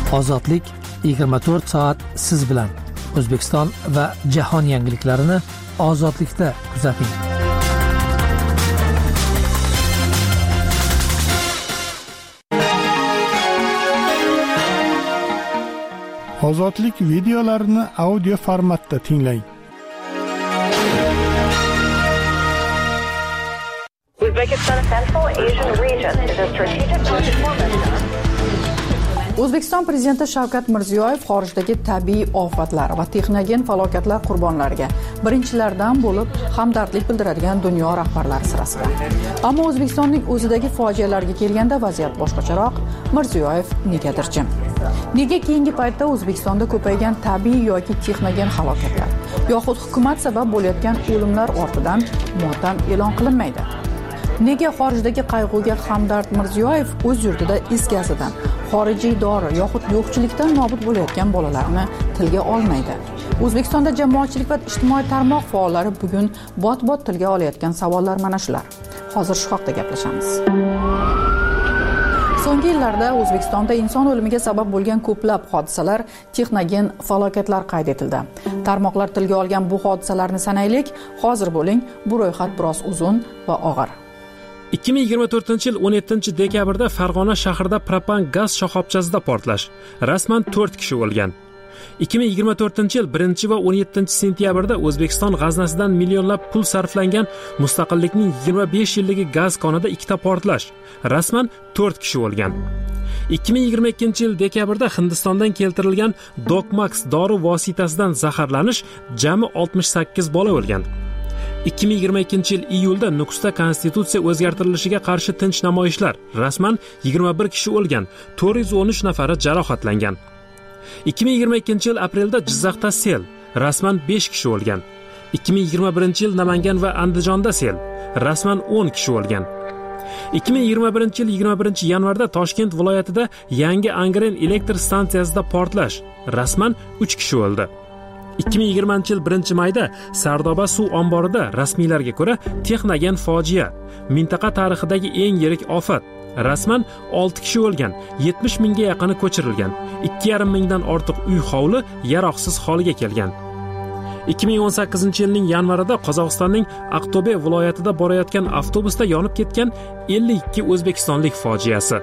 Ozodlik 24 soat siz bilan. O'zbekiston va jahon yangiliklarini ozodlikda kuzating. Ozodlik videolarini audio formatda tinglang. Uzbekistan Central Asian region is a strategic performance. O'zbekiston Prezidenti Shavkat Mirziyoyev xorijdagi tabiiy ofatlar va texnogen falokatlar qurbonlariga birinchilardan bo'lib hamdardlik bildiradigan dunyo rahbarlari sirasida. Ammo O'zbekistonning o'zidagi fojialarga kelganda vaziyat boshqacharoq. Mirziyoyev negadir jim. Nega keyingi paytda O'zbekistonda ko'paygan tabiiy yoki texnogen halokatlar yoxud hukumat sabab bo'layotgan o'limlar ortidan motam e'lon qilinmaydi? Nega xorijdagi qayg'uga hamdard Mirziyoyev o'z yurtida is gazidan, xorijiy dori yoxud yo'qchilikdan nobud bo'layotgan bolalarni tilga olmaydi? O'zbekistonda jamoatchilik va ijtimoiy tarmoq faollari bugun bot-bot tilga olayotgan savollar mana shular. Hozir shu haqda gaplashamiz. So'nggi yillarda O'zbekistonda inson o'limiga sabab bo'lgan ko'plab hodisalar, texnogen falokatlar qayd etildi. Tarmoqlar tilga olgan bu hodisalarni sanaylik. Hozir bo'ling, bu ro'yxat biroz uzun va og'ir. 2024-yil 17-dekabrda Farg'ona shahrida propan gaz shoxobchasida portlash. Rasman 4 kishi o'lgan. 2024-yil 1 va 17-sentyabrda O'zbekiston g'aznasidan millionlab pul sarflangan mustaqillikning 25 yilligi gaz konida 2 ta portlash. Rasman 4 kishi o'lgan. 2022-yil dekabrda Hindistondan keltirilgan Dokmax dori vositasidan zaharlanish, jami 68 bola o'lgan. 2022-yil iyulda Nukusda konstitutsiya o'zgartirilishiga qarshi tinch namoyishlar. Rasman 21 kishi o'lgan, 413 nafari jarohatlangan. 2022-yil aprelda Jizzaxda sel. Rasman 5 kishi o'lgan. 2021-yil Namangan va Andijonda sel. Rasman 10 kishi o'lgan. 2021-yil 21-yanvarda Toshkent viloyatida yangi Angren elektr stansiyasida portlash. Rasman 3 kishi o'ldi. 2020-yil 1-mayda Sardoba suv omborida rasmiylarga ko'ra texnogen fojia, mintaqa tarixidagi eng yirik ofat. Rasman 6 kishi o'lgan, 70 mingga yaqini ko'chirilgan, 2,5 mingdan ortiq uy hovli yaroqsiz holiga kelgan. 2018-yilning yanvarida Qozog'istonning Aqto'be viloyatida borayotgan avtobusda yonib ketgan 52 o'zbekistonlik fojiasi.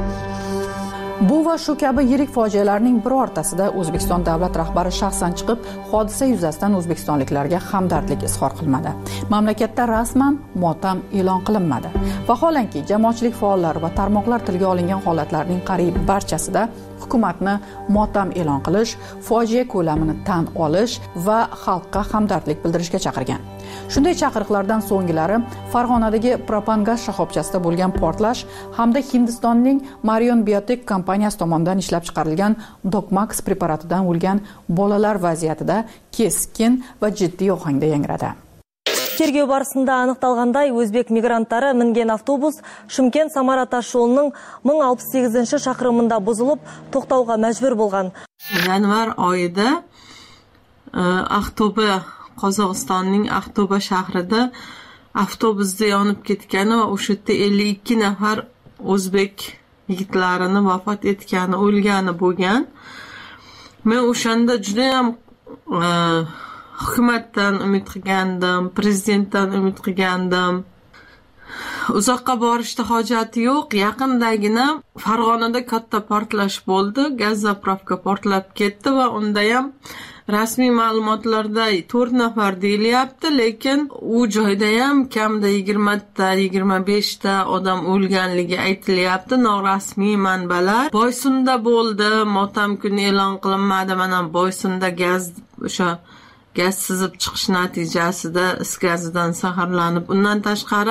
Bu va shu kabi yirik fojialarning birortasida O'zbekiston davlat rahbari shaxsan chiqib, hodisa yuzasidan o'zbekistonliklarga hamdardlik izhor qilmadi. Mamlakatda rasman motam e'lon qilinmadi. Vaholanki, jamoatchilik faollari va tarmoqlar tilga olingan holatlarning qariyb barchasida hukumatni motam e'lon qilish, fojia ko'lamini tan olish va xalqqa hamdardlik bildirishga chaqirgan. Shunday chaqiriqlardan so'nggilari Farg'onadagi propan gaz shoxobchasida bo'lgan portlash hamda Hindistonning Marion Biotech kompaniyasi tomonidan ishlab chiqarilgan Dokmax preparatidan o'lgan bolalar vaziyatida keskin va jiddiy ohangda yangradi. Тергеу барысында анықталғандай, өзбек мигранттары мінген автобус Шымкент-Самара тас жолының 1068 шақырымында бұзылып, тоқтауға мәжбүр болған. Yanvar oyida Aqto'be, Qozog'istonning Aqto'be shahrida avtobusda yonib ketgani va o'sha yerda 52 nafar o'zbek yigitlarini vafot etgani, o'lgani bo'lgan. Men o'shanda juda ham hukumatdan umid qilgandim, prezidentdan umid qilgandim. Uzoqqa borishda hojati yo'q. Yaqindagina Farg'onada katta portlash bo'ldi. Gaz zapravka portlab ketdi va unda ham rasmiy ma'lumotlarda 4 nafar deyilyapti, lekin u joyda ham kamida 20 ta, 25 ta odam o'lganligi aytilyapti. Norasmiy manbalar. Boysunda bo'ldi, motam kuni e'lon qilinmadi. Mana Boysunda gaz sizib chiqish natijasida is gazidan zaharlanib, undan tashqari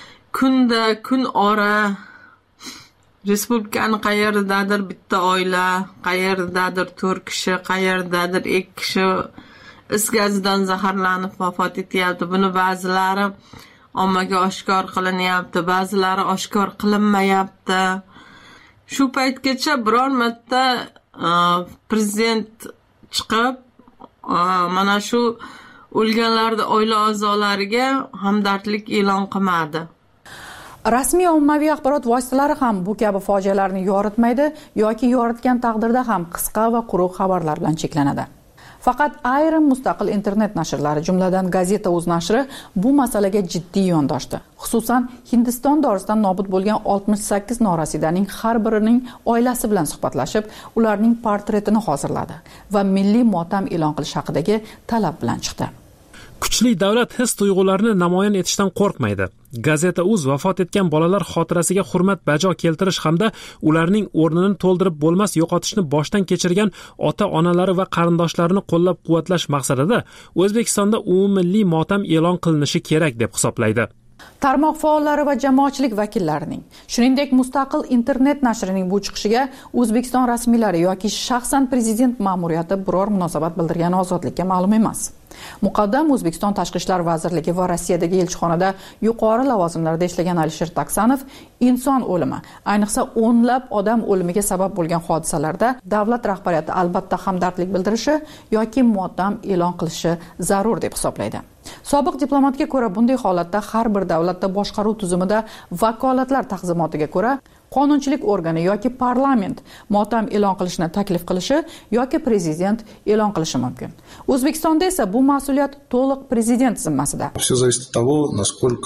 kun ora respublikani qayerdadir bitta oila, qayerdadir 4 kishi, qayerdadir 2 kishi is gazidan zaharlanib vafot etyapti. Buni ba'zilari ommaga oshkor qilinyapti, ba'zilari oshkor qilinmayapti. Shu paytgacha biror marta prezident chiqib mana shu o'lganlarning oila a'zolariga hamdardlik e'lon qilmadi. Rasmiy ommaviy axborot vositalari ham bu kabi fojialarni yoritmaydi yoki yoritgan taqdirda ham qisqa va quruq xabarlar bilan cheklanadi. Faqat ayrim mustaqil internet nashrlari, jumladan Gazeta.uz nashri bu masalaga jiddiy yondoshdi. Xususan, Hindiston dorisidan nobud bo'lgan 68 norasidaning har birining oilasi bilan suhbatlashib, ularning portretini hozirladi va milliy motam e'lon qilish haqidagi talab bilan chiqdi. Kuchli davlat his-tuyg'ularni namoyon etishdan qo'rqmaydi. Gazeta.uz vafot etgan bolalar xotirasiga hurmat bajo keltirish hamda ularning o'rnini to'ldirib bo'lmas yo'qotishni boshdan kechirgan ota-onalari va qarindoshlarini qo'llab-quvvatlash maqsadida O'zbekistonda umummilliy motam e'lon qilinishi kerak deb hisoblaydi. Tarmoq faollari va jamoatchilik vakillarining, shuningdek mustaqil internet nashrining bu chiqishiga O'zbekiston rasmiylari yoki shaxsan prezident ma'muriyati biror munosabat bildirgani ozodlikka ma'lum emas. Muqaddam O'zbekiston Tashqi ishlar vazirligi va Rossiyadagi elchixonada yuqori lavozimlarda ishlagan Alisher Taksanov inson o'limi, ayniqsa o'nlab odam o'limiga sabab bo'lgan hodisalarda davlat rahbariyati albatta hamdardlik bildirishi yoki motam e'lon qilishi zarur deb hisoblaydi. Sobiq diplomatga ko'ra bunday holatda har bir davlatda boshqaruv tuzumida vakolatlar taqsimotiga ko'ra qonunchilik organi yoki parlament motam e'lon qilishni taklif qilishi yoki prezident e'lon qilishi mumkin. O'zbekistonda esa bu mas'uliyat to'liq prezident zimmasida. Все зависит от того, насколько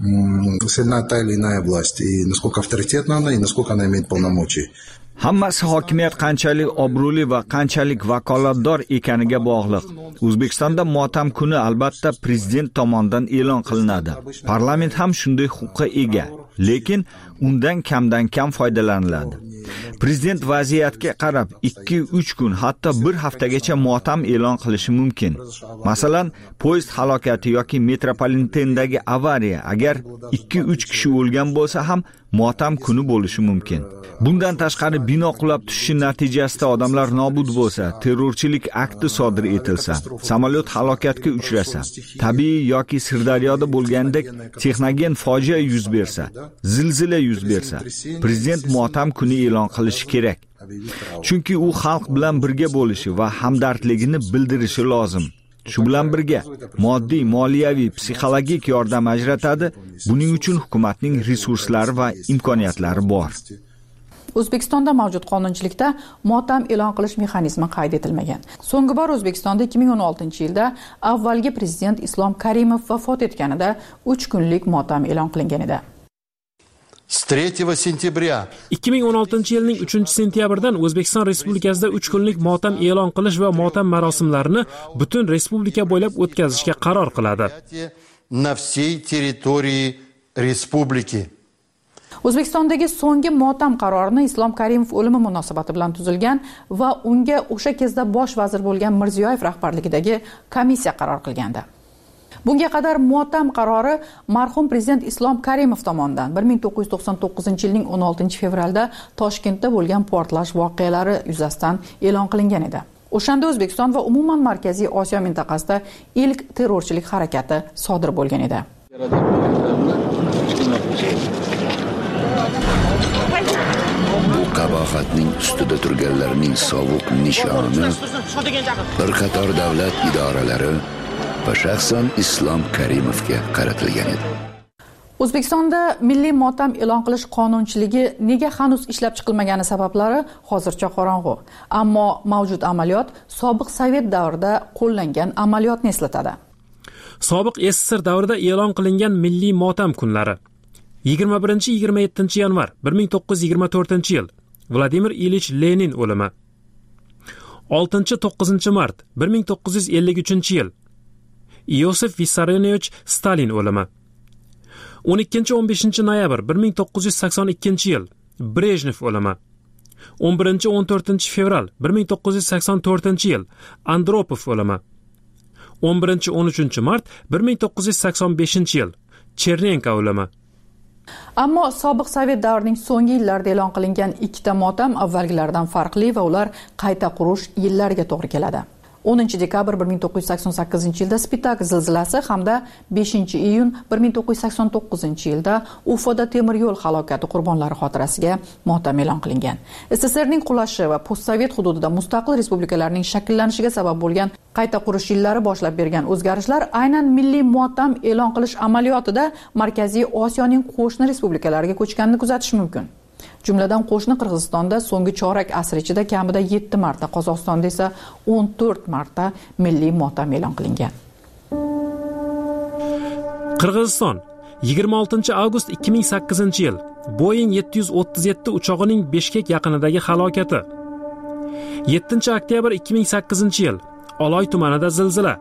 сильна та или иная власть, и насколько авторитетна она, и насколько она имеет полномочия. Hammasi hokimiyat qanchalik obro'li va qanchalik vakolatdor ekaniga bog'liq. O'zbekistonda motam kuni albatta prezident tomonidan e'lon qilinadi. Parlament ham shunday huquqqa ega, lekin undan kamdan kam foydalaniladi. Prezident vaziyatga qarab 2-3 kun, hatto 1 haftagacha motam e'lon qilishi mumkin. Masalan, poyezd halokati yoki metropolitendagi avariya, agar 2-3 kishi o'lgan bo'lsa ham motam kuni bo'lishi mumkin. Bundan tashqari bino qulab tushishi natijasida odamlar nobud bo'lsa, terrorchilik akti sodir etilsa, samolyot halokatga uchrasa, tabiiy yoki Sirdaryoda bo'lgandek texnogen fojia yuz bersa, zilzila yuz bersa, prezident motam kuni e'lon qilishi kerak. Chunki u xalq bilan birga bo'lishi va hamdardligini bildirishi lozim. Shu bilan birga moddiy, moliyaviy, psixologik yordam ajratadi. Buning uchun hukumatning resurslari va imkoniyatlari bor. O'zbekistonda mavjud qonunchilikda motam e'lon qilish mexanizmi qayd etilmagan. So'nggi bor O'zbekistonda 2016-yilda avvalgi prezident Islom Karimov vafot etganida 3 kunlik motam e'lon qilingan edi. С 3 сентября 2016 yilning 3-sentyabridan O'zbekiston Respublikasida 3 kunlik motam e'lon qilish va motam marosimlarini butun respublika bo'ylab o'tkazishga qaror qiladi. На всей территории республики. O'zbekistondagi so'nggi motam qarorini Islom Karimov o'limi munosabati bilan tuzilgan va unga o'sha kezda bosh vazir bo'lgan Mirziyoyev rahbarligidagi komissiya qaror qilgandi. Bunga qadar motam qarori marhum prezident Islom Karimov tomonidan 1999-yilning 16-fevralda Toshkentda bo'lgan portlash voqealari yuzasidan e'lon qilingan edi. O'shanda O'zbekiston va umuman Markaziy Osiyo mintaqasida ilk terrorchilik harakati sodir bo'lgan edi. Bu qabohatning ustida turganlarning sovuq nishoni bir qator davlat idoralari va shaxsan Islom Karimovga qaratilgan edi. O'zbekistonda milliy motam e'lon qilish qonunchiligi nega hanuz ishlab chiqilmagani sabablari hozircha qorong'u. Ammo mavjud amaliyot sobiq Sovet davrida qo'llangan amaliyotni eslatadi. Sobiq SSR davrida e'lon qilingan milliy motam kunlari 21-27 yanvar 1924-yil Vladimir Ilich Lenin o'limi. 6-9 mart 1953-yil Iosif Vissarionovich Stalin o'limi. 12-15 noyabr 1982-yil Brejnev o'limi. 11-14 fevral 1984-yil Andropov o'limi. 11-13 mart 1985-yil Chernenko o'limi. Ammo sobiq Sovet davrining so'nggi yillarida e'lon qilingan ikkita motam avvalgilaridan farqli va ular qayta qurish yillariga to'g'ri keladi. 10 dekabr 1988-yilda Spitak zilzilasi hamda 5-iyun 1989-yilda Ufoda temir yo'l halokati qurbonlari xotirasiga motam e'lon qilingan. SSRning qulashi va postsovet hududida mustaqil respublikalarning shakllanishiga sabab bo'lgan Qayta qurish yillari boshlab bergan o'zgarishlar aynan milliy motam e'lon qilish amaliyotida Markaziy Osiyoning qo'shni respublikalariga ko'chganini kuzatish mumkin. Jumladan qo'shni Qirg'izistonda so'nggi chorak asr ichida kamida 7 marta, Qozog'istonda esa 14 marta milliy motam e'lon qilingan. Qirg'iziston 26 avgust 2008-yil Boeing 737 uchog'ining Bishkek yaqinidagi halokati. 7 oktyabr 2008-yil Oloy tumanida zilzila.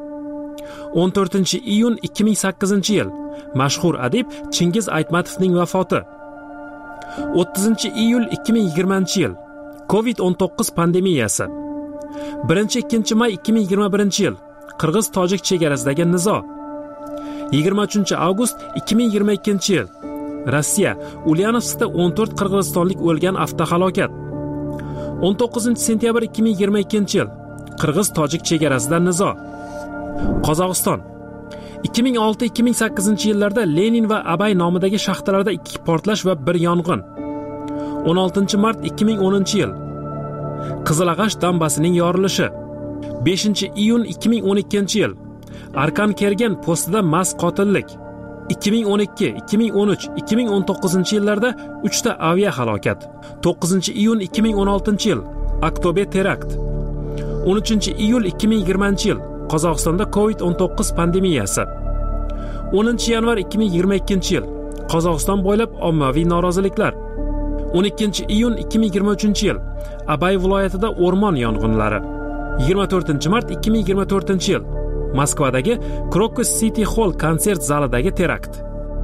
14 iyun 2008-yil mashhur adib Chingiz Aytmatovning vafoti. 30 iyul 2020-yil COVID-19 pandemiyasi. 1-2 may 2021-yil Qirg'iz-Tojik chegarasidagi nizo. 23 avgust 2022-yil Rossiya Ulyanovskda 14 qirg'izistonlik o'lgan avtohalokat. 19 sentyabr 2022-yil Qirg'iz-Tojik chegarasida nizo. Qozog'iston 2006-2008 yillarda Lenin va Abay nomidagi shaxtalarda 2 portlash va 1 yong'in. 16 mart 2010-yil Qizilag'ash dambasining yorilishi. 5 iyun 2012-yil Arkan Kergen postida mast qotillik. 2012, 2013, 2019 yillarda 3 ta avia halokat. 9 iyun 2016-yil Aktober terakt. 13 iyul 2020-yil Qozog'istonda COVID-19 pandemiyasi. 10 yanvar 2022-yil Qozog'iston bo'ylab ommaviy noroziliklar. 12 iyun 2023-yil Abay viloyatida o'rmon yong'inlari. 24 mart 2024-yil Moskvadagi Krokus City Hall konsert zalidagi terakt.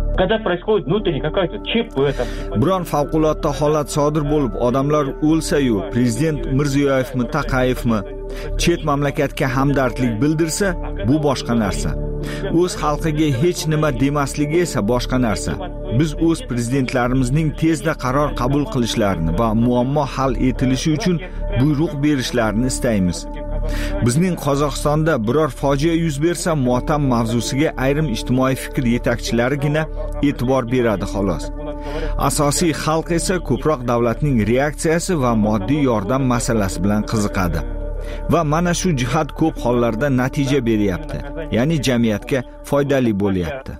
Biron favqulodda holat sodir bo'lib, odamlar o'lsa-yu, prezident Mirziyoyevmi, Taqayevmi chet mamlakatga hamdardlik bildirsa, bu boshqa narsa. O'z xalqiga hech nima demasligi esa boshqa narsa. Biz o'z prezidentlarimizning tezda qaror qabul qilishlarini va muammo hal etilishi uchun buyruq berishlarini istaymiz. Bizning Qozog'istonda biror fojia yuz bersa, motam mavzusiga ayrim ijtimoiy fikr yetakchilarigina e'tibor beradi xolos. Asosiy xalq esa ko'proq davlatning reaksiyasi va moddiy yordam masalasi bilan qiziqadi. Va mana shu jihat ko'p hollarda natija beryapti. Ya'ni jamiyatga foydali bo'lyapti.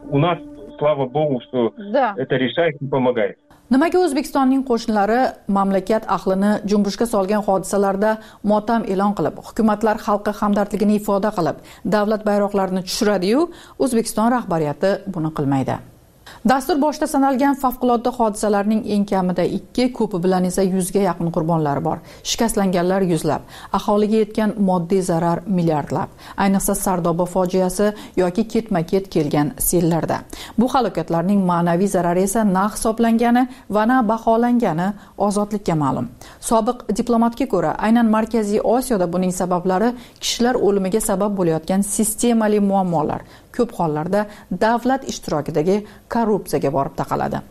Nimaga O'zbekistonning qo'shnilari mamlakat ahlini junbushga solgan hodisalarda motam e'lon qilib, hukumatlar xalqqa hamdardligini ifoda qilib, davlat bayroqlarini tushiradi-yu, O'zbekiston rahbariyati buni qilmaydi. Dastur boshida sanalgan favqulodda hodisalarning eng kamida 2, ko'pi bilan esa 100 ga yaqin qurbonlar bor. Shikastlanganlar yuzlab, aholiga yetgan moddiy zarar milliardlab. Ayniqsa Sardoba fojiasi yoki ketma-ket kelgan sellarda. Bu halokatlarning ma'naviy zarari esa na hisoblangani va na baholangani ozodlikka ma'lum. Sobiq diplomatga ko'ra, aynan Markaziy Osiyoda buning sabablari kishilar o'limiga sabab bo'layotgan sistemali muammolar, ko'p hollarda davlat ishtirokidagi korrupsiyaga borib taqaladi.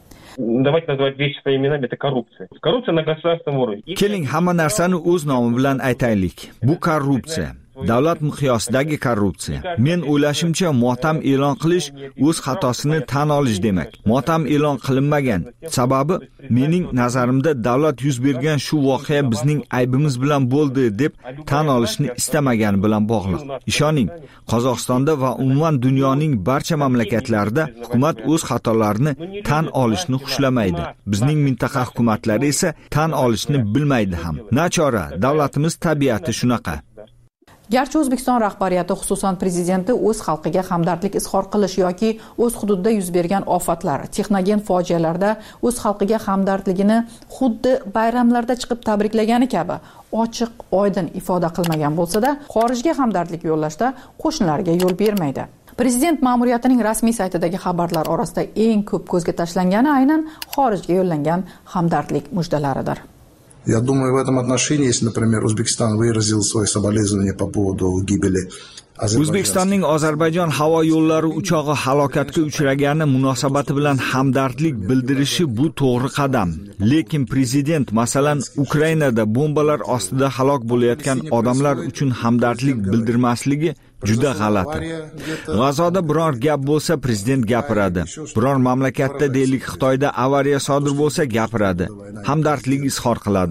Keling, hamma narsani o'z nomi bilan aytaylik. Bu korrupsiya. Davlat miqyosidagi korrupsiya. Men o'ylashimcha, motam e'lon qilish o'z xatosini tan olish demak. Motam e'lon qilinmagan. Sababi, mening nazarimda davlat yuz bergan shu voqea bizning aybimiz bilan bo'ldi deb tan olishni istamagani bilan bog'liq. Ishoning, Qozog'istonda va umuman dunyoning barcha mamlakatlarida hukumat o'z xatolarini tan olishni xushlamaydi. Bizning mintaqa hukumatlari esa tan olishni bilmaydi ham. Nachora, davlatimiz tabiati shunaqa. Garchi O'zbekiston rahbariyati, xususan prezidenti o'z xalqiga hamdardlik izhor qilish yoki o'z hududida yuz bergan ofatlar, texnogen fojialarda o'z xalqiga hamdardligini xuddi bayramlarda chiqib tabriklagani kabi ochiq, oydin ifoda qilmagan bo'lsa-da, xorijga hamdardlik yo'llashda qo'shnilarga yo'l bermaydi. Prezident ma'muriyatining rasmiy saytidagi xabarlar orasida eng ko'p ko'zga tashlangani aynan xorijga yo'llangan hamdardlik mujdalaridir. Я думаю, в этом отношении, если, например, Узбекистан выразил свои соболезнования по поводу гибели O'zbekistonning Ozarbayjon havo yo'llari uchog'i halokatga uchragani munosabati bilan hamdardlik bildirishi bu to'g'ri qadam. Lekin prezident, masalan, Ukrainada bombalar ostida halok bo'layotgan odamlar uchun hamdardlik bildirmasligi juda g'alati. G'azoda biror gap bo'lsa prezident gapiradi. Biror mamlakatda, deylik Xitoyda avariya sodir bo'lsa gapiradi. Hamdardlik izhor qiladi.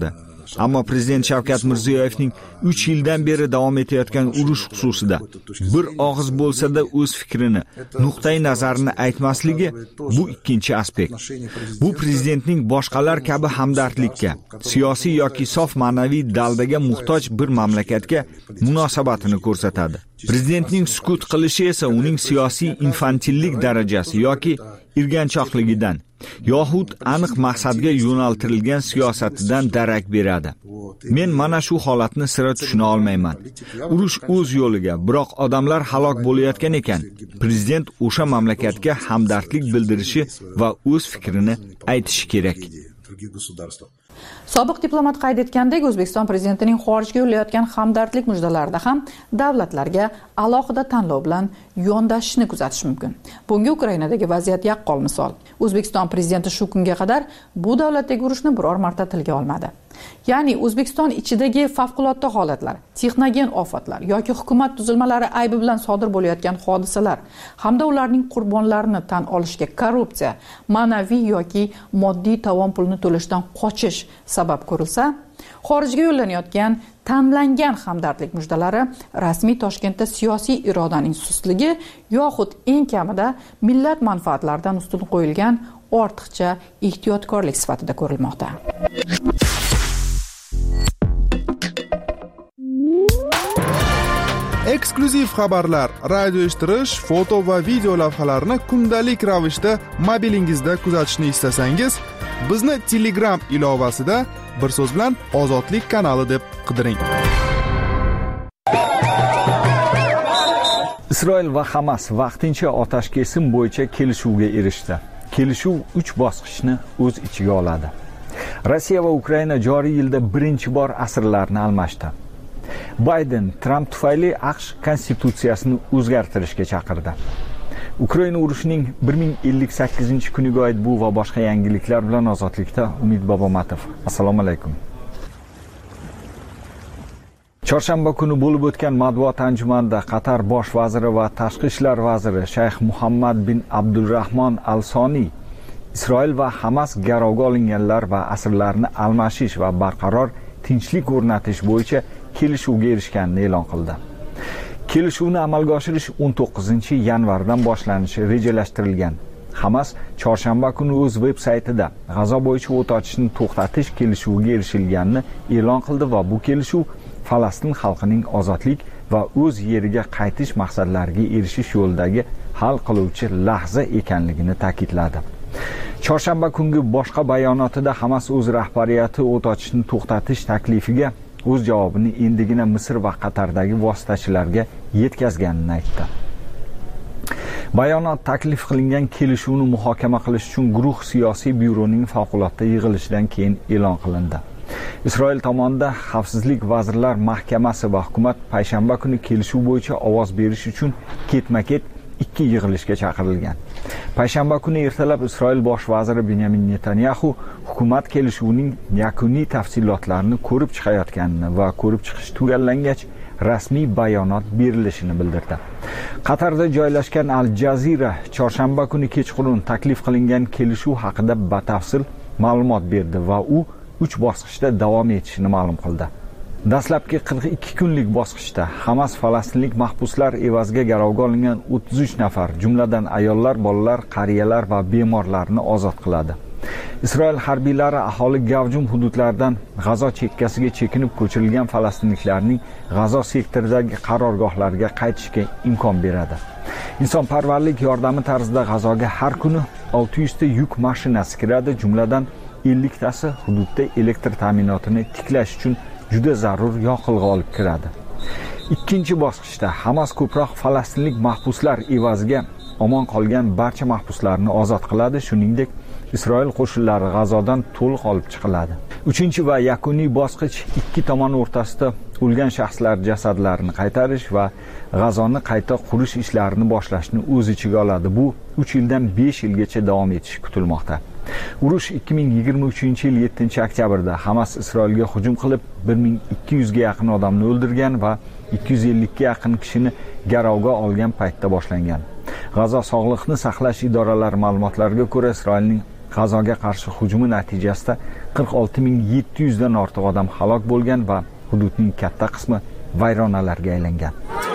Ammo prezident Shavkat Mirziyoyevning 3 yildan beri davom etayotgan urush xususida bir og'iz bo'lsa-da o'z fikrini, nuqtai nazarini aytmasligi bu ikkinchi aspekt. Bu prezidentning boshqalar kabi hamdardlikka, siyosiy yoki sof ma'naviy daldaga muhtoj bir mamlakatga munosabatini ko'rsatadi. Prezidentning sukut qilishi esa uning siyosiy infantillik darajasi yoki irganchoqligidan yoxud aniq maqsadga yo'naltirilgan siyosatidan darak beradi. Men mana shu holatni sira tushuna olmayman. Urush o'z yo'liga, biroq odamlar halok bo'layotgan ekan. Prezident o'sha mamlakatga hamdardlik bildirishi va o'z fikrini aytishi kerak. Sobiq diplomat qayd etgandek, O'zbekiston prezidentining xorijga yo'llayotgan hamdardlik mujdalarida ham davlatlarga alohida tanlov bilan yondashishni kuzatish mumkin. Bunga Ukrainadagi vaziyat yaqqol misol. O'zbekiston prezidenti shu kunga qadar bu davlatdagi urushni biror marta tilga olmadi. Ya'ni O'zbekiston ichidagi favqulodda holatlar, texnogen ofatlar yoki hukumat tuzilmalari aybi bilan sodir bo'layotgan hodisalar hamda ularning qurbonlarini tan olishga korrupsiya, ma'naviy yoki moddiy tovon pulini to'lashdan qochish sabab ko'rilsa, xorijga yo'llanayotgan tanlangan hamdardlik mujdalari rasmiy Toshkentda siyosiy irodaning sustligi yoxud eng kamida millat manfaatlaridan ustun qo'yilgan ortiqcha ehtiyotkorlik sifatida ko'rilmoqda. Eksklyuziv xabarlar, radio eshittirish, foto va video lavhalarni kundalik ravishda mobilingizda kuzatishni istasangiz, bizni Telegram ilovasida bir so'z bilan Ozodlik kanali deb qidiring. Isroil va Hamas vaqtincha otash kesim bo'yicha kelishuvga erishdi. Kelishuv 3 bosqichni o'z ichiga oladi. Rossiya va Ukraina joriy yilda birinchi bor asirlarni almashdi. Bayden Trump tufayli AQSh konstitutsiyasini o'zgartirishga chaqirdi. Ukraina urushining 1058-kuniga oid bu va boshqa yangiliklar bilan Ozodlikda Umid Bobomatov. Assalomu alaykum. Chorshanba kuni bo'lib o'tgan matbuot anjumanida Qatar bosh vaziri va tashqi ishlar vaziri Shayx Muhammad bin Abdulrahmon Al-Soni Isroil va Hamas garovga olinganlar va asirlarni almashish va barqaror tinchlik o'rnatish bo'yicha kelishuvga erishganini e'lon qildi. Kelishuvni amalga oshirish 19-yanvardan boshlanishi rejalashtirilgan. Hamas chorshanba kuni o'z veb-saytida G'azo bo'yicha o't ochishni to'xtatish kelishuviga erishilganini e'lon qildi va bu kelishuv Falastin xalqining ozodlik va o'z yeriga qaytish maqsadlariga erishish yo'lidagi hal qiluvchi lahza ekanligini ta'kidladi. Chorshanba kungi boshqa bayonotida Hamas o'z rahbariyati o't ochishni to'xtatish taklifiga o'z javobini endigina Misr va Qatardagi vositachilarga yetkazganini aytdi. Bayonot taklif qilingan kelishuvni muhokama qilish uchun guruh siyosiy byuroning favqulodda yig'ilishidan keyin e'lon qilindi. Isroil tomonidan Xavfsizlik vazirlar mahkamasi va hukumat payshanba kuni kelishuv bo'yicha ovoz berish uchun ketma-ket 2 yig'ilishga chaqirilgan. Payshanba kuni ertalab Isroil bosh vaziri Benyamin Netanyahu hukumat kelishuvining yakuniy tafsilotlarini ko'rib chiqayotganini va ko'rib chiqish tugallangach rasmiy bayonot berilishini bildirdi. Qatarda joylashgan Al Jazeera chorshanba kuni kechqurun taklif qilingan kelishuv haqida batafsil ma'lumot berdi va u 3 bosqichda davom etishini ma'lum qildi. Dastlabki 42 kunlik bosqichda Hamas falastinlik mahbuslar evaziga garovga olingan 33 nafar, jumladan ayollar, bolalar, qariyalar va bemorlarni ozod qiladi. Isroil harbiylari aholi gavjum hududlardan G'azo chekkasiga chekinib ko'chirilgan falastinliklarning G'azo sektoridagi qarorgohlariga qaytishga imkon beradi. Insonparvarlik yordami tarzida G'azoga har kuni 600 ta yuk mashinasi kiradi, jumladan 50 tasi hududda elektr ta'minotini tiklash uchun juda zarur yoqilg'i olib kiradi. Ikkinchi bosqichda Hamas ko'proq falastinlik mahbuslar evaziga omon qolgan barcha mahbuslarni ozod qiladi, shuningdek Isroil qo'shinlari G'azodan to'liq olib chiqiladi. Uchinchi va yakuniy bosqich ikki tomon o'rtasida o'lgan shaxslar jasadlarini qaytarish va G'azoni qayta qurish ishlarini boshlashni o'z ichiga oladi. Bu 3 yildan 5 yilgacha davom etishi kutilmoqda. Urush 2023-yil 7-oktyabrda Hamas Isroilga hujum qilib 1200 ga yaqin odamni o'ldirgan va 250 ga yaqin kishini garovga olgan paytda boshlangan. G'azo sog'liqni saqlash idoralari ma'lumotlariga ko'ra, Isroilning G'azoga qarshi hujumi natijasida 46700 dan ortiq odam halok bo'lgan va hududning katta qismi vayronalarga aylangan.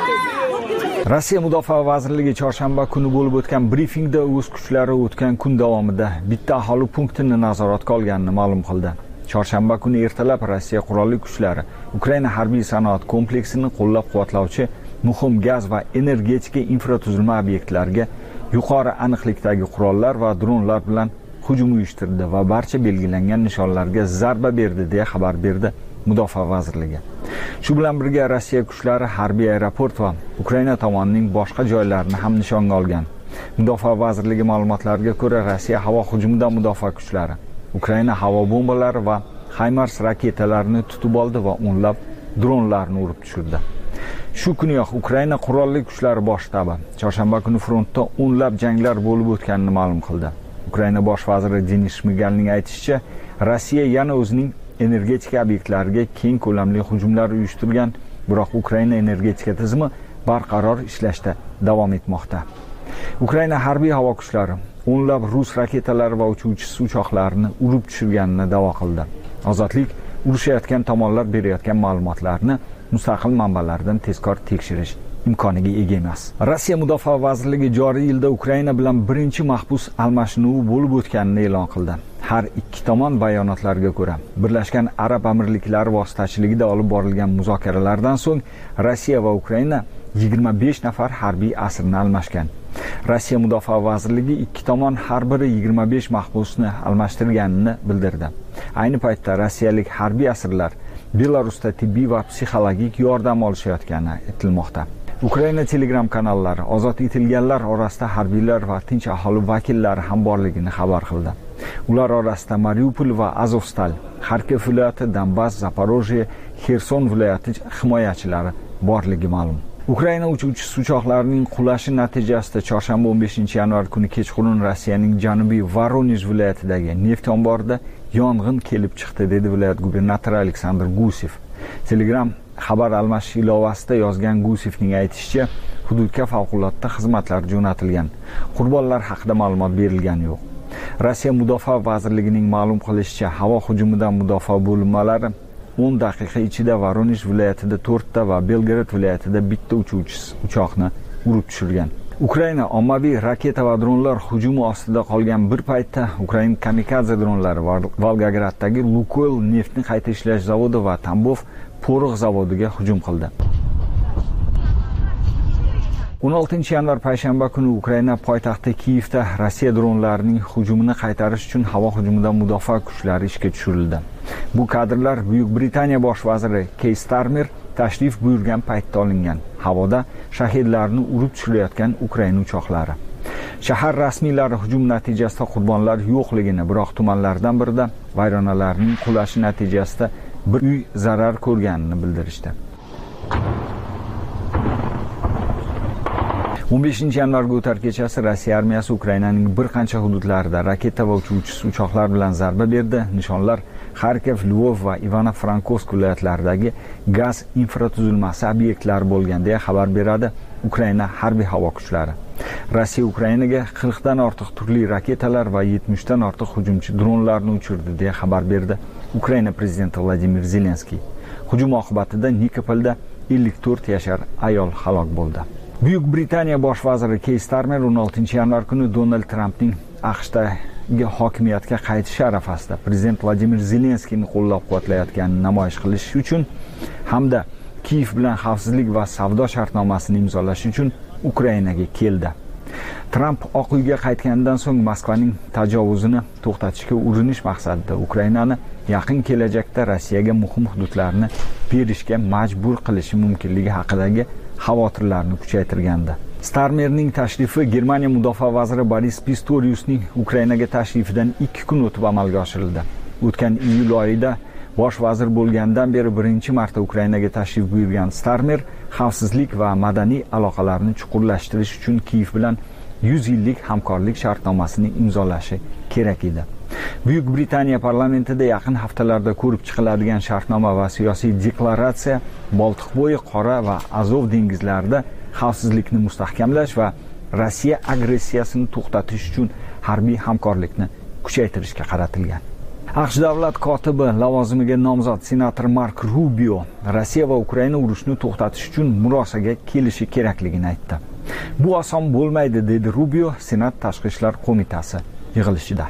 Rossiya Mudofaa vazirligi chorshanba kuni bo'lib o'tgan brifingda o'z kuchlari o'tgan kun davomida bitta aholi punktini nazoratga olganini ma'lum qildi. Chorshanba kuni ertalab Rossiya qurolli kuchlari Ukraina harbiy sanoat kompleksini qo'llab-quvvatlovchi muhim gaz va energetika infratuzilma obyektlariga yuqori aniqlikdagi qurollar va dronlar bilan hujum uyushtirdi va barcha belgilangan nishonlarga zarba berdi deya xabar berdi Mudofaa vazirligi. Shu bilan birga Rossiya kuchlari harbiy aeroport va Ukraina tomonining boshqa joylarini ham nishonga olgan. Mudofaa vazirligi ma'lumotlariga ko'ra, Rossiya havo hujumidan mudofaa kuchlari Ukraina havo bombalari va HIMARS raketalarini tutib oldi va o'nlab dronlarni urib tushirdi. Shu kuniyoq Ukraina qurolli kuchlari bosh shtabi chorshanba kuni frontda o'nlab janglar bo'lib o'tganini ma'lum qildi. Ukraina bosh vaziri Denis Shmigalning aytishicha, Rossiya yana o'zining energetika obyektlariga keng ko'lamli hujumlar uyushtirgan, biroq Ukraina energetika tizimi barqaror ishlashda davom etmoqda. Ukraina harbiy havo kuchlari o'nlab rus raketalari va uchuvchisiz uchoqlarni urib tushirganini da'vo qildi. Ozodlik urushayotgan tomonlar berayotgan ma'lumotlarni mustaqil manbalardan tezkor tekshirish imkoniga ega emas. Rossiya Mudofaa vazirligi joriy yilda Ukraina bilan birinchi mahbus almashinuvi bo'lib o'tganini e'lon qildi. Har ikki tomon bayonotlariga ko'ra, Birlashgan Arab Amirliklari vositachiligida olib borilgan muzokaralardan so'ng Rossiya va Ukraina 25 nafar harbiy asirni almashgan. Rossiya Mudofaa vazirligi ikki tomon har biri 25 mahbusni almashtirganini bildirdi. Ayni paytda rossiyalik harbiy asirlar Belarusda tibbiy va psixologik yordam olishayotgani aytilmoqda. Ukraina Telegram kanallari ozod etilganlar orasida harbiylar va tinch aholi vakillari ham borligini xabar qildi. Ular orasida Mariupol va Azovstal, Kharkiv viloyati, Donbass, Zaporojye, Xerson viloyati himoyachilari borligi ma'lum. Ukraina uchuvchisiz uchoqlarining qulashi natijasida chorshanba 15-yanvar kuni kechqurun Rossiyaning janubiy Voronej viloyatidagi neft omborida yong'in kelib chiqdi, dedi viloyat gubernatori Aleksandr Gusev. Telegram xabar almashish ilovasida yozgan Gusevning aytishicha, hududga favqulodda xizmatlar jo'natilgan. Qurbonlar haqida ma'lumot berilgani yo'q. Rossiya Mudofaa vazirligining ma'lum qilishicha, havo hujumidan mudofaa bo'linmalari 10 daqiqa ichida Voronej viloyatida 4 ta va Belgorod viloyatida bitta uchuvchisiz uchoqni urib tushirgan. Ukraina ommaviy raketa va dronlar hujumi ostida qolgan bir paytda Ukraina kamikadze dronlari Volgograddagi Lukoil neftni qayta ishlash zavodi va Tambov porox zavodiga hujum qildi. 16-yanvar payshanba kuni Ukraina poytaxti Kiyevda Rossiya dronlarining hujumini qaytarish uchun havo hujumidan mudofaa kuchlari ishga tushirildi. Bu kadrlar Buyuk Britaniya bosh vaziri Keir Starmer tashrif buyurgan paytda olingan. Havoda shahidlarni urib tushirayotgan Ukraina uchoqlari. Shahar rasmiylari hujum natijasida qurbonlar yo'qligini, biroq tumanlardan birida vayronalarning qulashi natijasida bir uy zarar ko'rganini bildirishdi. 15-yanvarga o'tar kechasi Rossiya armiyasi Ukrainaning bir qancha hududlarida raketa va uchuvchisiz uchoqlar bilan zarba berdi. Nishonlar Kharkiv, Lvov va Ivano-Frankovsk viloyatlaridagi gaz infratuzilmasi obyektlari bo'lgan deya xabar beradi Ukraina harbiy havo kuchlari. Rossiya Ukrainaga 40 dan ortiq turli raketalar va 70 dan ortiq hujumchi dronlarni uchirdi deya xabar berdi Ukraina prezidenti Vladimir Zelenskiy. Hujum oqibatida Nikopolda 54 yashar ayol halok bo'ldi. Buyuk Britaniya bosh vaziri Keir Starmer 16-yanvar kuni Donald Trampning AQShdagi hokimiyatga qaytishi arafasida prezident Vladimir Zelenskiyni qo'llab-quvvatlayotganini namoyish qilish uchun hamda Kiyev bilan xavfsizlik va savdo shartnomasini imzolash uchun Ukrainaga keldi. Tramp Oq uyga qaytgandan so'ng Moskvaning tajovuzini to'xtatishga urinish maqsadida Ukrainani yaqin kelajakda Rossiyaga muhim hududlarni berishga majbur qilishi mumkinligi haqidagi xavotirlarni kuchaytirgandi. Starmerning tashrifi Germaniya mudofaa vaziri Boris Pistoriusning Ukrainaga tashrifidan 2 kun o'tib amalga oshirildi. O'tgan iyul oyida bosh vazir bo'lgandan beri birinchi marta Ukrainaga tashrif buyurgan Starmer xavfsizlik va madaniy aloqalarni chuqurlashtirish uchun Kiyev bilan 100 yillik hamkorlik shartnomasini imzolashi kerak edi. Buyuk Britaniya parlamentida yaqin haftalarda ko'rib chiqiladigan shartnoma va siyosiy deklaratsiya Boltiqbo'yi, Qora va Azov dengizlarida xavfsizlikni mustahkamlash va Rossiya agressiyasini to'xtatish uchun harbiy hamkorlikni kuchaytirishga qaratilgan. AQSh davlat kotibi lavozimiga nomzod senator Mark Rubio Rossiya va Ukraina urushini to'xtatish uchun murosaga kelishi kerakligini aytdi. Bu oson bo'lmaydi, dedi Rubio Senat tashqi ishlar qo'mitasi yig'ilishida.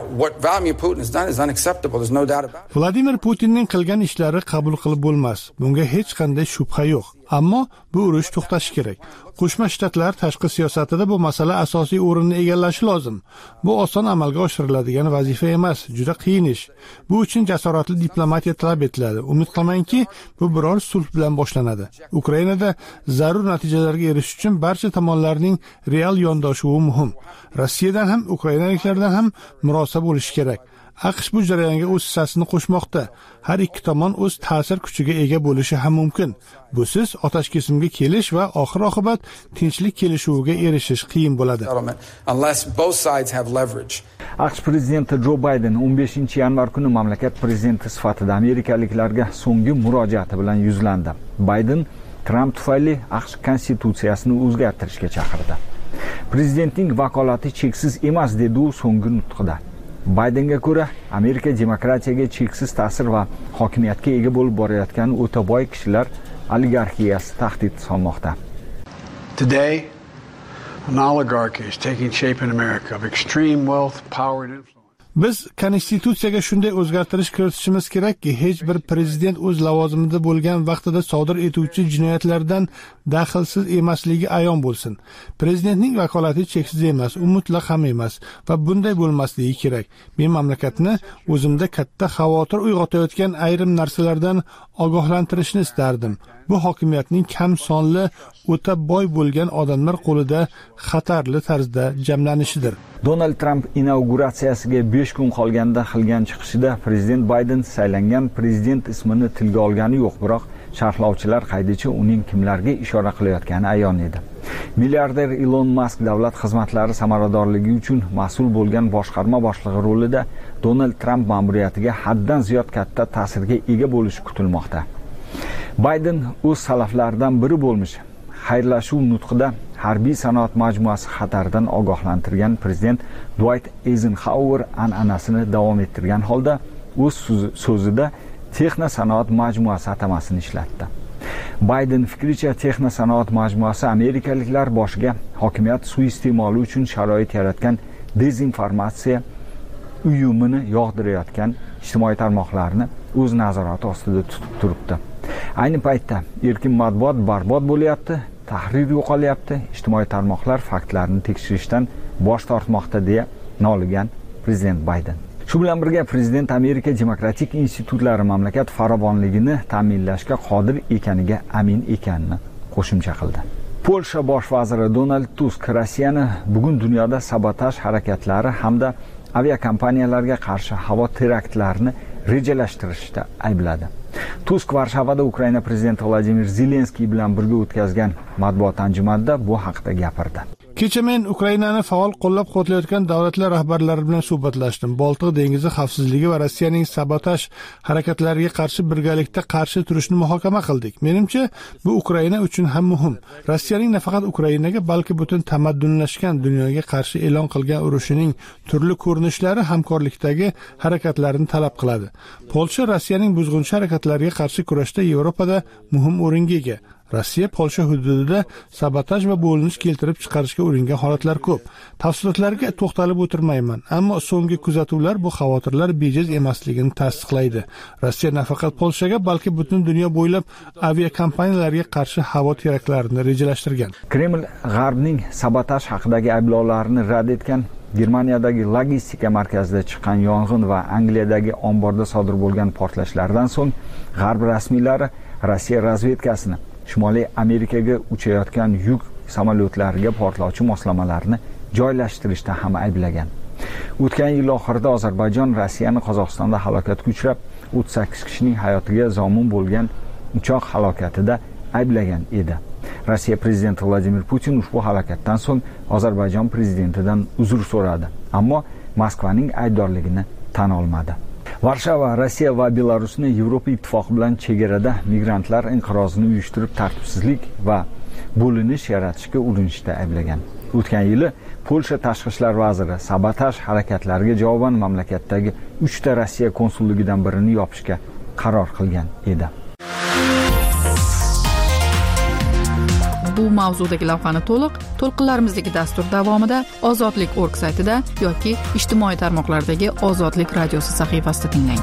Vladimir Putinning qilgan ishlari qabul qilib bo'lmas. Bunga hech qanday shubha yo'q. Ammo bu urush to'xtashi kerak. Qo'shma Shtatlar tashqi siyosatida bu masala asosiy o'rinni egallashi lozim. Bu oson amalga oshiriladigan vazifa emas, juda qiyin ish. Bu uchun jasoratli diplomatiya talab etiladi. Umid qilamanki, bu biror sulh bilan boshlanadi. Ukrainada zarur natijalarga erishish uchun barcha tomonlarning real yondoshuvi muhim. Rossiyadan ham, ukrainaliklardan ham murosa bo'lishi kerak. AQSh bu jarayonga o'z hissasini qo'shmoqda. Har ikki tomon o'z ta'sir kuchiga ega bo'lishi ham mumkin. Busiz otashkesimga kelish va oxir-oqibat tinchlik kelishuviga erishish qiyin bo'ladi. AQSh prezidenti Jo Bayden 15-yanvar kuni mamlakat prezidenti sifatida amerikaliklarga so'nggi murojaati bilan yuzlandi. Bayden Trump tufayli AQSh konstitutsiyasini o'zgartirishga chaqirdi. Prezidentning vakolati cheksiz emas, dedi u so'nggi nutqida. Baydenga ko'ra, Amerika demokratiyaga cheksiz ta'sir va hokimiyatga ega bo'lib borayotgan o'ta boy kishilar oligarxiyasi tahdid solmoqda. Today, an oligarchy is taking shape in America of extreme wealth, power and influence. Biz konstitutsiyaga shunday o'zgartirish kiritishimiz kerakki, hech bir prezident o'z lavozimida bo'lgan vaqtida sodir etuvchi jinoyatlardan daxlsiz emasligi ayon bo'lsin. Prezidentning vakolati cheksiz emas, u mutlaq ham emas va bunday bo'lmasligi kerak. Men mamlakatni o'zimda katta xavotir uyg'otayotgan ayrim narsalardan ogohlantirishni istardim. Bu hokimiyatning kam sonli, o'ta boy bo'lgan odamlar qo'lida xatarli tarzda jamlanishidir. Donald Trump inauguratsiyasiga 5 kun qolganda qilgan chiqishida prezident Bayden saylangan prezident ismini tilga olgani yo'q, biroq sharhlovchilar qaydicha uning kimlarga ishora qilayotgani ayon edi. Milliarder Elon Musk davlat xizmatlari samaradorligi uchun mas'ul bo'lgan boshqarma boshlig'i rolida Donald Trump ma'muriyatiga haddan ziyod katta ta'sirga ega bo'lishi kutilmoqda. Bayden o'z salaflaridan biri bo'lmish. Xayrlashuv nutqida harbiy sanoat majmuasi xatardan ogohlantirgan prezident Dwight Eisenhower an'anasini davom ettirgan holda o'z so'zida Texno sanoat majmuasi atamasini ishlatdi. Bayden fikricha Texno sanoat majmuasi amerikaliklar boshiga hokimiyat suiiste'moli uchun sharoit yaratgan dezinformatsiya uyumini yog'dirayotgan ijtimoiy tarmoqlarni o'z nazorati ostida tutib turibdi. Ayni paytda erkin matbuot barbod bo'lyapti, tahrir yo'qolyapti, ijtimoiy tarmoqlar faktlarni tekshirishdan bosh tortmoqda deya noligan prezident Bayden. Shu bilan birga prezident Amerika demokratik institutlari mamlakat farovonligini ta'minlashga qodir ekaniga amin ekanini qo'shimcha qildi. Polsha bosh vaziri Donald Tusk Rossiyani bugun dunyoda sabotaj harakatlari hamda aviakompaniyalarga qarshi havo teraktlarini rejalashtirishda aybladi. Tusk Varshavada Ukraina prezidenti Vladimir Zelenskiy bilan birga o'tkazgan matbuot anjumanida bu haqda gapirdi. Kecha men Ukrainani faol qo'llab-quvvatlayotgan davlatlar rahbarlari bilan suhbatlashdim. Boltiq dengizi xavfsizligi va Rossiyaning sabotaj harakatlariga qarshi birgalikda qarshi turishni muhokama qildik. Menimcha, bu Ukraina uchun ham muhim. Rossiyaning nafaqat Ukrainaga, balki butun tamaddunlashgan dunyoga qarshi e'lon qilgan urushining turli ko'rinishlari hamkorlikdagi harakatlarni talab qiladi. Polsha Rossiyaning buzg'unchi harakatlariga qarshi kurashda Yevropada muhim o'ringa ega. Rossiya Polsha hududida sabotaj va bo'linish keltirib chiqarishga uringan holatlar ko'p. Tafsilotlarga to'xtalib o'tirmayman, ammo so'nggi kuzatuvlar bu xavotirlar bejiz emasligini tasdiqlaydi. Rossiya nafaqat Polshaga, balki butun dunyo bo'ylab aviakompaniyalarga qarshi havo teraktlarini rejalashtirgan. Kreml G'arbning sabotaj haqidagi ayblovlarini rad etgan. Germaniyadagi logistika markazida chiqqan yong'in va Angliyadagi omborda sodir bo'lgan portlashlardan so'ng G'arb rasmiylari Rossiya razvedkasini Shimoliy Amerikaga uchayotgan yuk samolyotlariga portlovchi moslamalarni joylashtirishda ham ayblagan. O'tgan yil oxirida Ozarbayjon Rossiyani Qozog'istonda halokatga uchrab, 38 kishining hayotiga zomin bo'lgan uchoq halokatida ayblagan edi. Rossiya prezidenti Vladimir Putin ushbu halokatdan so'ng Ozarbayjon prezidentidan uzr so'radi, ammo Moskvaning aybdorligini tan olmadi. Varshava Rossiya va Belarusni Yevropa ittifoqi bilan chegarada migrantlar inqirozini uyushtirib tartibsizlik va bo'linish yaratishga urinishda ayblagan. O'tgan yili Polsha tashqi ishlar vaziri sabotaj harakatlariga javoban mamlakatdagi 3 ta Rossiya konsulligidan birini yopishga qaror qilgan edi. Bu mavzudagi lavhani to'lqinlarimizdagi dastur davomida Ozodlik.org saytida yoki ijtimoiy tarmoqlardagi Ozodlik radiosi sahifasida tinglang.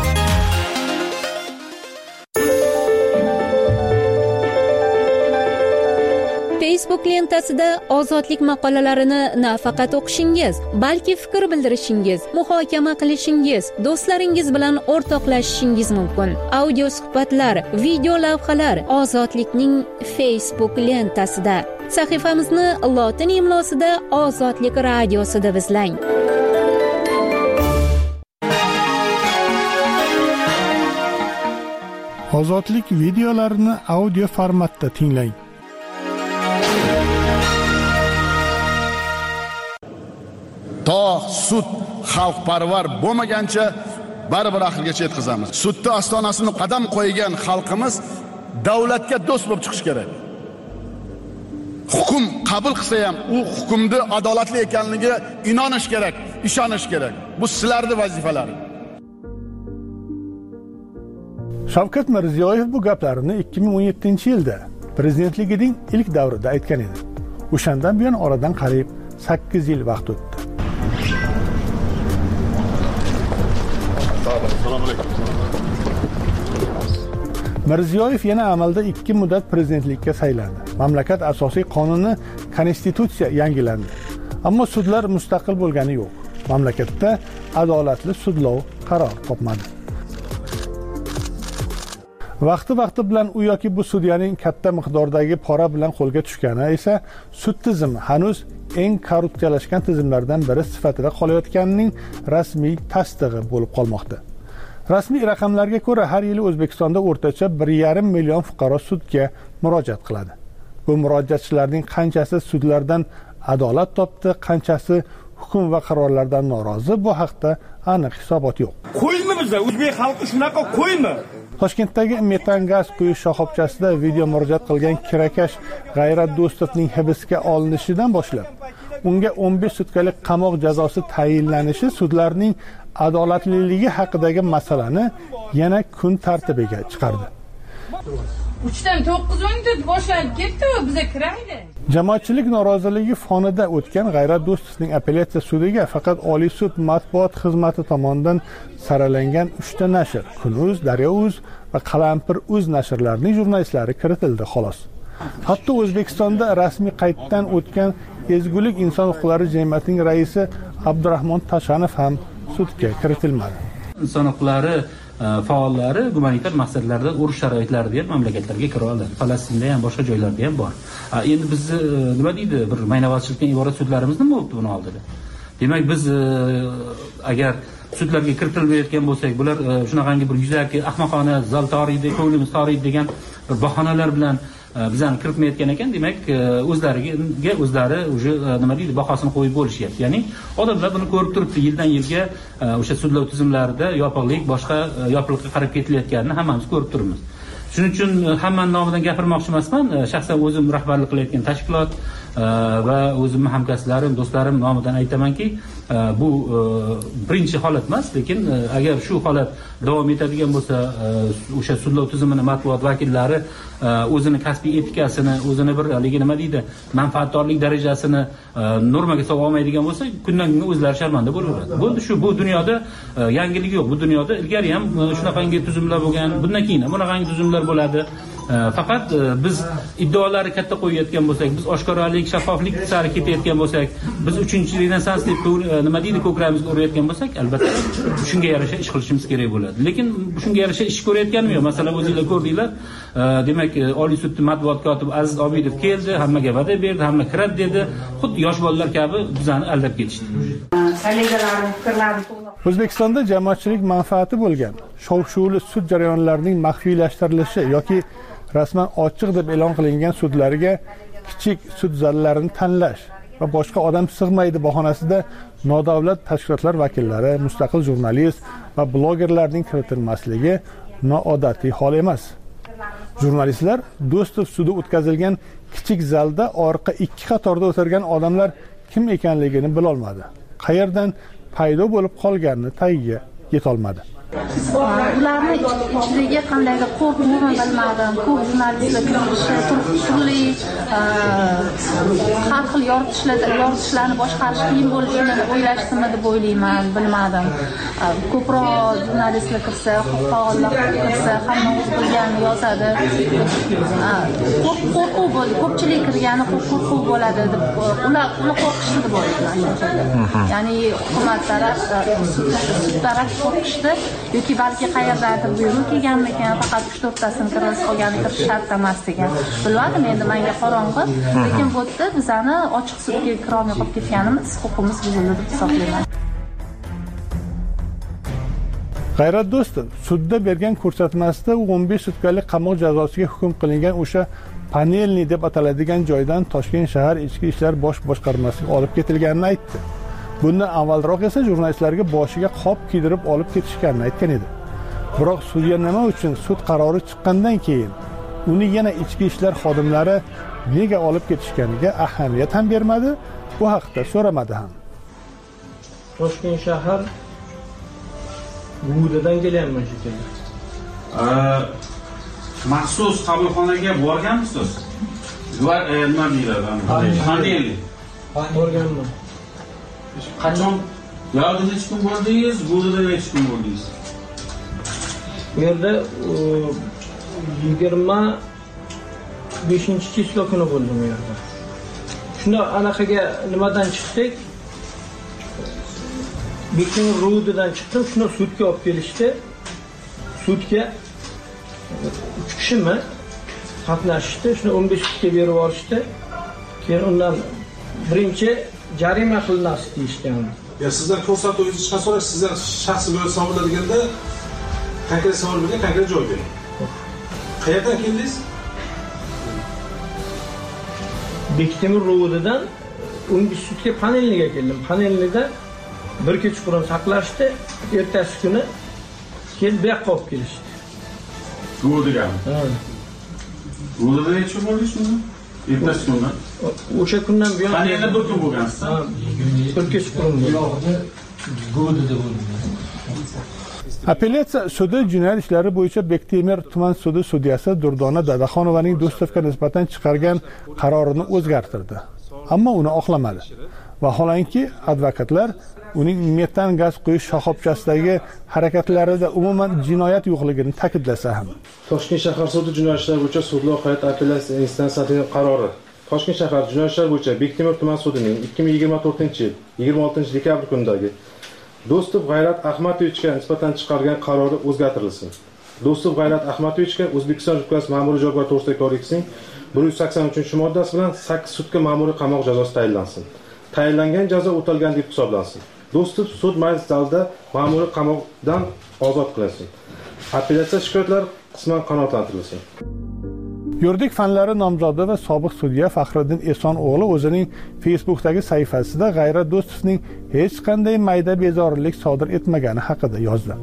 Facebook lentasida ozodlik maqolalarini nafaqat o'qishingiz, balki fikr bildirishingiz, muhokama qilishingiz, do'stlaringiz bilan o'rtoqlashishingiz mumkin. Audio suhbatlar, video lavhalar Ozodlikning Facebook lentasida. Sahifamizni lotin imlosida Ozodlik radiosida izlang. Ozodlik videolarini audio formatda tinglang. To sud xalqparvar bo'lmagancha baribir oxirigacha yetkazamiz. Sudda ostonasini qadam qo'ygan xalqimiz davlatga do'st bo'lib chiqish kerak. Hukm qabul qilsa ham u hukmni adolatli ekanligiga inonish kerak, ishonish kerak. Bu sizlarning vazifalaringiz. Shavkat Mirziyoyev bu gaplarini 2017-yilda prezidentligining ilk davrida aytgan edi. O'shandan buyon oradan qariyb 8 yil vaqt o'tdi. Mirziyoyev yana amalda 2 muddat prezidentlikka saylandi. Mamlakat asosiy qonuni konstitutsiya yangilandi. Ammo sudlar mustaqil bo'lgani yo'q. Mamlakatda adolatli sudlov qaror topmadi. Vaqti bilan u yoki bu sudyaning katta miqdordagi pora bilan qo'lga tushgani esa sud tizimi hanuz eng korrupsiyalashgan tizimlardan biri sifatida qolayotganining rasmiy tasdig'i bo'lib qolmoqda. Rasmiy raqamlarga ko'ra har yili O'zbekistonda o'rtacha 1,5 million fuqaro sudga murojaat qiladi. Bu murojaatchilarning qanchasi sudlardan adolat topdi, qanchasi hukm va qarorlardan norozi, bu haqda aniq hisobot yo'q. Qo'ymi bizlar o'zbek xalqi shunaqa qo'ymi? Toshkentdagi metan gaz quyish shoxobchasida video murojaat qilgan kirakash G'ayrat Do'stovning hibsga olinishidan boshlab unga 15 sutkalik qamoq jazosi tayinlanishi sudlarning adolatliligi haqidagi masalani yana kun tartibiga chiqardi. 3dan 9:14 boshlanib ketdi, biza kiraydi. Jamoatchilik noroziligi fonida o'tgan G'ayrat Do'stovning apellyatsiya sudiga faqat Oliy sud matbuot xizmati tomonidan saralangan 3 ta nashr, Kun.uz, Daryo.uz va Qalampir.uz nashrlarining jurnalistlari kiritildi xolos. Hatto O'zbekistonda rasmiy qayddan o'tgan Ezgulik inson huquqlari jamiyatining raisi Abdurahmon Tashanov ham sudga kiritilmadi. Inson huquqlari faollari gumanitar maqsadlarda urush sharoitlarida ham mamlakatlarga kira oladi. Falastinda ham boshqa joylarda ham bor. Endi biz nima deydi, bir maynavazchilikdan iborat sudlarimiz nima bo'libdi buni oldida? Demak biz agar sudlarga kiritilmayotgan bo'lsak, bular shunaqangi bir yuzaki ahmoqona zal toriydi, ko'nglimiz toriydi degan bir bahonalar bilan bizani kiritmayotgan ekan, demak o'zlariga o'zlari o'sha nima deydi, bahosini qo'yib bo'lishyapti. Ya'ni odamlar buni ko'rib turibdi, yildan yilga o'sha sudlov tizimlarida yopiqlik, boshqa yopiqlikka qarab ketilayotganini hammamiz ko'rib turibmiz. Shuning uchun hammaning nomidan gapirmoqchi emasman. Shaxsan o'zim rahbarlik qilayotgan tashkilot va o'zimning hamkasblarim, do'stlarim nomidan aytamanki, bu birinchi holat emas, lekin agar shu holat davom etadigan bo'lsa, o'sha sudlov tizimini matbuot vakillari o'zini kasbiy etikasini, o'zini bir haligi nima deydi, manfaatdorlik darajasini normaga solib olmaydigan bo'lsa, kundan kunga o'zlari sharmanda bo'laveradi. Bo'ldi, shu bu dunyoda yangilik yo'q. Bu dunyoda ilgari ham shunaqangi tuzumlar bo'lgan, bundan keyin ham bunaqangi tuzumlar bo'ladi. Faqat biz iddaolari katta qo'yayotgan bo'lsak, biz oshkoralik, shaffoflik sari ketayotgan bo'lsak, biz 3-renessans deb nima deydi, ko'kramizga urayotgan bo'lsak, albatta shunga yarasha ish qilishimiz kerak bo'ladi. Lekin shunga yarasha ish ko'rayotganmi yo'q? Masalan, o'zingizlar ko'rdinglar, demak, Oliy sud matbuot kotibi Aziz Obidov keldi, hammaga va'da berdi, hamma kiradi dedi. Xuddi yosh bolalar kabi bizani aldab ketishdi. O'zbekistonda jamoatchilik manfaati bo'lgan shov-shuvli sud jarayonlarining maxfiylashtirilishi yoki rasman ochiq deb e'lon qilingan sudlarga kichik sud zallarini tanlash va boshqa odam sig'maydi bahonasida nodavlat tashkilotlar vakillari, mustaqil jurnalist va blogerlarning kiritilmasligi noodatiy hol emas. Jurnalistlar Do'stov sudi o'tkazilgan kichik zalda orqa ikki qatorda o'tirgan odamlar kim ekanligini bilolmadi. Qayerdan paydo bo'lib qolganini tagiga yetolmadi. Ularni ichidagi qandaydir qo'rquvni bilmadim. Ko'p jurnalistlar turli har xil yoritishlarni boshqarish qiyin bo'lishini o'ylashdimi deb o'ylayman, bilmadim. Ko'proq jurnalistlar kirsa, faollar kirsa, hamma o'z bilganini yozadi. Qo'rquv bo'ldi. Ko'pchilik kirgani qo'rquv bo'ladi deb ular qo'rqishdi deb o'ylayman. Ya'ni hukumat taraf, sud taraf qo'rqishdi. Yoki balki qayerdadir buyruq kelganmikan, faqat 3-4 tasini kirish qolgani kirish shart emas degan. Bilmadim, endi menga qorong'i, lekin bu yerda bizani ochiq sudga kirolmay qolib ketganimiz, huquqimiz buzildi deb hisoblayman. G'ayrat Do'stov sudda bergan ko'rsatmasida 15 sutkalik qamoq jazosiga hukm qilingan o'sha panelni deb ataladigan joydan Toshkent shahar ichki ishlar bosh boshqarmasiga olib ketilganini aytdi. Bundan avvalroq esa jurnalistlarga boshiga qop kiydirib olib ketishganini aytgan edi. Biroq sudya nima uchun sud qarori chiqqandan keyin uni yana ichki ishlar xodimlari nega olib ketishganiga ahamiyat ham bermadi, bu haqda so'ramadi ham. Toshkent shahar Gudadan kelganman shekilli. Maxsus qabulxonaga borganmisiz? Nima deyiladi? Qanday? Borganman. Qachon? Yo'lda necha kun bo'ldingiz? Gudada necha kun bo'ldingiz? Bu yerda 25-chislo kuni bo'ldim bu yerda. Shunda anaqaga nimadan chiqdik? Bekin Rudidan chiqdim, shuni sudga olib kelishdi. Sudga 3 kishimi qatnashdi, shuni 15 kunga berib yuborishdi. Keyin undan birinchi jarima qilinasi deyishgan. Ya sizlar ko'rsatuvingizni chiqarib so'rash, sizlar shaxsiy bo'lib hisoblanadigan konkret savol bergan, konkret javob bering. Qayerdan keldingiz? Bektemir Rudidan 15 sudga panelniga keldim. Panelnida bir kechqurun saqlashdi, ertasi kuni kelib bu yoqqa olib kelishdi. Rudigami? Ha. Rudida necha bo'ldingiz shunda? Ertasi kuni. O'sha kundan buyon panelda bir kun bo'lgansiz. Ha. Bir kechqurun. Gudada bo'ldim. Apellyatsiya sudi jinoyat ishlari bo'yicha Bektemir tuman sudi sudyasi Durdona Dadaxonovaning Do'stovga nisbatan chiqargan qarorini o'zgartirdi. Ammo uni oqlamadi. Vaholanki advokatlar uning metan gaz quyish shoxobchasidagi harakatlarida umuman jinoyat yo'qligini ta'kidlasa ham. Toshkent shahar sudi jinoyat ishlari bo'yicha sudlar hay'at apellyatsiya instansiyasining qarori. Toshkent shahar jinoyat ishlari bo'yicha Bektemir tuman sudining 2024-yil 26-dekabr kunidagi Do'stov G'ayrat Ahmadovichga nisbatan chiqargan qarori o'zgartirilsin. Do'stov G'ayrat Ahmadovichga O'zbekiston Respublikasi Ma'muriy javobgarlik to'g'risidagi kodeksining 183-moddasi bilan 8 sutka ma'muriy qamoq jazosi tayinlansin. Tayinlangan jazo o'talgan deb hisoblansin. Do'stov sud majlis zalida ma'muriy qamoqdan ozod qilinsin. Apellyatsiya shikoyatlari qisman qanoatlantirilsin. Yuridik fanlari nomzodi va sobiq sudya Faxriddin Eson o'g'li o'zining Facebook'dagi sahifasida G'ayrat Do'stovning hech qanday mayda bezorilik sodir etmagani haqida yozdi.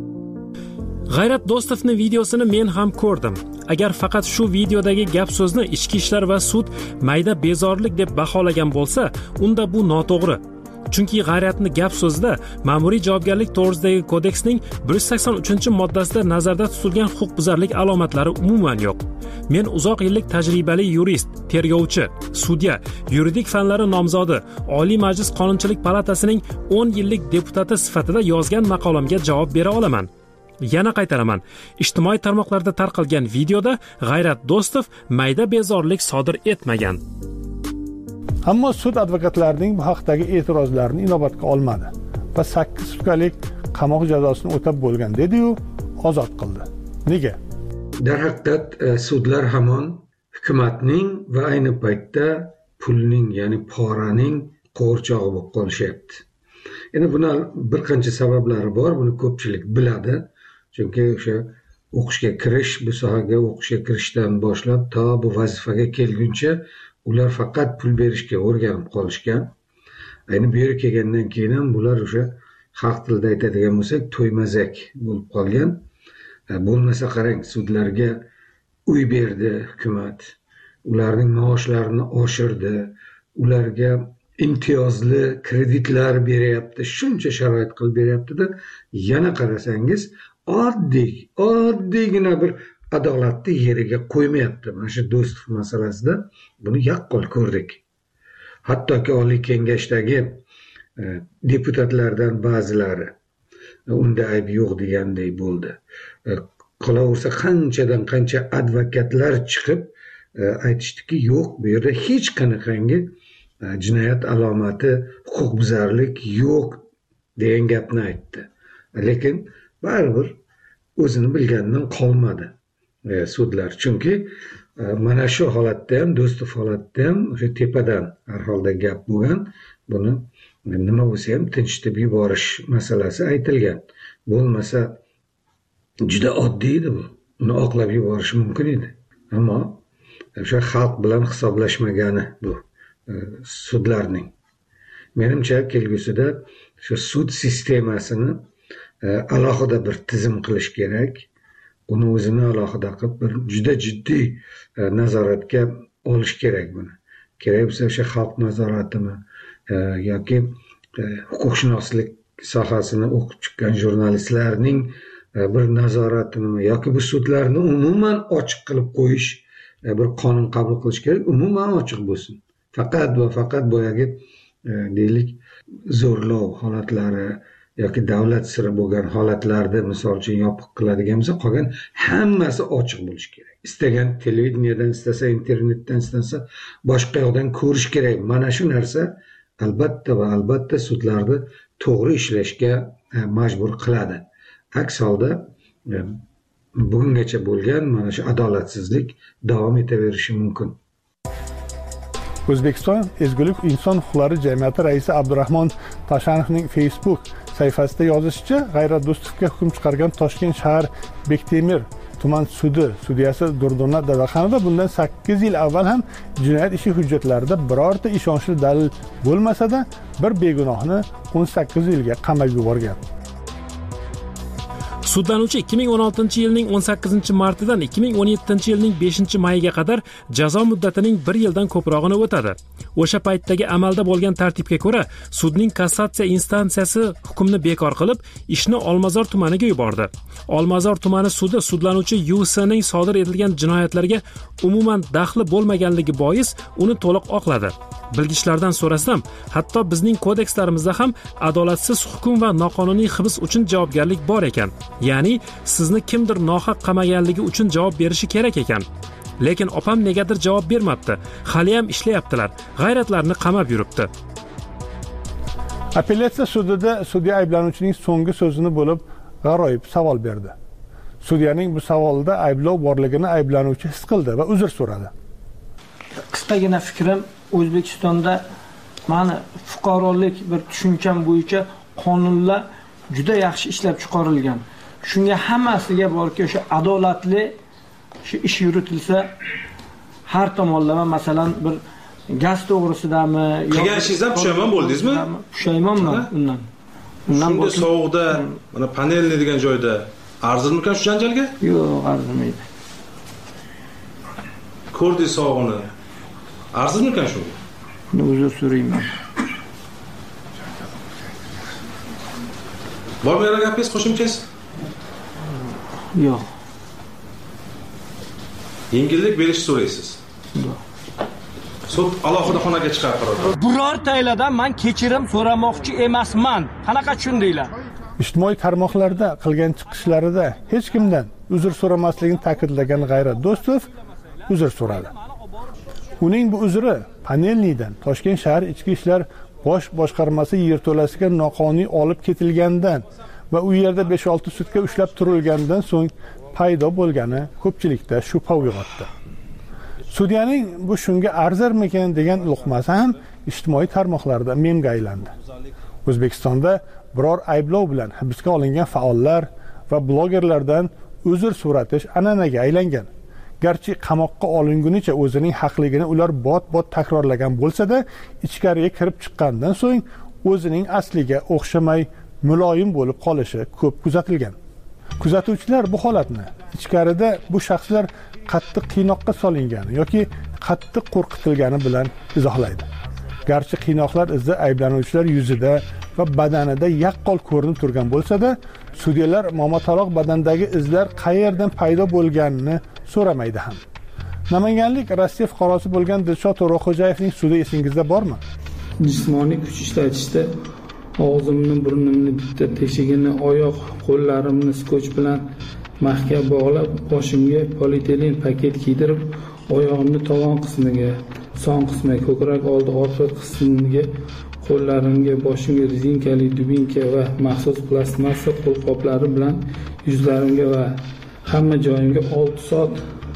G'ayrat Do'stovning videosini men ham ko'rdim. Agar faqat shu videodagi gap so'zni ichki ishlar va sud mayda bezorilik deb baholagan bo'lsa, unda bu noto'g'ri. Chunki G'ayratni gap so'zida ma'muriy javobgarlik to'g'risidagi kodeksning 183-moddasida nazarda tutilgan huquqbuzarlik alomatlari umuman yo'q. Men uzoq yillik tajribali yurist, tergovchi, sudya, yuridik fanlari nomzodi, Oliy Majlis Qonunchilik palatasining 10 yillik deputati sifatida yozgan maqolamga javob bera olaman. Yana qaytaraman. Ijtimoiy tarmoqlarda tarqalgan videoda G'ayrat Do'stov mayda bezorilik sodir etmagan. Ammo sud advokatlarining bu haqdagi e'tirozlarini inobatga olmadi va 8 sutkalik qamoq jazosini o'tab bo'lgan dedi-yu, ozod qildi. Nega? Darhaqiqat sudlar hamon hukumatning va ayni paytda pulning, ya'ni poraning qo'rchog'i bo'lib qolishyapti. Endi buni bir qancha sabablari bor, buni ko'pchilik biladi. Chunki o'sha o'qishga kirish, bu sohaga o'qishga kirishdan boshlab to bu vazifaga kelguncha ular faqat pul berishga o'rganib qolishgan. Ayni bu yerga kelgandan keyin ham bular o'sha xalq tilida aytadigan bo'lsak, to'ymazak bo'lib qolgan. Bo'lmasa qarang, sudlarga uy berdi hukumat, ularning maoshlarini oshirdi, ularga imtiyozli kreditlar beryapti, shuncha sharoit qilib beryapti-da, yana qarasangiz oddiygina bir adolatni yeriga qo'ymayapti. Mana shu Do'stov masalasida buni yaqqol ko'rdik. Hattoki Oliy Kengashdagi deputatlardan ba'zilari unda ayb yo'q deganday bo'ldi. Qolaversa qanchadan qancha advokatlar chiqib aytishdiki, yo'q, bu yerda hech qanaqangi jinoyat alomati, huquqbuzarlik yo'q degan gapni aytdi. Lekin baribir o'zini bilganidan qolmadi sudlar. Chunki mana shu holatda ham, Do'stov holatda ham o'sha tepadan har holda gap bo'lgan. Buni nima bo'lsa ham tinchitib yuborish masalasi aytilgan. Bo'lmasa juda oddiy edi bu. Uni oqlab yuborish mumkin edi. Ammo o'sha xalq bilan hisoblashmagani bu sudlarning. Menimcha kelgusida shu sud sistemasini alohida bir tizim qilish kerak. Uni o'zini alohida qilib bir juda jiddiy nazoratga olish kerak buni. Kerak bo'lsa o'sha xalq nazoratimi yoki huquqshunoslik sohasini o'qib chiqqan jurnalistlarning bir nazoratimi yoki bu sudlarni umuman ochiq qilib qo'yish, bir qonun qabul qilish kerak, umuman ochiq bo'lsin. Faqat va faqat boyagi deylik zo'rlov holatlari yoki davlat siri bo'lgan holatlarda misol uchun yopiq qiladigan bo'lsa, qolgan hammasi ochiq bo'lishi kerak. Istagan televideniyadan, istasa internetdan, istasa boshqa yoqdan ko'rish kerak. Mana shu narsa albatta va albatta sudlarni to'g'ri ishlashga majbur qiladi. Aks holda bugungacha bo'lgan mana shu adolatsizlik davom etaverishi mumkin. O'zbekiston Ezgulik inson huquqlari jamiyati raisi Abdurahmon Tashanovning Facebook sahifasida yozishicha, G'ayrat Do'stovga hukm chiqargan Toshkent shahar Bektemir tuman sudi sudyasi Durdona Dadaxonova bundan 8 yil avval ham jinoyat ishi hujjatlarida birorta ishonchli dalil bo'lmasa-da, bir begunohni 18 yilga qamab yuborgan. Sudlanuvchi 2016-yilning 18-martidan 2017-yilning 5-mayiga qadar jazo muddatining 1 yildan ko'prog'ini o'tadi. O'sha paytdagi amalda bo'lgan tartibga ko'ra, sudning kassatsiya instansiyasi hukmni bekor qilib, ishni Olmazor tumaniga yubordi. Olmazor tumani sudi sudlanuvchi Yusining sodir etilgan jinoyatlarga umuman daxli bo'lmaganligi bois uni to'liq oqladi. Bilgichlardan so'rasam, hatto bizning kodekslarimizda ham adolatsiz hukm va noqonuniy hibs uchun javobgarlik bor ekan. Ya'ni sizni kimdir nohaq qamaganligi uchun javob berishi kerak ekan. Lekin opam negadir javob bermabdi. Hali ham ishlayaptilar. G'ayratlarni qamab yuribdi. Apellyatsiya sudida sudya ayblanuvchining so'nggi so'zini bo'lib g'aroyib savol berdi. Sudyaning bu savolida ayblov borligini ayblanuvchi his qildi va uzr so'radi. Qisqagina fikrim, O'zbekistonda mana fuqarolik bir tushuncham bo'yicha qonunlar juda yaxshi ishlab chiqarilgan. Shunga hammasiga borki, o'sha adolatli shu ish yuritilsa, har tomonlama, masalan, bir gaz to'g'risidami, qilgan ishingizdan pushaymon bo'ldingizmi? Pushaymonman undan. Shunda sovuqda, mana panelni degan joyda arzirmikan shu janjalga? Yo'q, arzimaydi. Ko'rdingiz sovuqni. Arzirmikan shu? Uzr so'rayman. Bormi yana gapingiz, qo'shimchasiz? Yo'q. Yengillik berish so'raysiz. Sud alohida xonaga chiqarib qo'yadi. Birortaylardan men kechirim so'ramoqchi emasman. Qanaqa tushundinglar? Ijtimoiy tarmoqlarda qilgan chiqishlarida hech kimdan uzr so'ramasligini ta'kidlagan G'ayrat Do'stov uzr so'radi. Uning bu uzri Panelnidan Toshkent shahar ichki ishlar bosh boshqarmasi yerto'lasiga noqonuniy olib ketilgandan va u yerda 5-6 sutka ushlab turilgandan so'ng paydo bo'lgani ko'pchilikda shubha uyg'otdi. Sudyaning bu shunga arzirmikan degan luqmasi ham ijtimoiy tarmoqlarda memga aylandi. O'zbekistonda biror ayblov bilan hibsga olingan faollar va blogerlardan uzr so'ratish an'anaga aylangan. Garchi qamoqqa olingunicha o'zining haqligini ular bot-bot takrorlagan bo'lsa-da, ichkariga kirib chiqqandan so'ng o'zining asliga o'xshamay muloyim bo'lib qolishi ko'p kuzatilgan. Kuzatuvchilar bu holatni ichkarida bu shaxslar qattiq qiynoqqa solingani yoki qattiq qo'rqitilgani bilan izohlaydi. Garchi qiynoqlar izi ayblanuvchilar yuzida va badanida yaqqol ko'rinib turgan bo'lsa-da, sudyalar momaqaldiroq badandagi izlar qayerdan paydo bo'lganini so'ramaydi ham. Namanganlik Rossiya fuqarosi bo'lgan Dilshod To'raxo'jayevning sudi esingizda bormi? Jismoniy kuch ishlatishda og'zimni, burnimni, bitta teshigini, oyoq, qo'llarimni skoch bilan mahkam bog'lab, boshimga polietilen paket kiydirib, oyog'imni tovon qismiga, son qismiga, ko'krak oldi orqa qismiga, qo'llarimga, boshimga rezinkali dubinka va maxsus plastmassa qo'lqoplari bilan yuzlarimga va hamma joyimga 6 soat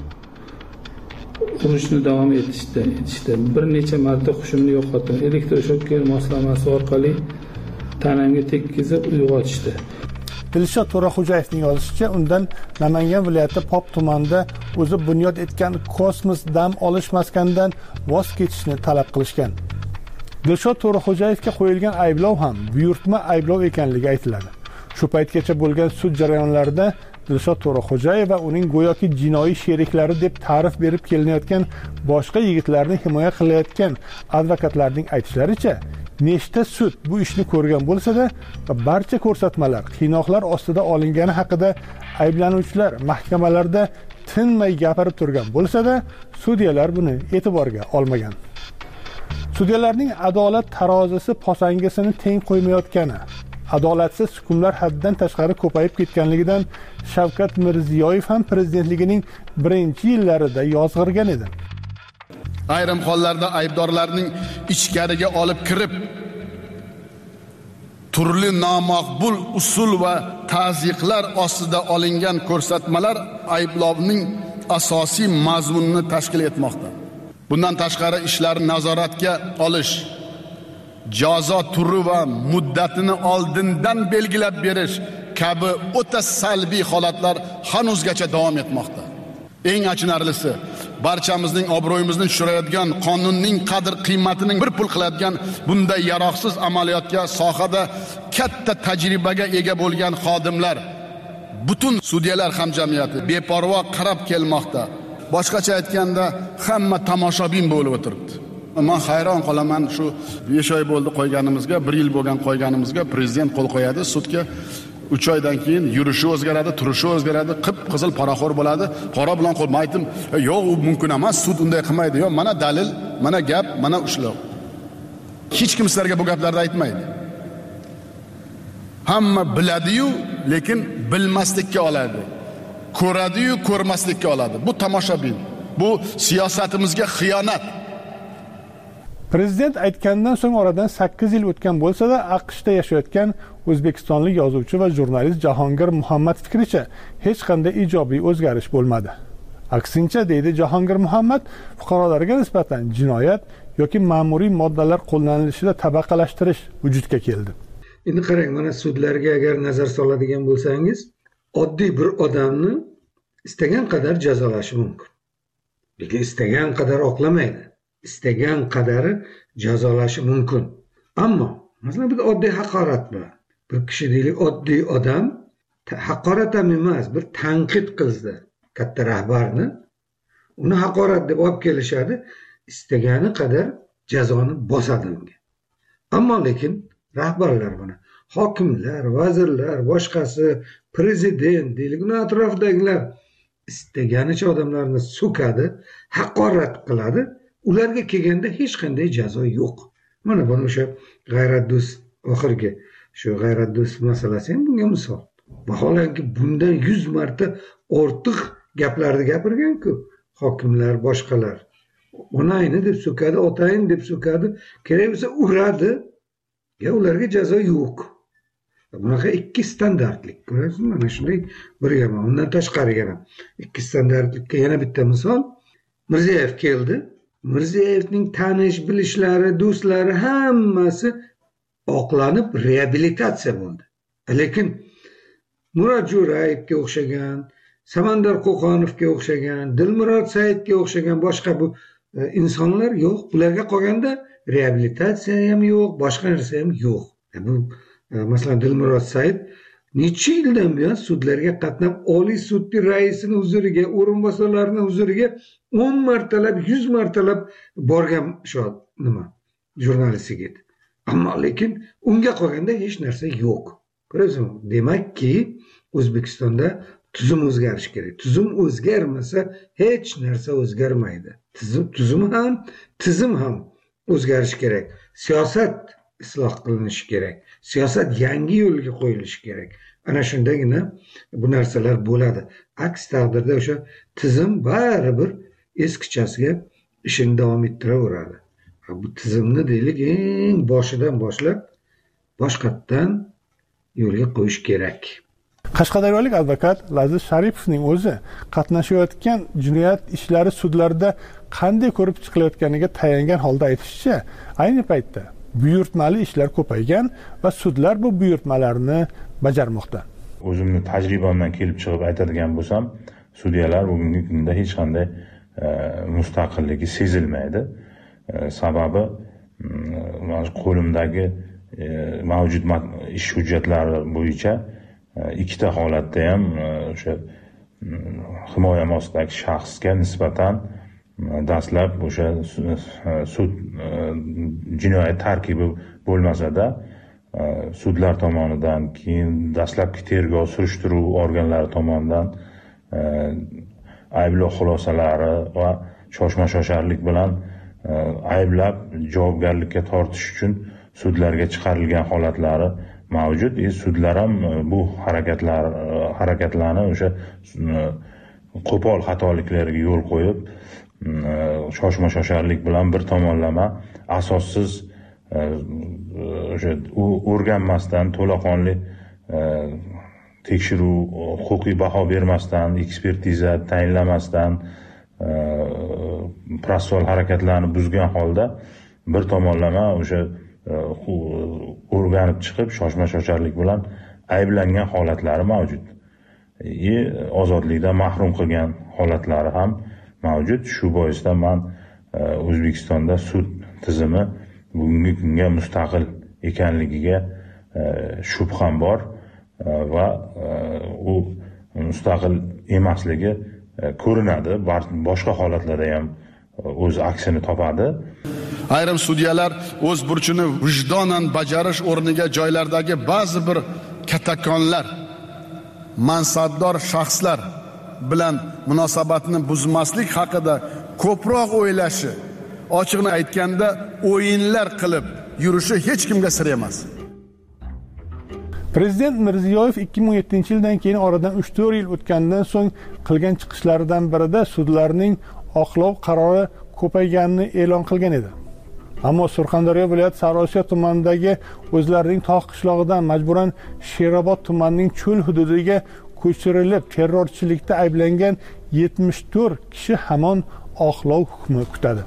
urishni davom etishdi. Bir necha marta hushimni yo'qotdim. Elektroshoker moslamasi orqali tanamga tekkizib uyg'otishdi. Dilshod To'raxo'jayevning yozishicha, undan Namangan viloyati Pop tumanida o'zi bunyod etgan kosmos dam olish maskanidan voz kechishni talab qilishgan. Dilshod To'raxo'jayevga qo'yilgan ayblov ham buyurtma ayblov ekanligi aytiladi. Shu paytgacha bo'lgan sud jarayonlarida Dilshod To'raxo'jayev va uning go'yoki jinoiy sheriklari deb ta'rif berib kelinayotgan boshqa yigitlarni himoya qilayotgan advokatlarning aytishlaricha, nechta sud bu ishni ko'rgan bo'lsa-da, barcha ko'rsatmalar qiynoqlar ostida olingani haqida ayblanuvchilar mahkamalarda tinmay gapirib turgan bo'lsa-da, sudyalar buni e'tiborga olmagan. Sudyalarning adolat tarozisi posangasini teng qo'ymayotgani, adolatsiz hukmlar haddan tashqari ko'payib ketganligidan Shavkat Mirziyoyev ham prezidentligining birinchi yillarida yozg'irgan edi. Ayrim hollarda aybdorlarning ichkariga olib kirib, turli nomaqbul usul va ta'ziqlar ostida olingan ko'rsatmalar ayblovning asosiy mazmunini tashkil etmoqda. Bundan tashqari ishlarni nazoratga olish, jazo turi va muddatini oldindan belgilab berish kabi o'ta salbiy holatlar hanuzgacha davom etmoqda. Eng achinarlisi, barchamizning obro'yimizni tushirayotgan, qonunning qadr-qiymatini bir pul qiladigan bunday yaroqsiz amaliyotga sohada katta tajribaga ega bo'lgan xodimlar, butun sudyalar hamjamiyati beparvo qarab kelmoqda. Boshqacha aytganda, hamma tomoshabin bo'lib o'tiribdi. Men hayron qolaman, shu 5 oy bo'ldi qo'yganimizga, 1 yil bo'lgan qo'yganimizga prezident qo'l qo'yadi, sudga 3 oydan keyin yurishi o'zgaradi, turishi o'zgaradi, qip-qizil poraxo'r bo'ladi. Qora bilan qo'l aytdim, yo'q, u mumkin emas, sud unday qilmaydi. Yo'q, mana dalil, mana gap, mana ushlov. Hech kim sizlarga bu gaplarni aytmaydi. Hamma biladi-yu, lekin bilmaslikka oladi. Ko'radi-yu, ko'rmaslikka oladi. Bu tomoshabin. Bu siyosatimizga xiyonat. Prezident aytgandan so'ng oradan 8 yil o'tgan bo'lsa-da, AQShda yashayotgan o'zbekistonlik yozuvchi va jurnalist Jahongir Muhammad fikricha hech qanday ijobiy o'zgarish bo'lmadi. Aksincha, deydi Jahongir Muhammad, fuqarolarga nisbatan jinoyat yoki ma'muriy moddalar qo'llanilishida tabaqalashtirish vujudga keldi. Endi qarang, mana sudlarga agar nazar soladigan bo'lsangiz, oddiy bir odamni istagan qadar jazolashi mumkin. Lekin istagan qadar oqlamaydi. Istagan qadari jazolashi mumkin. Ammo masalan bir oddiy haqorat bilan bir kishi deylik, oddiy odam haqorat ham emas, bir tanqid qilsa katta rahbarni, uni haqorat deb olib kelishadi, istagani qadar jazoni bosadi unga. Ammo lekin rahbarlar buni hokimlar, vazirlar, boshqasi, prezident deylik, uni atrofidagilar istaganicha odamlarni so'kadi, haqorat qiladi. Ularga kelganda hech qanday jazo yo'q. Mana buni o'sha G'ayratdo'st oxirgi shu G'ayratdo'st masalasi ham bunga misol. Vaholanki bundan 100 marta ortiq gaplarni gapirgan-ku hokimlar, boshqalar. Onayni deb so'kadi, otayin deb so'kadi, kerak bo'lsa uradi. Ularga jazo yo'q. Bunaqa ikki standartlik. Ko'rasizmi? Mana shunday bir yomon. Undan tashqari yana ikki standartlikka yana bitta misol. Mirziyoyev keldi. Mirziyevning tanish bilishlari, do'stlari hammasi oqlanib reabilitatsiya bo'ldi. Lekin Murod Jo'rayevga o'xshagan, Samandar Qo'qonovga o'xshagan, Dilmurod Saidga o'xshagan boshqa bu insonlar yo'q. Ularga qolganda reabilitatsiya ham yo'q, boshqa narsa ham yo'q. Bu masalan Dilmurod Said necha yildan buyon sudlarga qatnab, Oliy sudning raisini huzuriga, o'rinbosarlarini huzuriga 10 martalab, 100 martalab borgan jurnalist yigit. Ammo lekin unga qolganda hech narsa yo'q. Ko'rasizmi? Demakki, O'zbekistonda tuzum o'zgarishi kerak. Tuzum o'zgarmasa hech narsa o'zgarmaydi. Tizim ham o'zgarishi kerak. Siyosat isloh qilinishi kerak. Siyosat yangi yo'lga qo'yilishi kerak. Ana shundagina bu narsalar bo'ladi. Aks taqdirda o'sha tizim baribir eskichasiga ishini davom ettiraveradi. Bu tizimni deylik eng boshidan boshlab boshqatdan yo'lga qo'yish kerak. Qashqadaryolik advokat Laziz Sharipovning o'zi qatnashayotgan jinoyat ishlari sudlarda qanday ko'rib chiqilayotganiga tayangan holda aytishicha, ayni paytda buyurtmali ishlar ko'paygan va sudlar bu buyurtmalarni bajarmoqda. O'zimni tajribamdan kelib chiqib aytadigan bo'lsam, sudyalar bugungi kunda hech qanday mustaqilligi sezilmaydi. Sababi qo'limdagi mavjud ish hujjatlari bo'yicha ikkita holatda ham o'sha himoya ostidagi shaxsga nisbatan dastlab o'sha sud jinoyat tarkibi bo'lmasa-da sudlar tomonidan, keyin dastlabki tergov surishtiruv organlari tomonidan ayblov xulosalari va shoshma-shosharlik bilan ayblab javobgarlikka tortish uchun sudlarga chiqarilgan holatlari mavjud. Sudlar ham bu harakatlarni o'sha qo'pol xatoliklarga yo'l qo'yib, shoshma-shosharlik bilan bir tomonlama asossiz o'sha o'rganmasdan, to'laqonli tekshiruv, huquqiy baho bermasdan, ekspertiza tayinlamasdan protsessual harakatlarni buzgan holda bir tomonlama o'sha o'rganib chiqib shoshma-shosharlik bilan ayblangan holatlari mavjud. Ozodlikdan mahrum qilgan holatlari ham mavjud. Shu boisdan men O'zbekistonda sud tizimi bugungi kunga mustaqil ekanligiga shubham bor va u mustaqil emasligi ko'rinadi. Boshqa holatlarda ham o'z aksini topadi. Ayrim sudyalar o'z burchini vijdonan bajarish o'rniga joylardagi ba'zi bir katakonlar, mansabdor shaxslar bilan munosabatni buzmaslik haqida ko'proq o'ylashi, ochiqni aytganda o'yinlar qilib yurishi hech kimga sir emas. Prezident Mirziyoyev 2017-yildan keyin oradan 3-4 yil o'tgandan so'ng qilgan chiqishlaridan birida sudlarning oqlov qarori ko'payganini e'lon qilgan edi. Ammo Surxondaryo viloyati Sariosiyo tumanidagi o'zlarining tog' qishlog'idan majburan Sherobod tumanining cho'l hududiga ko'chirilib, terrorchilikda ayblangan 74 kishi hamon oqlov hukmi kutadi.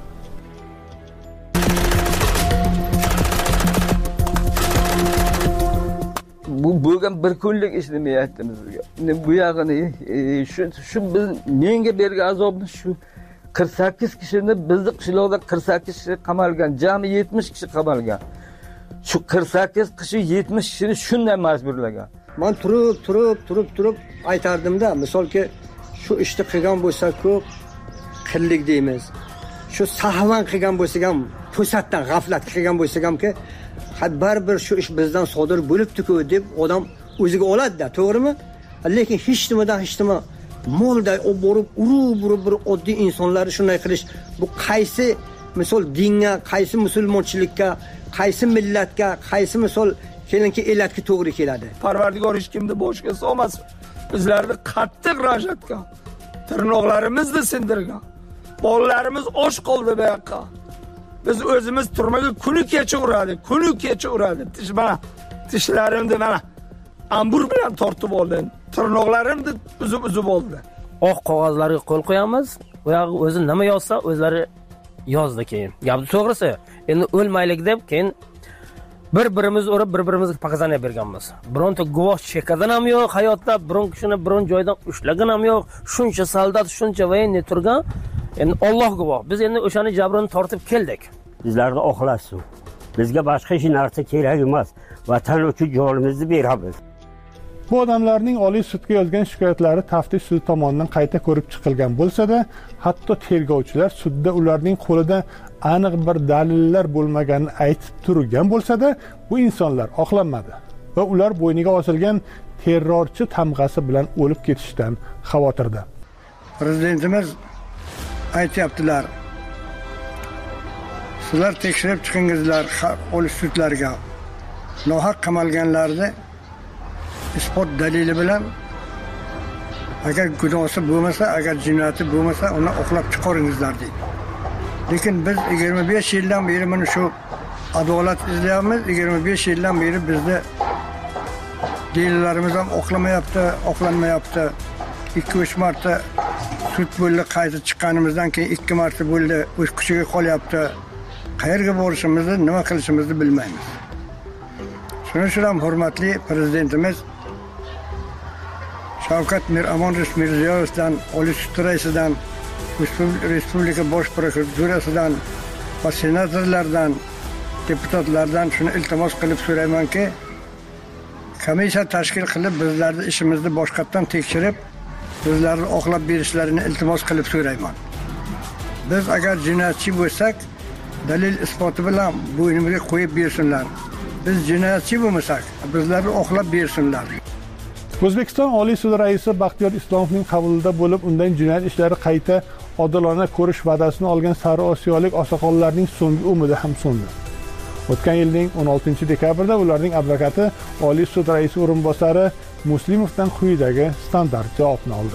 Bu bo'lgan bir kunlik ish demayapti bizga. Bu yog'ini shu biz menga bergan azobni shu 48 kishini bizni qishloqda 48 kishi qamalgan, jami 70 kishi qamalgan. Shu 48 kishi 70 kishini shunday majburlagan. Men turib aytardimda, misolki shu ishni qilgan bo'lsa-ku qillik deymiz. Shu sahvan qilgan bo'lsa ham, to'satdan g'aflat qilgan bo'lsa hamki, baribir shu ish bizdan sodir bo'libdi-ku deb odam o'ziga oladi-da, to'g'rimi? Lekin hech nima molda borib urib bir oddiy insonlarni shunday qilish, bu qaysi misol dinga, qaysi musulmonchilikka, qaysi millatga, qaysi misol kelinki elatga to'g'ri keladi? Parvardigor hech kimni boshga solmasin. Bizlarni qattiq rajatga, tirnoqlarimizni sindirgan. Bolalarimiz och qoldi bu yoqqa. Biz o'zimiz turmaga kuni kecha uradi. Tishlarimni mana ambur bilan tortib oldim. Tirnoqlarimni uzib oldi. Oq qog'ozlarga qo'l qo'yamiz. U yoq o'zi nima yozsa, o'zlari yozdi keyin. Gapni to'g'risi, endi o'lmaylik deb keyin bir-birimiz urib, bir-birimizga pakazaniya berganmiz. Bironta guvoh chekadan ham yo'q, hayotda biron kishini biron joydan ushlagan ham yo'q. Shuncha soldat, shuncha voyenniy turgan. Endi Alloh guvoh, biz endi o'shani jabrini tortib keldik. Bizlarni oqlasin. Bizga boshqa hech narsa kerak emas. Vatan uchun jonimizni beramiz. Bu odamlarning Oliy sudga yozgan shikoyatlari taftish sudi tomonidan qayta ko'rib chiqilgan bo'lsa-da, hatto tergovchilar sudda ularning qo'lida aniq bir dalillar bo'lmaganini aytib turgan bo'lsa-da, bu insonlar oqlanmadi va ular bo'yniga osilgan terrorchi tamg'asi bilan o'lib ketishdan xavotirda. Prezidentimiz aytyaptilar, sizlar tekshirib chiqingizlar Oliy sudlarga. Nohaq qamalganlarni isbot dalili bilan agar gunohi bo'lmasa, agar jinoyati bo'lmasa, uni oqlab chiqaringizlar deydi. Lekin biz 25 yildan beri mana shu adolat izlayapmiz. 25 yildan beri bizda delillarimiz ham oqlanmayapti. 2-3 marta sud bo'ldi, qayta chiqqanimizdan keyin 2 marta bo'ldi, o'z kuchiga qolyapti. Qayerga borishimizni, nima qilishimizni bilmaymiz. Shuning uchun ham hurmatli prezidentimiz Shavkat Mirziyoyevdan, Oliy sud raisidan, Respublika bosh prokuraturasidan va senatorlardan, deputatlardan shuni iltimos qilib so'raymanki, komissiya tashkil qilib bizlarni ishimizni boshqatdan tekshirib, bizlarni oqlab berishlarini iltimos qilib so'rayman. Biz agar jinoyatchi bo'lsak, dalil isboti bilan bo'ynimizga qo'yib bersinlar. Biz jinoyatchi bo'lmasak, bizlarni oqlab bersinlar. O'zbekiston Oliy sudi raisi Baxtiyor Islomovning qabulida bo'lib, undan jinoyat ishlari qayta odilona ko'rish va'dasini olgan Sari Osiyolik oqsoqollarning so'nggi umidi ham so'ndi. O'tgan yilning 16-dekabrda ularning advokati Oliy sud raisi o'rinbosari Muslimovdan quyidagi standart javobni oldi.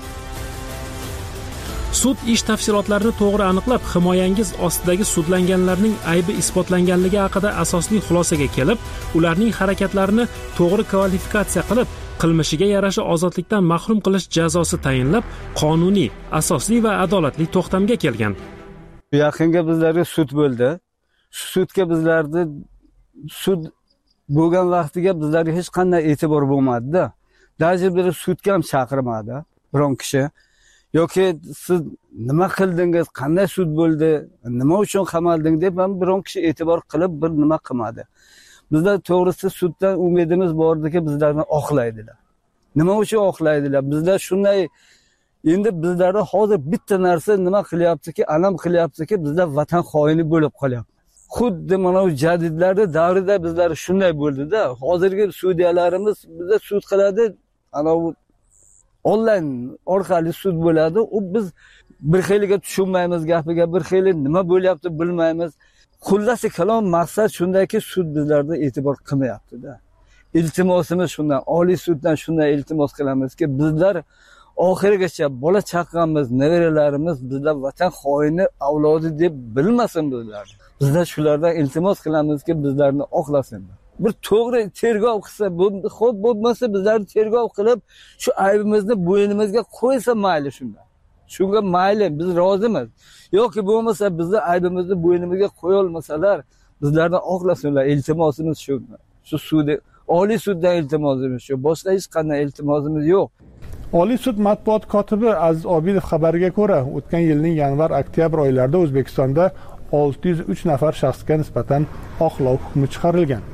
Sud ish tafsilotlarini to'g'ri aniqlab, himoyangiz ostidagi sudlanganlarning aybi isbotlanganligi haqida asosli xulosaga kelib, ularning harakatlarini to'g'ri kvalifikatsiya qilib, qilmishiga yarasha ozodlikdan mahrum qilish jazosi tayinlab, qonuniy, asosli va adolatli to'xtamga kelgan. Yaqinga bizlarga sud bo'ldi. Shu sudga bizlarni sud bo'lgan vaqtiga bizlarga hech qanday e'tibor bo'lmadi-da. Даже bir sudga ham chaqirmadi biron kishi. Yoki siz nima qildingiz, qanday sud bo'ldi, nima uchun qamalding deb ham biron kishi e'tibor qilib bir nima qilmadi. Bizlar to'g'risi suddan umidimiz bordiki, bizlarni oqlaydilar. Nima uchun oqlaydilar? Bizlar shunday, endi bizlarda hozir bitta narsa nima qilyaptiki, alam qilyaptiki, bizlar vatan xoini bo'lib qolyapmiz. Xuddi mana bu jadidlarning davrida bizlar shunday bo'ldi-da. Hozirgi sudyalarimiz bizda sud qiladi, ana bu onlayn orqali sud bo'ladi. U biz bir xiliga tushunmaymiz gapiga, bir xili nima bo'lyapti bilmaymiz. Xullasi kalom maqsad shundayki, sud bizlarda e'tibor qilmayapti-da. Iltimosimiz shundan, Oliy suddan shunday iltimos qilamizki, bizlar oxirigacha bola chaqamiz, nevaralarimiz bizlar vatan xoini avlodi deb bilmasin bizlar. Bizlar shulardan iltimos qilamizki, bizlarni oqlasin. Bir to'g'ri tergov qilsa, xo'p bo'lmasa bizlarni tergov qilib, shu aybimizni bo'ynimizga qo'ysa mayli shundan. Shunga mayli, biz rozimiz. Yoki bo'lmasa bizni aybimizni bo'ynimizga qo'ya olmasalar, bizlarni oqlasinlar. Iltimosimiz shu. Shu sudi, Oliy suddan iltimosimiz shu. Boshqa hech qanday iltimosimiz yo'q. Oliy sud matbuot kotibi Aziz Obidov xabariga ko'ra, o'tgan yilning yanvar-oktyabr oylarida O'zbekistonda 603 nafar shaxsga nisbatan oqlov hukmi chiqarilgan.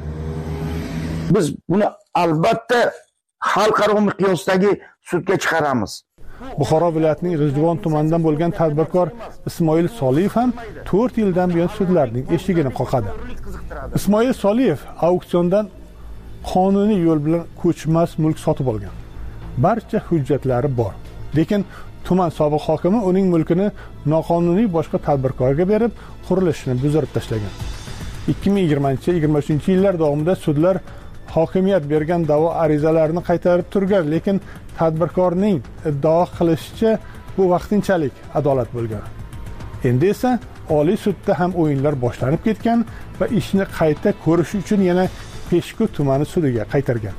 Biz buni albatta xalqaro miqyosdagi sudga chiqaramiz. Buxoro viloyatining G'ijduvon tumanidan bo'lgan tadbirkor Ismoil Soliyev ham 4 yildan buyon sudlarning eshigini qoqadi. Ismoil Soliyev auksiondan qonuniy yo'l bilan ko'chmas mulk sotib olgan. Barcha hujjatlari bor. Lekin tuman sobiq hokimi uning mulkini noqonuniy boshqa tadbirkorga berib, qurilishini buzdirib tashlagan. 2020-23 yillar davomida sudlar hokimiyat bergan da'vo arizalarini qaytarib turgan, lekin tadbirkorning iddao qilishicha bu vaqtinchalik adolat bo'lgan. Endi esa Oliy sudda ham o'yinlar boshlanib ketgan va ishni qayta ko'rish uchun yana Peshku tumani sudiga qaytargan.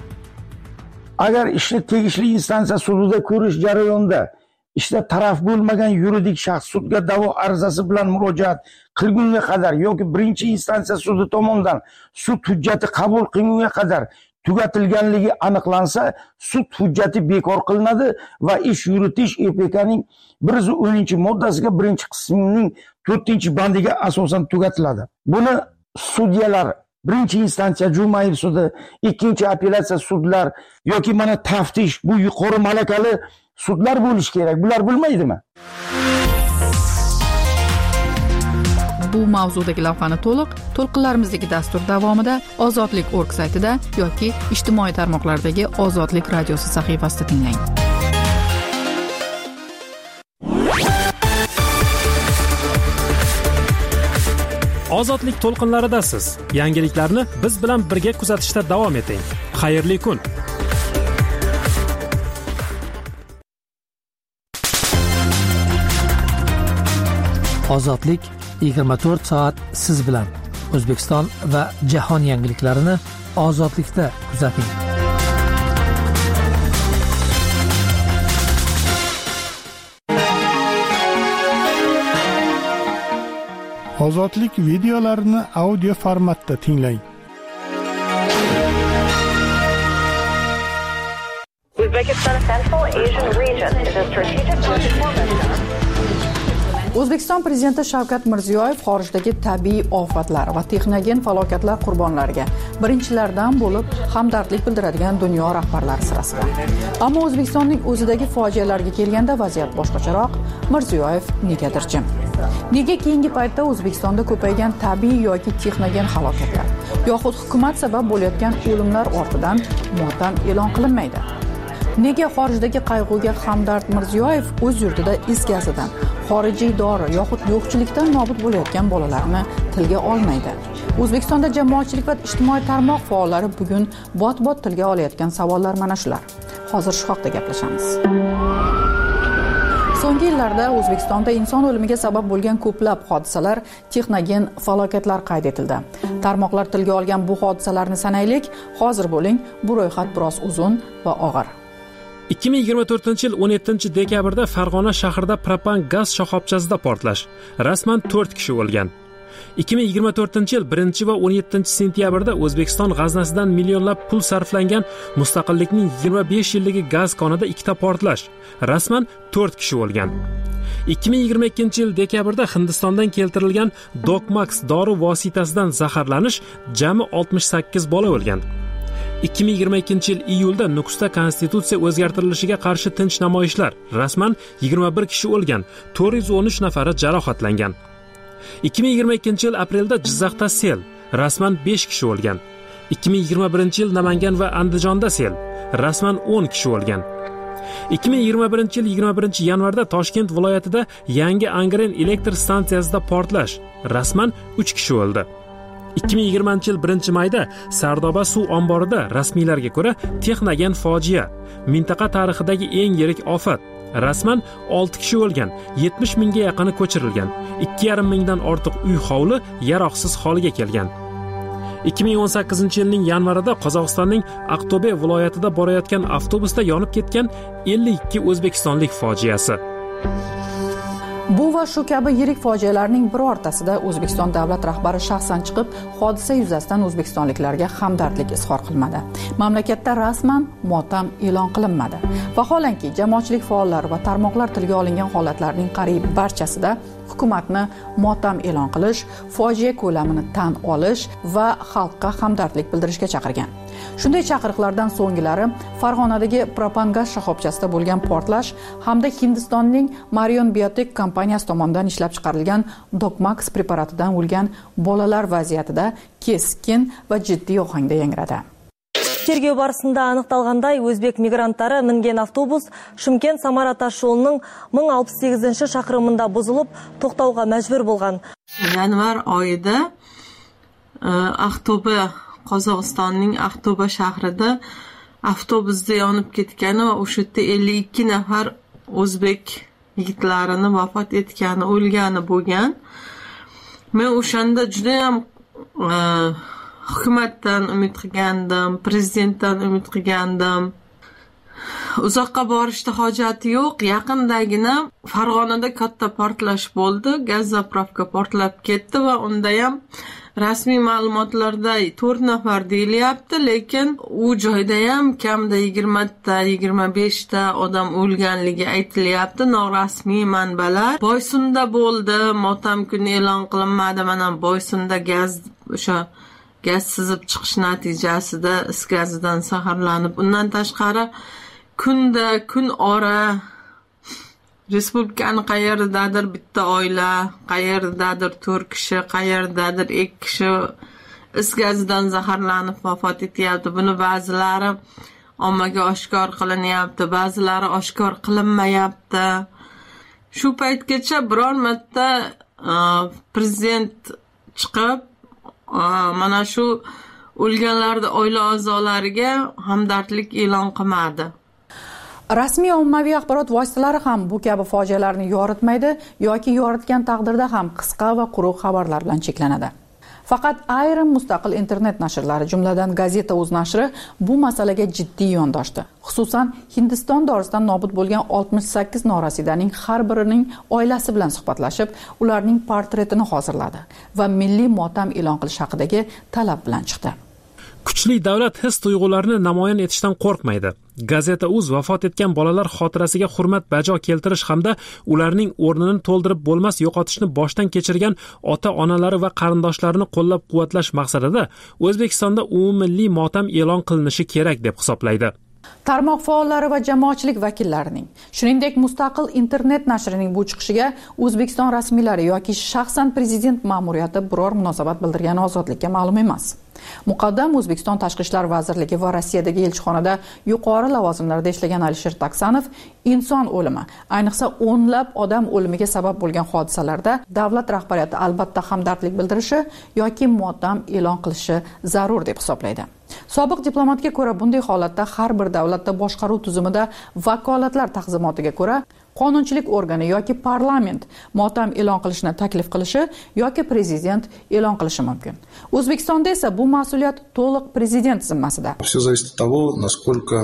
Agar ishni tegishli instansiya sudida ko'rish jarayonida ishda taraf bo'lmagan yuridik shaxs sudga da'vo arizasi bilan murojaat qilgunga qadar yoki birinchi instansiya sudi tomonidan sud hujjati qabul qilingunga qadar tugatilganligi aniqlansa, sud hujjati bekor qilinadi va ish yuritish EPKning 110-moddasiga 1-qismining 4-bandiga asosan tugatiladi. Buni sudyalar birinchi instansiya Jumayev sudi, ikkinchi apellyatsiya sudlar yoki mana taftish, bu yuqori malakali sudlar bo'lishi kerak. Bular bo'lmaydimi? Bu mavzudagi lavhani to'lqinlarimizdagi dastur davomida Ozodlik.org saytida yoki ijtimoiy tarmoqlardagi Ozodlik radiosi sahifasida tinglang. Ozodlik to'lqinlaridasiz. Yangiliklarni biz bilan birga kuzatishda davom eting. Xayrli kun. Ozodlik 24 soat siz bilan. O'zbekiston va jahon yangiliklarini Ozodlikda kuzating. Ozodlik videolarini audio formatda tinglang. Uzbekistan Central Asian region is a strategic O'zbekiston prezidenti Shavkat Mirziyoyev xorijdagi tabiiy ofatlar va texnogen falokatlar qurbonlariga birinchilardan bo'lib hamdardlik bildiradigan dunyo rahbarlari sirasida. Ammo O'zbekistonning o'zidagi fojialarga kelganda vaziyat boshqacharoq. Mirziyoyev negadir jim. Nega keyingi paytda O'zbekistonda ko'paygan tabiiy yoki texnogen halokatlar yoxud hukumat sabab bo'layotgan o'limlar ortidan motam e'lon qilinmaydi? Nega xorijdagi qayg'uga hamdard Mirziyoyev o'z yurtida is gazidan, xorijiy dori yoxud yo'qchilikdan nobud bo'layotgan bolalarni tilga olmaydi? O'zbekistonda jamoatchilik va ijtimoiy tarmoq faollari bugun bot-bot tilga olayotgan savollar mana shular. Hozir shu haqda gaplashamiz. So'nggi yillarda O'zbekistonda inson o'limiga sabab bo'lgan ko'plab hodisalar, texnogen falokatlar qayd etildi. Tarmoqlar tilga olgan bu hodisalarni sanaylik. Hozir bo'ling, bu ro'yxat biroz uzun va og'ir. 2024-yil 17-dekabrda Farg'ona shahrida propan gaz shoxobchasida portlash. Rasman 4 kishi o'lgan. 2024-yil 1 va 17-sentyabrda O'zbekiston g'aznasidan millionlab pul sarflangan mustaqillikning 25 yilligi gaz konida ikkita portlash. Rasman 4 kishi o'lgan. 2022-yil dekabrda Hindistondan keltirilgan Dokmax dori vositasidan zaharlanish, jami 68 bola o'lgan. 2022-yil iyulda Nukusda konstitutsiya o'zgartirilishiga qarshi tinch namoyishlar. Rasman 21 kishi o'lgan, 413 nafari jarohatlangan. 2022-yil aprelda Jizzaxda sel. Rasman 5 kishi o'lgan. 2021-yil Namangan va Andijonda sel. Rasman 10 kishi o'lgan. 2021-yil 21-yanvarda Toshkent viloyatida yangi Angren elektr stansiyasida portlash. Rasman 3 kishi o'ldi. 2020-yil 1-mayda Sardoba suv omborida rasmiylarga ko'ra texnogen fojia, mintaqa tarixidagi eng yirik ofat. Rasman 6 kishi o'lgan, 70 mingga yaqini ko'chirilgan, 2,5 mingdan ortiq uy hovli yaroqsiz holga kelgan. 2018-yilning yanvarida Qozog'istonning Aqto'be viloyatida borayotgan avtobusda yonib ketgan 52 o'zbekistonlik fojiasi. Bu va shu kabi yirik fojialarning birortasida O'zbekiston davlat rahbari shaxsan chiqib, hodisa yuzasidan o'zbekistonliklarga hamdardlik izhor qilmadi. Mamlakatda rasman motam e'lon qilinmadi. Vaholanki jamoatchilik faollari va tarmoqlar tilga olingan holatlarning qariyb barchasida hukumatni motam e'lon qilish, fojia ko'lamini tan olish va xalqqa hamdardlik bildirishga chaqirgan. Shunday chaqiriqlardan so'nggilari Farg'onadagi propan gaz shoxobchasida bo'lgan portlash hamda Hindistonning Marion Biotech kompaniyasi tomonidan ishlab chiqarilgan Dokmax preparatidan o'lgan bolalar vaziyatida keskin va jiddiy ohangda yangradi. Тергеу барысында анықталғандай, өзбек мигранттары мінген автобус Шымкент-Самара тас жолының 1068 шақырымында бұзылып, тоқтауға мәжбүр болған. Январ oyida Aqto'be, Qozog'istonning Aqto'be shahrida avtobusda yonib ketgani va o'sha yerda 52 nafar o'zbek yigitlarini vafot etgani, o'lgani bo'lgan. Men o'shanda juda ham hukumatdan umid qilgandim, prezidentdan umid qilgandim. Uzoqqa borishda hojati yo'q. Yaqindagina Farg'onada katta portlash bo'ldi. Gaz zapravka portlab ketdi va unda ham rasmiy ma'lumotlarda 4 nafar deyilyapti, lekin u joyda ham kamida 20 ta, 25 ta odam o'lganligi aytilyapti. Norasmiy manbalar. Boysunda bo'ldi, motam kuni e'lon qilinmadi. Mana Boysunda gaz o'sha gaz sizib chiqish natijasida is gazidan zaharlanib, undan tashqari kun ora respublikani qayerdadir bitta oila, qayerdadir 4 kishi, qayerdadir 2 kishi is gazidan zaharlanib vafot etyapti. Buni ba'zilari ommaga oshkor qilinyapti, ba'zilari oshkor qilinmayapti. Shu paytgacha biror marta prezident chiqib mana shu o'lganlarning oila a'zolariga hamdardlik e'lon qilmadi. Rasmiy ommaviy axborot vositalari ham bu kabi fojialarni yoritmaydi yoki yoritgan taqdirda ham qisqa va quruq xabarlar bilan cheklanadi. Faqat ayrim mustaqil internet nashrlari, jumladan Gazeta.uz nashri bu masalaga jiddiy yondoshdi. Xususan, Hindiston dorisidan nobud bo'lgan 68 norasidaning har birining oilasi bilan suhbatlashib, ularning portretini hozirladi va milliy motam e'lon qilish haqidagi talab bilan chiqdi. Kuchli davlat his-tuyg'ularni namoyon etishdan qo'rqmaydi. Gazeta.uz vafot etgan bolalar xotirasiga hurmat bajo keltirish hamda ularning o'rnini to'ldirib bo'lmas yo'qotishni boshdan kechirgan ota-onalari va qarindoshlarini qo'llab-quvvatlash maqsadida O'zbekistonda umummilliy motam e'lon qilinishi kerak deb hisoblaydi. Tarmoq faollari va jamoatchilik vakillarining, shuningdek mustaqil internet nashrining bu chiqishiga O'zbekiston rasmiylari yoki shaxsan prezident ma'muriyati biror munosabat bildirgani ozodlikka ma'lum emas. Muqaddam O'zbekiston Tashqi ishlar vazirligi va Rossiyadagi elchixonada yuqori lavozimlarda ishlagan Alisher Taksanov inson o'limi, ayniqsa o'nlab odam o'limiga sabab bo'lgan hodisalarda davlat rahbariyati albatta hamdardlik bildirishi yoki motam e'lon qilishi zarur deb hisoblaydi. Sobiq diplomatga ko'ra bunday holatda har bir davlatda boshqaruv tuzumida vakolatlar taqsimotiga ko'ra qonunchilik organi yoki parlament motam e'lon qilishni taklif qilishi yoki prezident e'lon qilishi mumkin. O'zbekistonda esa bu mas'uliyat to'liq prezident zimmasida. Все зависит от того, насколько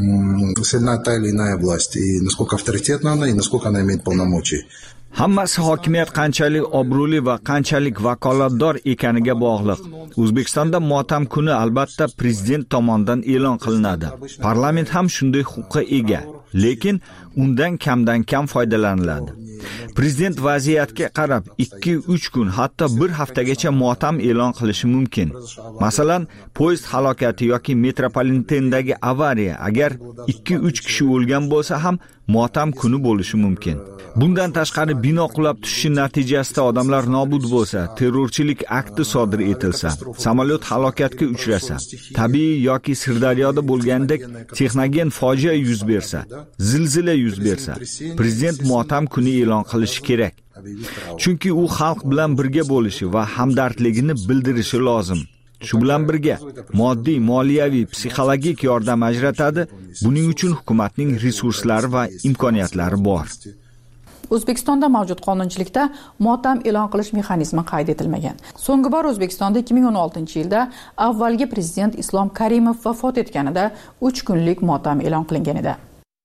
сильна та или иная власть, и насколько авторитетна она, и насколько она имеет полномочий. Hammasi hokimiyat qanchalik obro'li va qanchalik vakolatdor ekaniga bog'liq. O'zbekistonda motam kuni albatta prezident tomonidan e'lon qilinadi. Parlament ham shunday huquqqa ega, lekin undan kamdan kam foydalaniladi. Prezident vaziyatga qarab 2-3 kun, hatto 1 haftagacha motam e'lon qilishi mumkin. Masalan, poyezd halokati yoki metropolitendagi avariya, agar 2-3 kishi o'lgan bo'lsa ham motam kuni bo'lishi mumkin. Bundan tashqari bino qulab tushishi natijasida odamlar nobud bo'lsa, terrorchilik akti sodir etilsa, samolyot halokatga uchrasa, tabiiy yoki Sirdaryoda bo'lgandek texnogen fojia yuz bersa, zilzila yuz bersa, prezident motam kuni e'lon qilishi kerak. Chunki u xalq bilan birga bo'lishi va hamdardligini bildirishi lozim. Shu bilan birga moddiy, moliyaviy, psixologik yordam ajratadi. Buning uchun hukumatning resurslari va imkoniyatlari bor. O'zbekistonda mavjud qonunchilikda motam e'lon qilish mexanizmi qayd etilmagan. So'nggi bor O'zbekistonda 2016-yilda avvalgi prezident Islom Karimov vafot etganida 3 kunlik motam e'lon qilingan edi.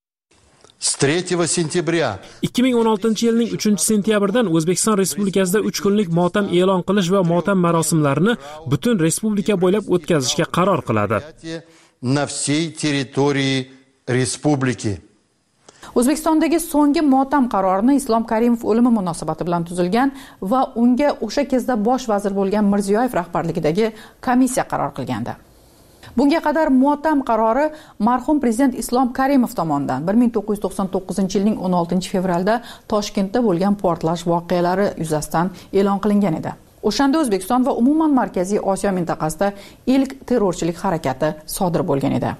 С 3 сентября 2016-yilning 3-sentyabridan O'zbekiston Respublikasida 3 kunlik motam e'lon qilish va motam marosimlarini butun respublika bo'ylab o'tkazishga qaror qiladi. На всей территории республики. O'zbekistondagi so'nggi motam qarorini Islom Karimov o'limi munosabati bilan tuzilgan va unga o'sha kezda bosh vazir bo'lgan Mirziyoyev rahbarligidagi komissiya qaror qilgandi. Bunga qadar motam qarori marhum prezident Islom Karimov tomonidan 1999-yilning 16-fevralda Toshkentda bo'lgan portlash voqealari yuzasidan e'lon qilingan edi. O'shanda O'zbekiston va umuman Markaziy Osiyo mintaqasida ilk terrorchilik harakati sodir bo'lgan edi.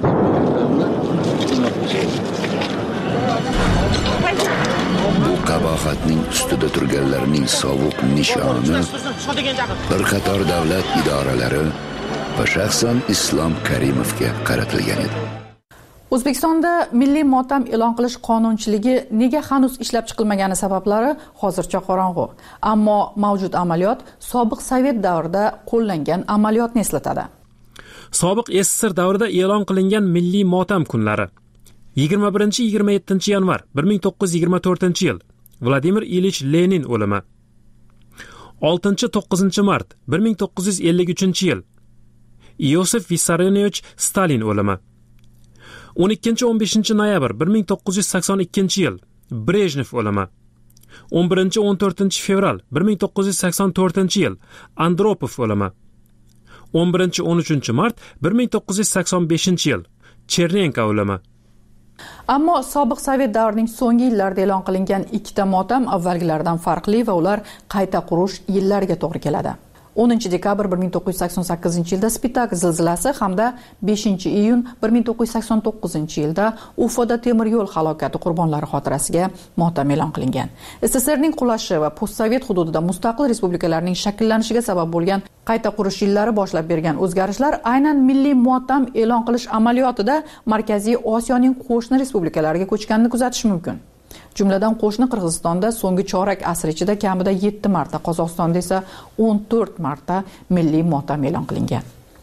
Bu qabohatning ustida turganlarning sovuq nishoni bir qator davlat idoralari va shaxsan Islom Karimovga qaratilgan edi. O'zbekistonda milliy motam e'lon qilish qonunchiligi nega hanuz ishlab chiqilmagani sabablari hozircha qorong'u. Ammo mavjud amaliyot sobiq Sovet davrida qo'llangan amaliyotni eslatadi. Sobiq SSR davrida e'lon qilingan milliy motam kunlari 21-27 yanvar 1924-yil Vladimir Ilich Lenin o'limi. 6-9 mart 1953-yil Iosif Vissarionovich Stalin o'limi. 12-15 noyabr 1982-yil Brejnev o'limi. 11-14 fevral 1984-yil Andropov o'limi. 11-13 mart 1985-yil Chernenko o'limi. Ammo sobiq Sovet davrining so'nggi yillarida e'lon qilingan ikkita motam avvalgilaridan farqli va ular qayta qurish yillariga to'g'ri keladi. 10 dekabr 1988-yilda Spitak zilzilasi hamda 5-iyun 1989-yilda Ufoda temir yo'l halokati qurbonlari xotirasiga motam e'lon qilingan. SSRning qulashi va postsovet hududida mustaqil respublikalarning shakllanishiga sabab bo'lgan qayta qurish yillari boshlab bergan o'zgarishlar aynan milliy motam e'lon qilish amaliyotida Markaziy Osiyoning qo'shni respublikalariga ko'chganini kuzatish mumkin. Jumladan qo'shni Qirg'izistonda so'nggi chorak asr ichida kamida 7 marta, Qozog'istonda esa 14 marta milliy motam e'lon qilingan.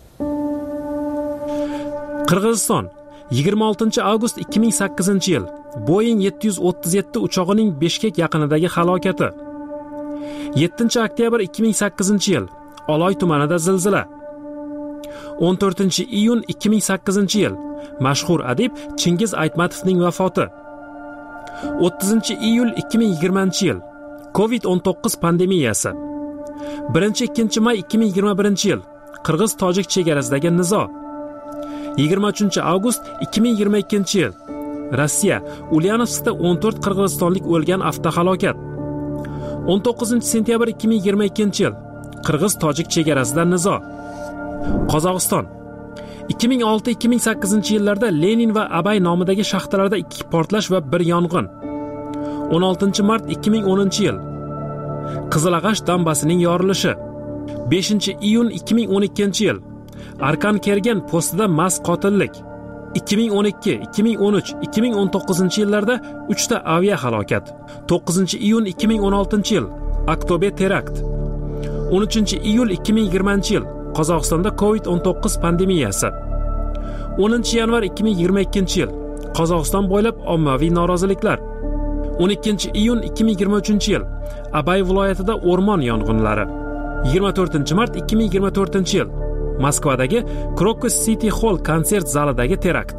Qirg'iziston 26 avgust 2008-yil Boeing 737 uchog'ining Bishkek yaqinidagi halokati. 7 oktyabr 2008-yil Oloy tumanida zilzila. 14-iyun 2008-yil mashhur adib Chingiz Aytmatovning vafoti. 30-iyul 2020-yil COVID-19 pandemiyasi. 1-2 may 2021-yil Qirg'iz-Tojik chegarasidagi nizo. 23 avgust 2022-yil Rossiya Ulyanovskda 14 qirg'izistonlik o'lgan avtohalokat. 19 sentyabr 2022-yil Qirg'iz-Tojik chegarasida nizo. Qozog'iston 2006-2008 yillarda Lenin va Abay nomidagi shaxtalarda 2 portlash va 1 yong'in. 16 mart 2010-yil Qizilag'ash dambasining yorilishi. 5-iyun 2012-yil Arkan Kergen postida mast qotillik. 2012, 2013, 2019-yillarda 3 ta avia halokat. 9-iyun 2016-yil Aktober terakt. 13-iyul 2020-yil Qozog'istonda COVID-19 pandemiyasi. 10-yanvar 2022-yil Qozog'iston bo'ylab ommaviy noroziliklar. 12-iyun 2023-yil Abay viloyatida o'rmon yong'inlari. 24-mart 2024-yil Moskvadagi Crocus City Hall konsert zalidagi terakt.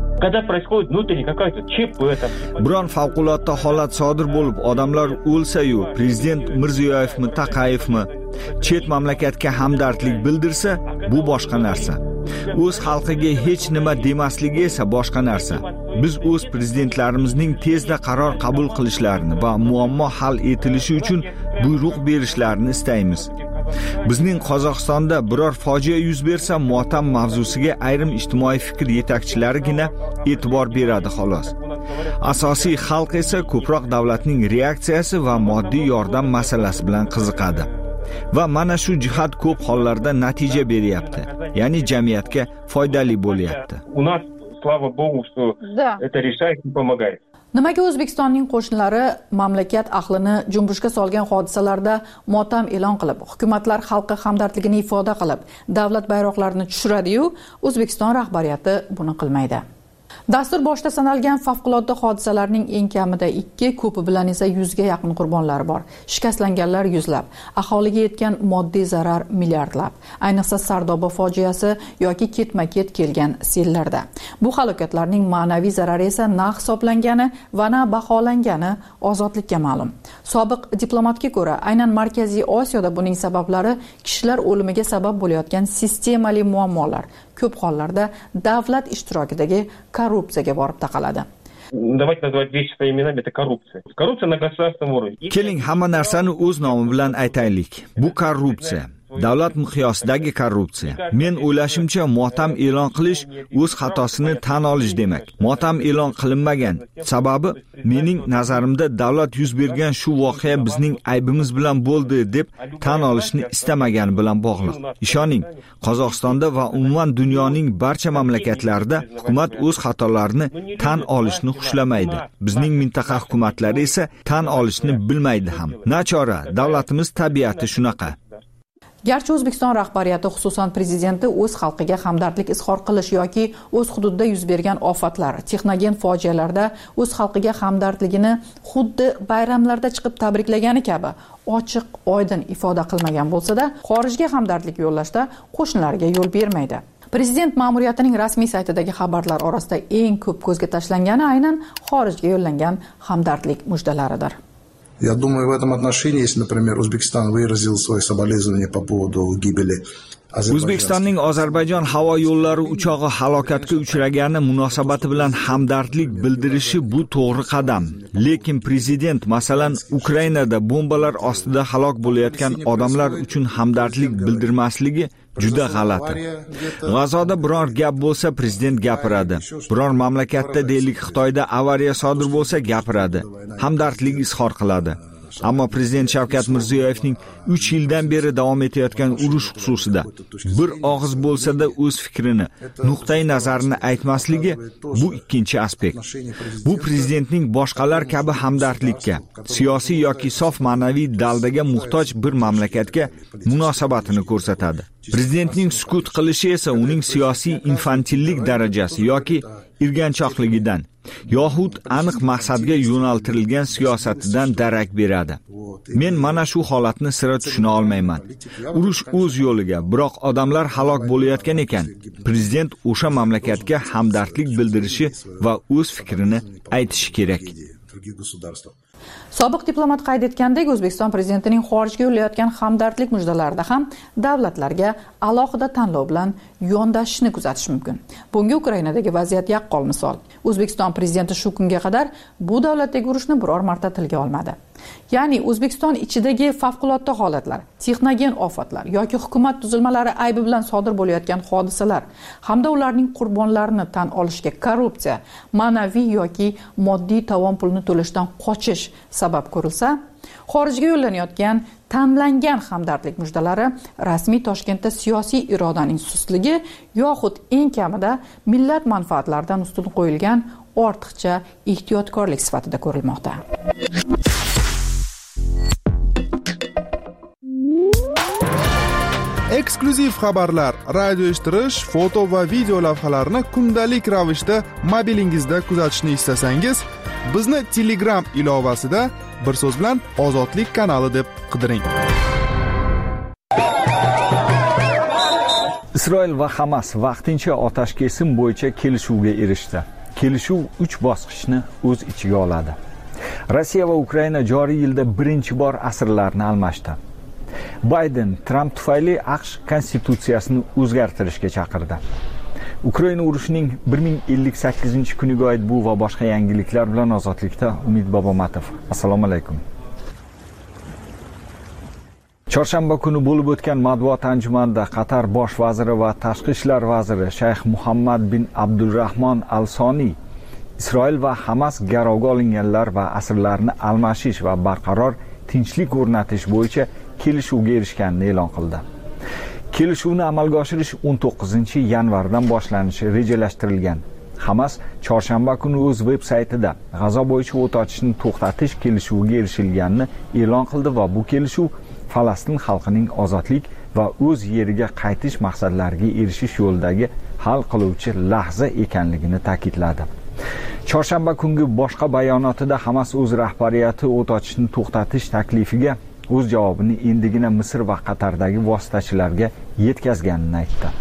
Biron favqulodda holat sodir bo'lib, odamlar o'lsa-yu, prezident Mirziyoyevmi, Taqayevmi chet mamlakatga hamdardlik bildirsa, bu boshqa narsa. O'z xalqiga hech nima demasligi esa boshqa narsa. Biz o'z prezidentlarimizning tezda qaror qabul qilishlarini va muammo hal etilishi uchun buyruq berishlarini istaymiz. Bizning Qozog'istonda biror fojia yuz bersa, motam mavzusiga ayrim ijtimoiy fikr yetakchilarigina e'tibor beradi xolos. Asosiy xalq esa ko'proq davlatning reaksiyasi va moddiy yordam masalasi bilan qiziqadi. Va mana shu jihat ko'p hollarda natija beryapti. Ya'ni jamiyatga foydali bo'lyapti. Nimaga O'zbekistonning qo'shnilari mamlakat ahlini junbushga solgan hodisalarda motam e'lon qilib, hukumatlar xalqqa hamdardligini ifoda qilib, davlat bayroqlarini tushiradi-yu, O'zbekiston rahbariyati buni qilmaydi. Dastur boshida sanalgan favqulodda hodisalarning eng kamida 2, ko'pi bilan esa 100 ga yaqin qurbonlar bor. Shikastlanganlar yuzlab, aholiga yetgan moddiy zarar milliardlab. Ayniqsa Sardoba fojiasi yoki ketma-ket kelgan sellarda. Bu halokatlarning ma'naviy zarari esa na hisoblangani va na baholangani ozodlikka ma'lum. Sobiq diplomatga ko'ra, aynan Markaziy Osiyoda buning sabablari kishilar o'limiga sabab bo'layotgan sistemali muammolar, ko'p hollarda davlat ishtirokidagi korrupsiyaga borib taqaladi. Давайте назвать вещи своими именами, это коррупция. Коррупция на государственном уровне. Keling, hamma narsani o'z nomi bilan aytaylik. Bu korrupsiya. Davlat miqyosidagi korrupsiya. Men o'ylashimcha, motam e'lon qilish o'z xatosini tan olish demak. Motam e'lon qilinmagan. Sababi mening nazarimda davlat yuz bergan shu voqea bizning aybimiz bilan bo'ldi deb tan olishni istamagani bilan bog'liq. Ishoning, Qozog'istonda va umuman dunyoning barcha mamlakatlarida hukumat o'z xatolarini tan olishni xushlamaydi. Bizning mintaqa hukumatlari esa tan olishni bilmaydi ham. Nachora, davlatimiz tabiati shunaqa. Garchi O'zbekiston rahbariyati, xususan prezidenti o'z xalqiga hamdardlik izhor qilish yoki o'z hududida yuz bergan ofatlar, texnogen fojialarda o'z xalqiga hamdardligini xuddi bayramlarda chiqib tabriklagani kabi ochiq, oydin ifoda qilmagan bo'lsa-da, xorijga hamdardlik yo'llashda qo'shnilariga yo'l bermaydi. Prezident ma'muriyatining rasmiy saytidagi xabarlar orasida eng ko'p ko'zga tashlangani aynan xorijga yo'llangan hamdardlik mujdalaridir. Я думаю, в этом отношении, если, например, Узбекистан выразил свои соболезнования по поводу гибели O'zbekistonning Ozarbayjon havo yo'llari uchog'i halokatga uchragani munosabati bilan hamdardlik bildirishi bu to'g'ri qadam. Lekin prezident masalan Ukrainada bombalar ostida halok bo'layotgan odamlar uchun hamdardlik bildirmasligi juda g'alati. G'azoda biror gap bo'lsa prezident gapiradi. Biror mamlakatda deylik Xitoyda avariya sodir bo'lsa gapiradi. Hamdardlik izhor qiladi. Ammo prezident Shavkat Mirziyoyevning 3 yildan beri davom etayotgan urush xususida bir og'iz bo'lsa-da o'z fikrini, nuqtai nazarini aytmasligi bu ikkinchi aspekt. Bu prezidentning boshqalar kabi hamdardlikka, siyosiy yoki sof ma'naviy daldaga muhtoj bir mamlakatga munosabatini ko'rsatadi. Prezidentning sukut qilishi esa uning siyosiy infantillik darajasi yoki irganchoqligidan yoxud aniq maqsadga yo'naltirilgan siyosatidan darak beradi. Men mana shu holatni sira tushuna olmayman. Urush o'z yo'liga, biroq odamlar halok bo'layotgan ekan. Prezident o'sha mamlakatga hamdardlik bildirishi va o'z fikrini aytishi kerak. Sobiq diplomat qayd etgandek, O'zbekiston prezidentining xorijga yo'llayotgan hamdardlik mujdalarida ham davlatlarga alohida tanlov bilan yondashishni kuzatish mumkin. Bunga Ukrainadagi vaziyat yaqqol misol. O'zbekiston prezidenti shu kunga qadar bu davlatdagi urushni biror marta tilga olmadi. Ya'ni O'zbekiston ichidagi favqulodda holatlar, texnogen ofatlar yoki hukumat tuzilmalari aybi bilan sodir bo'layotgan hodisalar hamda ularning qurbonlarini tan olishga korrupsiya, ma'naviy yoki moddiy tovon pulni to'lashdan qochish sabab ko'rilsa, xorijga yo'llanayotgan tanlangan hamdardlik mujdalari rasmiy Toshkentda siyosiy irodaning sustligi yoxud eng kamida millat manfaatlaridan ustun qo'yilgan ortiqcha ehtiyotkorlik sifatida ko'rilmoqda. Eksklyuziv xabarlar, radio eshittirish, foto va video lavhalarni kundalik ravishda mobilingizda kuzatishni istasangiz, bizni Telegram ilovasida bir so'z bilan Ozodlik kanali deb qidiring. Isroil va Hamas vaqtincha otash kesim bo'yicha kelishuvga erishdi. Kelishuv 3 bosqichni o'z ichiga oladi. Rossiya va Ukraina joriy yilda birinchi bor asirlarni almashdi. Bayden Trump tufayli AQSh konstitutsiyasini o'zgartirishga chaqirdi. Ukraina urushining 1058-kuniga oid bu va boshqa yangiliklar bilan Ozodlikda Umid Bobomatov. Assalomu alaykum. Chorshanba kuni bo'lib o'tgan matbuot anjumanida Qatar bosh vaziri va tashqi ishlar vaziri Shayx Muhammad bin Abdulrahmon Al-Soni Isroil va Hamas garovga olinganlar va asirlarni almashish va barqaror tinchlik o'rnatish bo'yicha kelishuvga erishganini e'lon qildi. Kelishuvni amalga oshirish 19-yanvardan boshlanishi rejalashtirilgan. Hamas chorshanba kuni o'z veb-saytida G'azo bo'yicha o't ochishni to'xtatish kelishuviga erishilganini e'lon qildi va bu kelishuv Falastin xalqining ozodlik va o'z yeriga qaytish maqsadlariga erishish yo'lidagi hal qiluvchi lahza ekanligini ta'kidladi. Chorshanba kungi boshqa bayonotida Hamas o'z rahbariyati o't ochishni to'xtatish taklifiga o'z javobini endigina Misr va Qatardagi vositachilarga yetkazganini aytdi.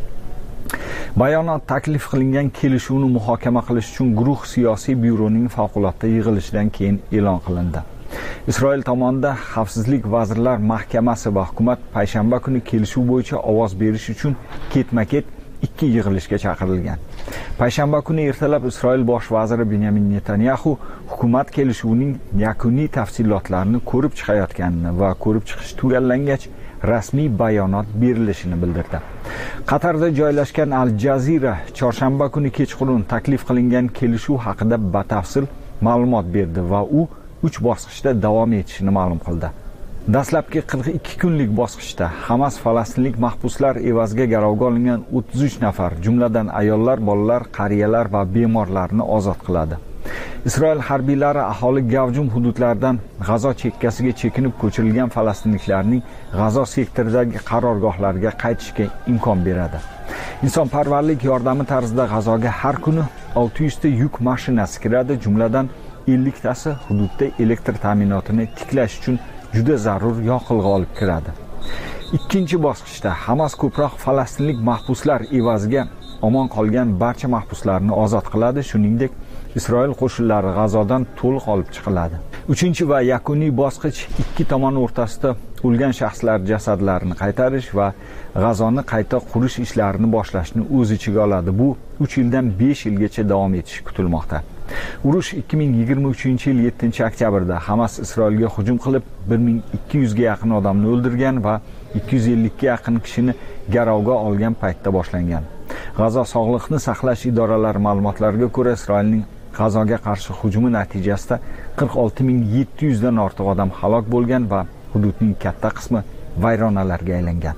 Bayonot taklif qilingan kelishuvni muhokama qilish uchun guruh siyosiy byuroning favqulodda yig'ilishidan keyin e'lon qilindi. Isroil tomonidan Xavfsizlik vazirlar mahkamasi va hukumat payshanba kuni kelishuv bo'yicha ovoz berish uchun ketma-ket 2 yig'ilishga chaqirilgan. Payshanba kuni ertalab Isroil bosh vaziri Benyamin Netanyahu hukumat kelishuvining yakuniy tafsilotlarini ko'rib chiqayotganini va ko'rib chiqish tugallangach rasmiy bayonot berilishini bildirdi. Qatarda joylashgan Al Jazeera chorshanba kuni kechqurun taklif qilingan kelishuv haqida batafsil ma'lumot berdi va u 3 bosqichda davom etishini ma'lum qildi. Dastlabki 42 kunlik bosqichda Hamas falastinlik mahbuslar evaziga garovga olingan 33 nafar, jumladan ayollar, bolalar, qariyalar va bemorlarni ozod qiladi. Isroil harbiylari aholi gavjum hududlardan G'azo chekkasiga chekinib ko'chirilgan falastinliklarning G'azo sektoridagi qarorgohlariga qaytishga imkon beradi. Insonparvarlik yordami tarzida G'azoga har kuni 600 ta yuk mashinasi kiradi, jumladan 50 tasi hududda elektr ta'minotini tiklash uchun juda zarur yoqilg'i olib kiradi. Ikkinchi bosqichda Hamas ko'proq falastinlik mahbuslar evaziga omon qolgan barcha mahbuslarni ozod qiladi, shuningdek Isroil qo'shinlari G'azodan to'liq olib chiqiladi. Uchinchi va yakuniy bosqich ikki tomon o'rtasida o'lgan shaxslar jasadlarini qaytarish va G'azoni qayta qurish ishlarini boshlashni o'z ichiga oladi. Bu 3 yildan 5 yilgacha davom etishi kutilmoqda. Urush 2023-yil 7-oktyabrda Hamas Isroilga hujum qilib 1200 ga yaqin odamni o'ldirgan va 250 ga yaqin kishini garovga olgan paytda boshlangan. G'azo sog'liqni saqlash idoralari ma'lumotlariga ko'ra, Isroilning G'azoga qarshi hujumi natijasida 46700 dan ortiq odam halok bo'lgan va hududning katta qismi vayronalarga aylangan.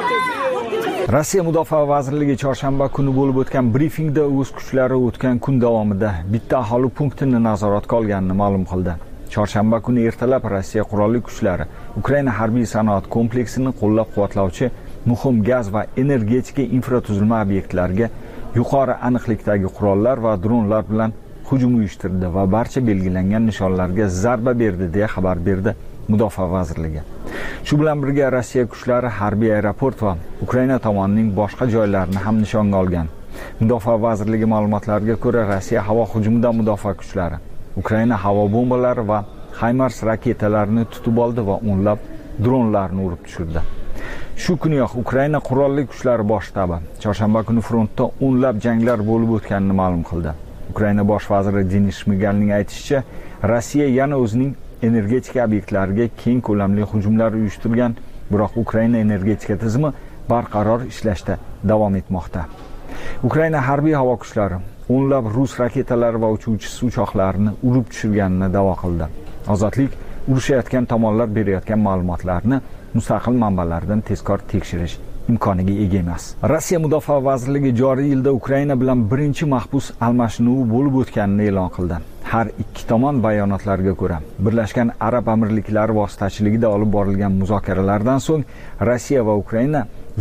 Rossiya Mudofaa vazirligi chorshanba kuni bo'lib o'tgan brifingda o'z kuchlari o'tgan kun davomida bitta aholi punktini nazoratga olganini ma'lum qildi. Chorshanba kuni ertalab Rossiya qurolli kuchlari Ukraina harbiy sanoat kompleksini qo'llab-quvvatlovchi muhim gaz va energetika infratuzilma obyektlariga yuqori aniqlikdagi qurollar va dronlar bilan hujum uyushtirdi va barcha belgilangan nishonlarga zarba berdi deya xabar berdi Mudofaa vazirligi. Shu bilan birga Rossiya kuchlari harbiy aeroport va Ukraina tomonining boshqa joylarini ham nishonga olgan. Mudofaa vazirligi ma'lumotlariga ko'ra, Rossiya havo hujumidan mudofaa kuchlari Ukraina havo bombalari va HIMARS raketalarini tutib oldi va o'nlab dronlarni urib tushirdi. Shu kuniyoq Ukraina qurolli kuchlari bosh shtabi chorshanba kuni frontda o'nlab janglar bo'lib o'tganini ma'lum qildi. Ukraina bosh vaziri Denis Shmigalning aytishicha, Rossiya yana o'zining energetika obyektlariga keng ko'lamli hujumlar uyushtirgan, biroq Ukraina energetika tizimi barqaror ishlashda davom etmoqda. Ukraina harbiy havo kuchlari o'nlab rus raketalari va uchuvchisiz uchoqlarini urib tushirganini da'vo qildi. Ozodlik urushayotgan tomonlar berayotgan ma'lumotlarni mustaqil manbalardan tezkor tekshirish imkoniga ega emas. Rossiya Mudofaa vazirligi joriy yilda Ukraina bilan birinchi mahbus almashinuvi bo'lib o'tganini e'lon qildi. Har ikki tomon bayonotlariga ko'ra, Birlashgan Arab Amirliklari vositachiligida olib borilgan muzokaralardan so'ng Rossiya va Ukraina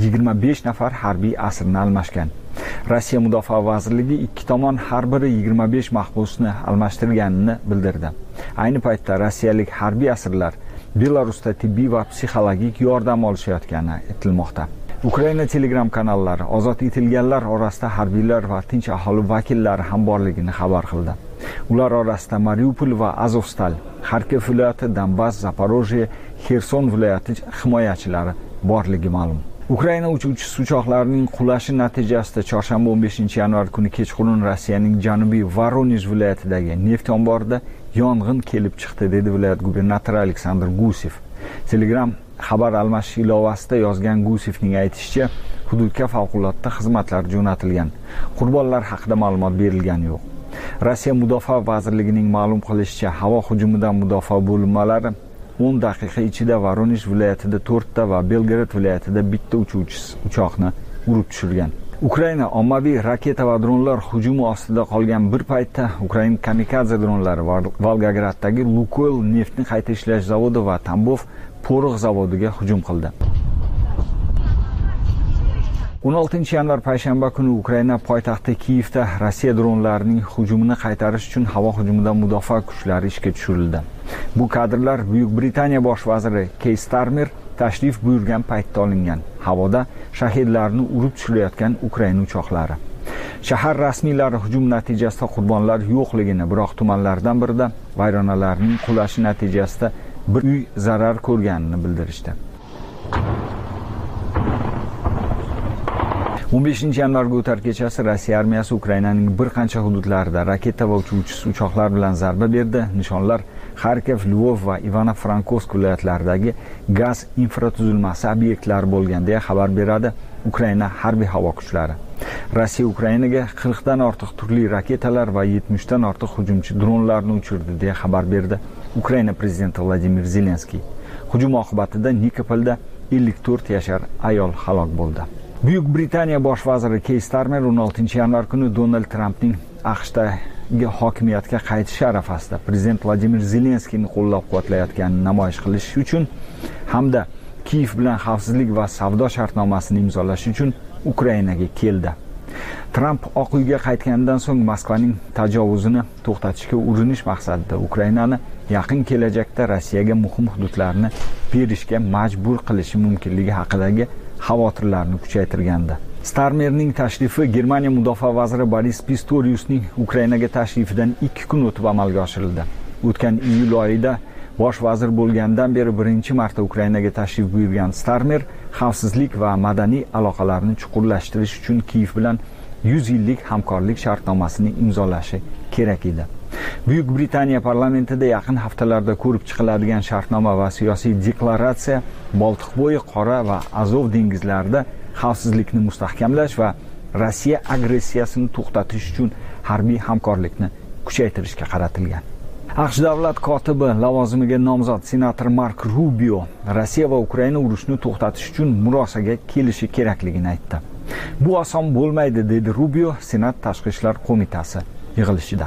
25 nafar harbiy asirni almashgan. Rossiya Mudofaa vazirligi ikki tomon har biri 25 mahbusni almashtirganini bildirdi. Ayni paytda rossiyalik harbiy asirlar Belarusda tibbiy va psixologik yordam olishayotgani aytilmoqda. Ukraina Telegram kanallari ozod etilganlar orasida harbiylar va tinch aholi vakillari ham borligini xabar qildi. Ular orasida Mariupol va Azovstal, Kharkiv viloyati, Donbass, Zaporojye, Xerson viloyati himoyachilari borligi ma'lum. Ukraina uchuvchisiz uchoqlarining qulashi natijasida chorshanba 15-yanvar kuni kechqurun Rossiyaning janubiy Voronezh viloyatidagi neft omborida yong'in kelib chiqdi, dedi viloyat gubernatori Aleksandr Gusev. Telegram xabar almashish ilovasida yozgan Gusevning aytishicha, hududga favqulodda xizmatlar jo'natilgan. Qurbonlar haqida ma'lumot berilgani yo'q. Rossiya Mudofaa vazirligining ma'lum qilishicha, havo hujumidan mudofaa bo'linmalari 10 daqiqa ichida Voronezh viloyatida 4 ta va Belgorod viloyatida bitta uchuvchisiz uchoqni urib tushirgan. Ukraina ommaviy raketa va dronlar hujumi ostida qolgan bir paytda Ukraina kamikadze dronlari Volgograddagi Lukoil neftni qayta ishlash zavodi va Tambov porox zavodiga hujum qildi. 16-yanvar payshanba kuni Ukraina poytaxti Kiyevda Rossiya dronlarining hujumini qaytarish uchun havo hujumidan mudofaa kuchlari ishga tushirildi. Bu kadrlar Buyuk Britaniya bosh vaziri Keir Starmer tashrif buyurgan paytda olingan. Havoda shahidlarni urib tushirayotgan Ukraina uchoqlari. Shahar rasmiylari hujum natijasida qurbonlar yo'qligini, biroq tumanlardan birida vayronalarning qulashi natijasida bir uy zarar ko'rganini bildirishdi. 15-yanvarga o'tar kechasi Rossiya armiyasi Ukrainaning bir qancha hududlarida raketa va uchuvchisiz uchoqlar bilan zarba berdi. Nishonlar Kharkiv, Lvov va Ivano-Frankovsk viloyatlaridagi gaz infratuzilmasi obyektlari bo'lgan deya xabar beradi Ukraina harbiy havo kuchlari. Rossiya Ukrainaga 40 dan ortiq turli raketalar va 70 dan ortiq hujumchi dronlarni uchirdi deya xabar berdi Ukraina prezidenti Vladimir Zelenskiy. Hujum oqibatida Nikopolda 54 yashar ayol halok bo'ldi. Buyuk Britaniya bosh vaziri Keir Starmer 16-yanvar kuni Donald Trampning AQShdagi hokimiyatga qaytishi arafasida prezident Vladimir Zelenskiyni qo'llab-quvvatlayotganini namoyish qilish uchun hamda Kiyev bilan xavfsizlik va savdo shartnomasini imzolash uchun Ukrainaga keldi. Tramp Oq uyga qaytganidan so'ng Moskvaning tajovuzini to'xtatishga urinish maqsadida Ukrainani yaqin kelajakda Rossiyaga muhim hududlarni berishga majbur qilishi mumkinligi haqidagi xavotirlarni kuchaytirgandi. Starmerning tashrifi Germaniya mudofaa vaziri Boris Pistoriusning Ukrainaga tashrifidan 2 kun o'tib amalga oshirildi. O'tgan iyul oyida bosh vazir bo'lgandan beri birinchi marta Ukrainaga tashrif buyurgan Starmer xavfsizlik va madaniy aloqalarni chuqurlashtirish uchun Kiyev bilan 100 yillik hamkorlik shartnomasini imzolashi kerak edi. Buyuk Britaniya parlamentida yaqin haftalarda ko'rib chiqiladigan shartnoma va siyosiy deklaratsiya Boltiqbo'yi, Qora va Azov dengizlarida xavfsizlikni mustahkamlash va Rossiya agressiyasini to'xtatish uchun harbiy hamkorlikni kuchaytirishga qaratilgan. AQSh davlat kotibi lavozimiga nomzod senator Mark Rubio Rossiya va Ukraina urushni to'xtatish uchun murosaga kelishi kerakligini aytdi. Bu oson bo'lmaydi, dedi Rubio Senat tashqi ishlar qo'mitasi yig'ilishida.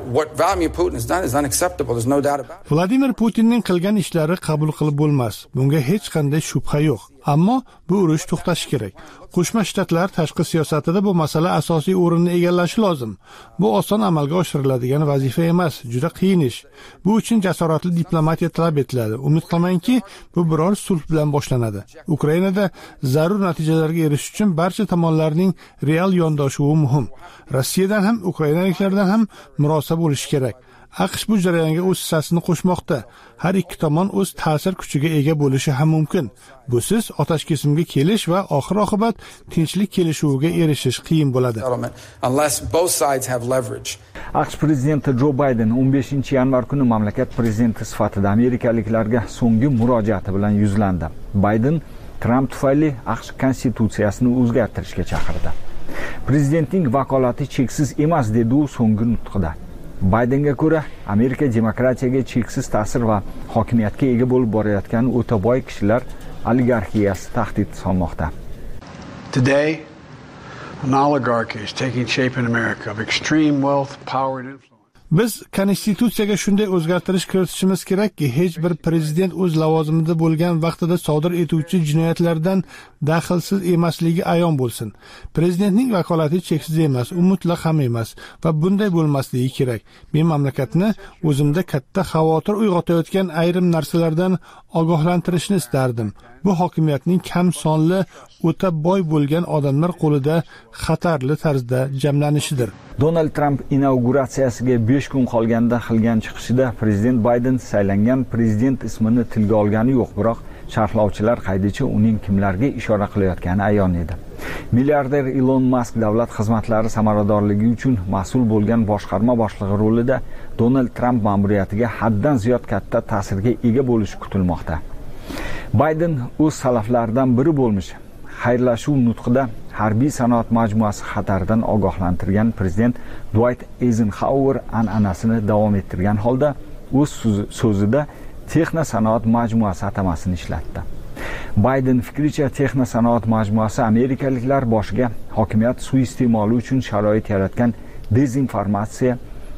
Vladimir Putinning qilgan ishlari qabul qilib bo'lmas. Bunga hech qanday shubha yo'q. Ammo bu urush to'xtashi kerak. Qo'shma Shtatlar tashqi siyosatida bu masala asosiy o'rinni egallashi lozim. Bu oson amalga oshiriladigan vazifa emas, juda qiyin ish. Bu uchun jasoratli diplomatiya talab etiladi. Umid qilamanki, bu biror sulh bilan boshlanadi. Ukrainada zarur natijalarga erishish uchun barcha tomonlarning real yondoshuvi muhim. Rossiyadan ham, ukrainaliklardan ham murosa bo'lishi kerak. AQSh bu jarayonga o'z hissasini qo'shmoqda. Har ikki tomon o'z ta'sir kuchiga ega bo'lishi ham mumkin. Busiz otashkesimga kelish va oxir-oqibat tinchlik kelishuviga erishish qiyin bo'ladi. AQSh prezidenti Jo Bayden 15-yanvar kuni mamlakat prezidenti sifatida amerikaliklarga so'nggi murojaati bilan yuzlandi. Bayden Trump tufayli AQSh konstitutsiyasini o'zgartirishga chaqirdi. Prezidentning vakolati cheksiz emas, dedi u so'nggi nutqida. Baydenga ko'ra, Amerika demokratiyaga cheksiz ta'sir va hokimiyatga ega bo'lib borayotgan o'ta boy kishilar oligarxiyasi tahdid solmoqda. Today, an oligarchy is taking shape in America of extreme wealth, power and influence. Biz konstitutsiyaga shunday o'zgartirish kiritishimiz kerakki, hech bir prezident o'z lavozimida bo'lgan vaqtida sodir etuvchi jinoyatlardan daxlsiz emasligi ayon bo'lsin. Prezidentning vakolati cheksiz emas, u mutlaq ham emas va bunday bo'lmasligi kerak. Men mamlakatni o'zimda katta xavotir uyg'otayotgan ayrim narsalardan ogohlantirishni istardim. Bu hokimiyatning kam sonli, o'ta boy bo'lgan odamlar qo'lida xatarli tarzda jamlanishidir. Donald Trump inauguratsiyasiga 5 kun qolganda qilgan chiqishida prezident Bayden saylangan prezident ismini tilga olgani yo'q, biroq sharhlovchilar qaydicha uning kimlarga ishora qilayotgani ayon edi. Milliarder Elon Musk davlat xizmatlari samaradorligi uchun mas'ul bo'lgan boshqarma boshlig'i rolida Donald Trump ma'muriyatiga haddan ziyod katta ta'sirga ega bo'lishi kutilmoqda. Bayden o'z salaflaridan biri bo'lmish. Xayrlashuv nutqida harbiy sanoat majmuasi xatardan ogohlantirgan prezident Dwight Eisenhower an'anasini davom ettirgan holda o'z so'zida Texnosanoat majmuasi atamasini ishlatdi. Bayden fikricha Texnosanoat majmuasi amerikaliklar boshiga hokimiyat suiiste'moli uchun sharoit yaratgan dezinformatsiya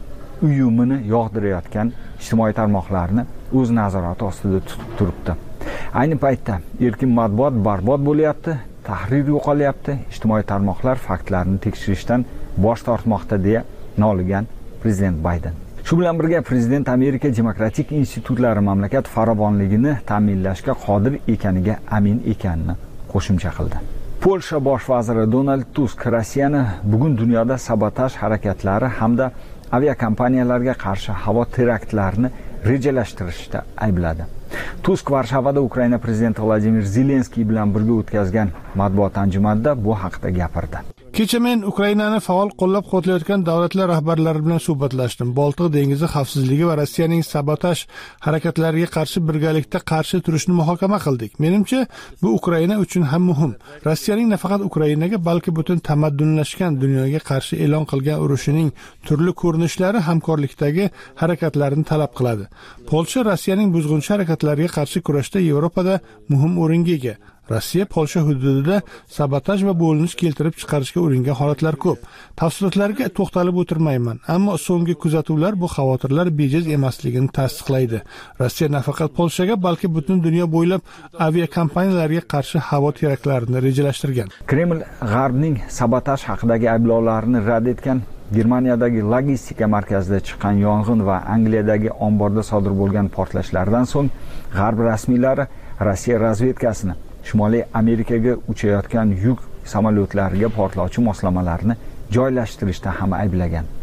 uyumini yog'dirayotgan ijtimoiy tarmoqlarni o'z nazorati ostida tutib turibdi. Ayni paytda erkin matbuot barbod bo'lyapti, tahrir yo'qolyapti, ijtimoiy tarmoqlar faktlarni tekshirishdan bosh tortmoqda deya noligan prezident Bayden. Shu bilan birga prezident Amerika demokratik institutlari mamlakat farovonligini ta'minlashga qodir ekaniga amin ekanini qo'shimcha qildi. Polsha bosh vaziri Donald Tusk Rossiyani bugun dunyoda sabotaj harakatlari hamda aviakompaniyalarga qarshi havo teraktlarini rejalashtirishda aybladi. Tusk Varshavada Ukraina prezidenti Vladimir Zelenskiy bilan birga o'tkazgan matbuot anjumanida bu haqda gapirdi. Kecha men Ukrainani faol qo'llab-quvvatlayotgan davlatlar rahbarlari bilan suhbatlashdim. Boltiq dengizi xavfsizligi va Rossiyaning sabotaj harakatlariga qarshi birgalikda qarshi turishni muhokama qildik. Menimcha, bu Ukraina uchun ham muhim. Rossiyaning nafaqat Ukrainaga, balki butun tamaddunlashgan dunyoga qarshi e'lon qilgan urushining turli ko'rinishlari hamkorlikdagi harakatlarni talab qiladi. Polsha Rossiyaning buzg'unchi harakatlariga qarshi kurashda Yevropada muhim o'ringa ega. Rossiya Polsha hududida sabotaj va bo'linish keltirib chiqarishga uringan holatlar ko'p. Tafsilotlarga to'xtalib o'tirmayman, ammo so'nggi kuzatuvlar bu xavotirlar bejiz emasligini tasdiqlaydi. Rossiya nafaqat Polshaga, balki butun dunyo bo'ylab aviakompaniyalarga qarshi havo teraktlarini rejalashtirgan. Kreml G'arbning sabotaj haqidagi ayblovlarini rad etgan. Germaniyadagi logistika markazida chiqqan yong'in va Angliyadagi omborda sodir bo'lgan portlashlardan so'ng G'arb rasmiylari Rossiya razvedkasini Shimoliy Amerikaga uchayotgan yuk samolyotlariga portlovchi moslamalarni joylashtirishda ham ayblagan.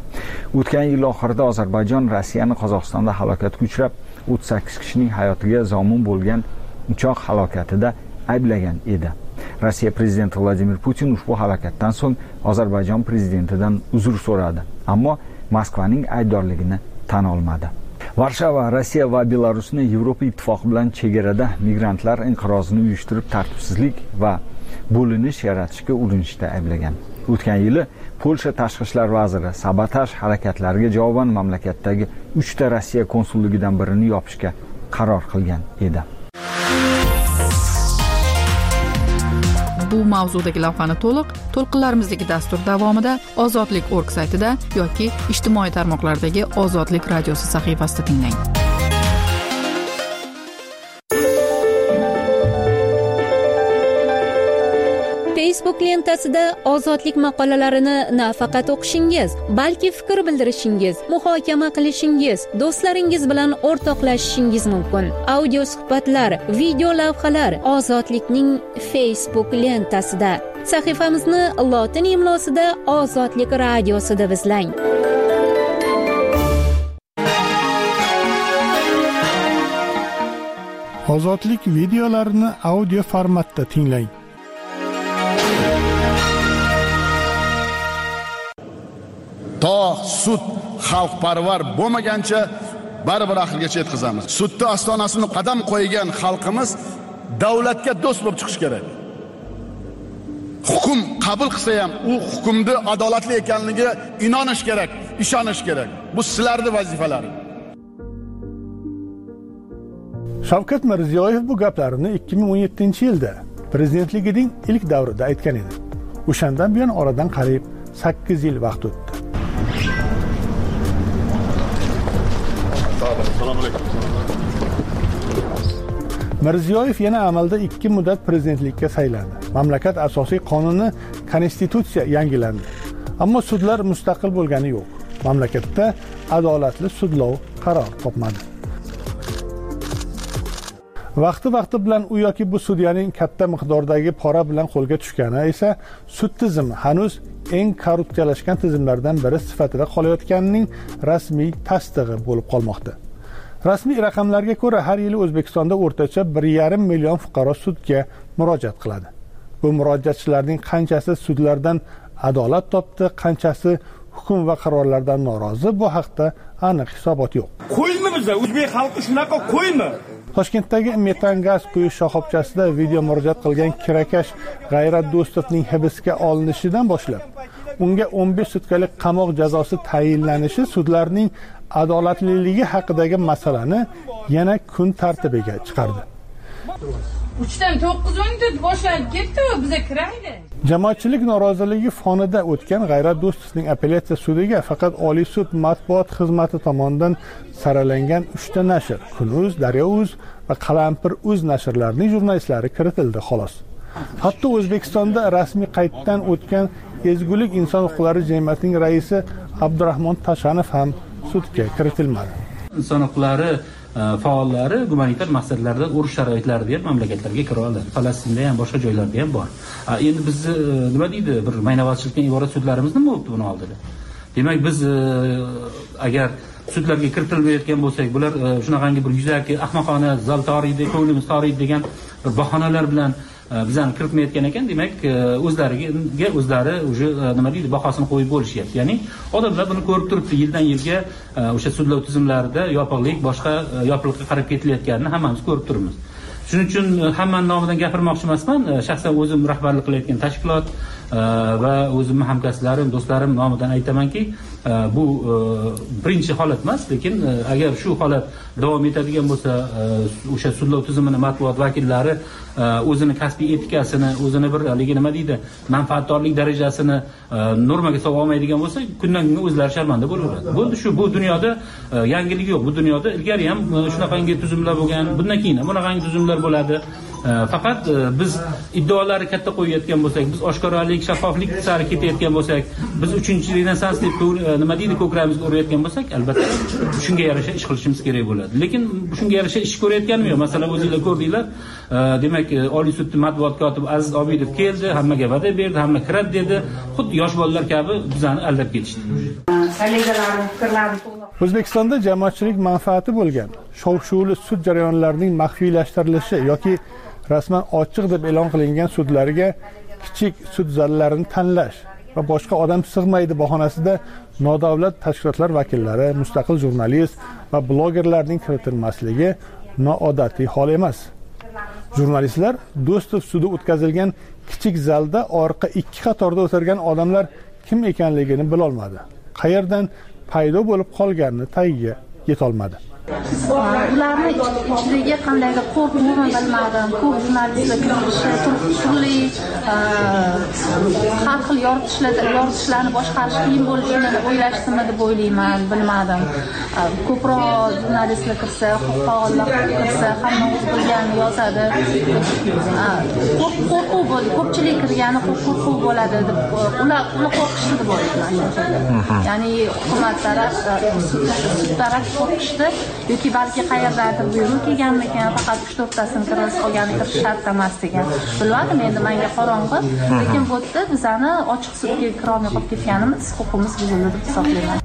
O'tgan yil oxirida Ozarbayjon Rossiyaning Qozog'istonda halokatga uchrab, 38 kishining hayotiga zomin bo'lgan uchoq halokatida ayblagan edi. Rossiya prezidenti Vladimir Putin ushbu halokatdan so'ng Ozarbayjon prezidentidan uzr so'radi, ammo Moskvaning aybdorligini tan olmadi. Varshava Rossiya va Belarusni Yevropa ittifoqi bilan chegarada migrantlar inqirozini uyushtirib, tartibsizlik va bo'linish yaratishga urinishda ayblagan. O'tgan yili Polsha tashqi ishlar vaziri sabotaj harakatlariga javoban mamlakatdagi 3 ta Rossiya konsulligidan birini yopishga qaror qilgan edi. Bu mavzudagi lavhani to'lqinlarimizdagi dastur davomida Ozodlik.org saytida yoki ijtimoiy tarmoqlardagi Ozodlik radiosi sahifasida tinglang. Facebook lentasida ozodlik maqolalarini nafaqat o'qishingiz, balki fikr bildirishingiz, muhokama qilishingiz, do'stlaringiz bilan o'rtoqlashishingiz mumkin. Audio suhbatlar, video lavhalar Ozodlikning Facebook lentasida. Sahifamizni lotin imlosida Ozodlik radiosi deb izlang. Ozodlik videolarini audio formatda tinglang. To sud xalqparvar bo'lmagancha baribir oxirigacha yetkazamiz. Sudda ostonasini qadam qo'ygan xalqimiz davlatga do'st bo'lib chiqish kerak. Hukm qabul qilsa ham u hukmni adolatli ekanligiga inonish kerak, ishonish kerak. Bu sizlarning vazifalaringiz. Shavkat Mirziyoyev bu gaplarini 2017-yilda prezidentligining ilk davrida aytgan edi. O'shandan buyon oradan qariyb 8 yil vaqt o'tdi. Mirziyoyev yana amalda 2 muddat prezidentlikka saylandi. Mamlakat asosiy qonuni konstitutsiya yangilandi. Ammo sudlar mustaqil bo'lgani yo'q. Mamlakatda adolatli sudlov qaror topmadi. Vaqti bilan u yoki bu sudyaning katta miqdordagi pora bilan qo'lga tushgani esa sud tizimi hanuz eng korrupsiyalashgan tizimlardan biri sifatida qolayotganining rasmiy tasdig'i bo'lib qolmoqda. Rasmiy raqamlarga ko'ra har yili O'zbekistonda o'rtacha 1,5 million fuqaro sudga murojaat qiladi. Bu murojaatchilarning qanchasi sudlardan adolat topdi, qanchasi hukm va qarorlardan norozi, bu haqda aniq hisobot yo'q. Qo'ymi bizda o'zbek xalqi shunaqa qo'ymi? Toshkentdagi metan gaz quyish shoxobchasida video murojaat qilgan kirakash G'ayrat Do'stovning hibsga olinishidan boshlab unga 15 sutkalik qamoq jazosi tayinlanishi sudlarning adolatliligi haqidagi masalani yana kun tartibiga chiqardi. 3dan 9 boshlanib ketdi, bizga kiraydi. Jamoatchilik noroziligi fonida o'tgan G'ayrat Do'stovning apellyatsiya sudiga faqat Oliy sud matbuot xizmati tomonidan saralangan 3 ta nashr, Kun.uz, Daryo.uz va Qalampir.uz nashrlarining jurnalistlari kiritildi xolos. Hatto O'zbekistonda rasmiy qayddan o'tgan Ezgulik inson huquqlari jamiyatining raisi Abdurahmon Tashanov ham sudga kiritilmadi. Inson huquqlari faollari gumanitar maqsadlarda urush sharoitlarida ham mamlakatlarga kira oladi. Falastinda ham boshqa joylarda ham bor. Endi biz nima deydi, bir maynavatchilikdan iborat sudlarimiz nima bo'libdi buni oldida? Demak biz agar sudlarga kiritilmayotgan bo'lsak, bular shunaqangi bir yuzaki ahmoqona zal toriydi, ko'nglimiz toriydi degan bir bahonalar bilan bizani kiritmayotgan ekan, demak o'zlariga o'zlari o'sha nima deydi, bahosini qo'yib bo'lishyapti. Ya'ni odamlar buni ko'rib turibdi, yildan yilga o'sha sudlov tizimlarida yopiqlik, boshqa yopiqlikka qarab ketilayotganini hammamiz ko'rib turibmiz. Shuning uchun hammaning nomidan gapirmoqchi emasman. Shaxsan o'zim rahbarlik qilayotgan tashkilot va o'zimni hamkasblarim, do'stlarim nomidan aytamanki, bu birinchi holat emas, lekin agar shu holat davom etadigan bo'lsa, o'sha sudlov tizimini matbuot vakillari o'zini kasbiy etikasini, o'zini bir haligi nima deydi, manfaatdorlik darajasini normaga solib olmaydigan bo'lsa, kundan kunga o'zlari sharmanda bo'laveradi. Bu dunyoda yangilik yo'q. Bu dunyoda ilgari ham shunaqangi tuzumlar bo'lgan, bundan keyin ham bunaqangi tuzumlar bo'ladi. Faqat biz iddaolari katta qo'yayotgan bo'lsak, biz oshkoralik, shaffoflik sari ketayotgan bo'lsak, biz 3-renessans deb nima deydi, ko'kramizga urayotgan bo'lsak, albatta shunga yarasha ish qilishimiz kerak bo'ladi. Lekin shunga yarasha ish ko'rayotganmi yo'q? Masalan, o'zingizlar ko'rdinglar, demak, Oliy sud matbuot kotibi Aziz Obidov keldi, hammaga va'da berdi, hamma kiradi dedi. Xuddi yosh bolalar kabi bizani aldab ketishdi. O'zbekistonda jamoatchilik manfaati bo'lgan shov-shuvli sud jarayonlarining maxfiylashtirilishi yoki rasman ochiq deb e'lon qilingan sudlarga kichik sud zallarini tanlash va boshqa odam sig'maydi bahonasida nodavlat tashkilotlar vakillari, mustaqil jurnalist va blogerlarning kiritilmasligi noodatiy hol emas. Jurnalistlar Do'stov sudi o'tkazilgan kichik zalda orqa 2 qatorda o'tirgan odamlar kim ekanligini bilolmadi. Qayerdan paydo bo'lib qolganini tagiga yetolmadi. Ularni ichidagi qandaydir qo'rquvni bilmadim. Ko'p jurnalistlar turli har xil yoritishlarni boshqarish qiyin bo'lishini o'ylashdimi deb o'ylayman, bilmadim. Ko'proq jurnalistlar kirsa, faollar kirsa, hamma o'z bilganini yozadi. Qo'rquv bo'ldi. Ko'pchilik kirgani qo'rquv bo'ladi deb ular qo'rqishdi deb o'ylayman. Ya'ni hukumat taraf, sud taraf qo'rqishdi. Yoki balki qayerdadir buyruq kelganmikan, faqat 3-4tasini kirish, qolgani kirish shart emas degan. Bilmadim, endi menga qorong'i, lekin bu yerda bizani ochiq sudga kira olmay qolib ketganimiz, huquqimiz buzildi deb hisoblayman.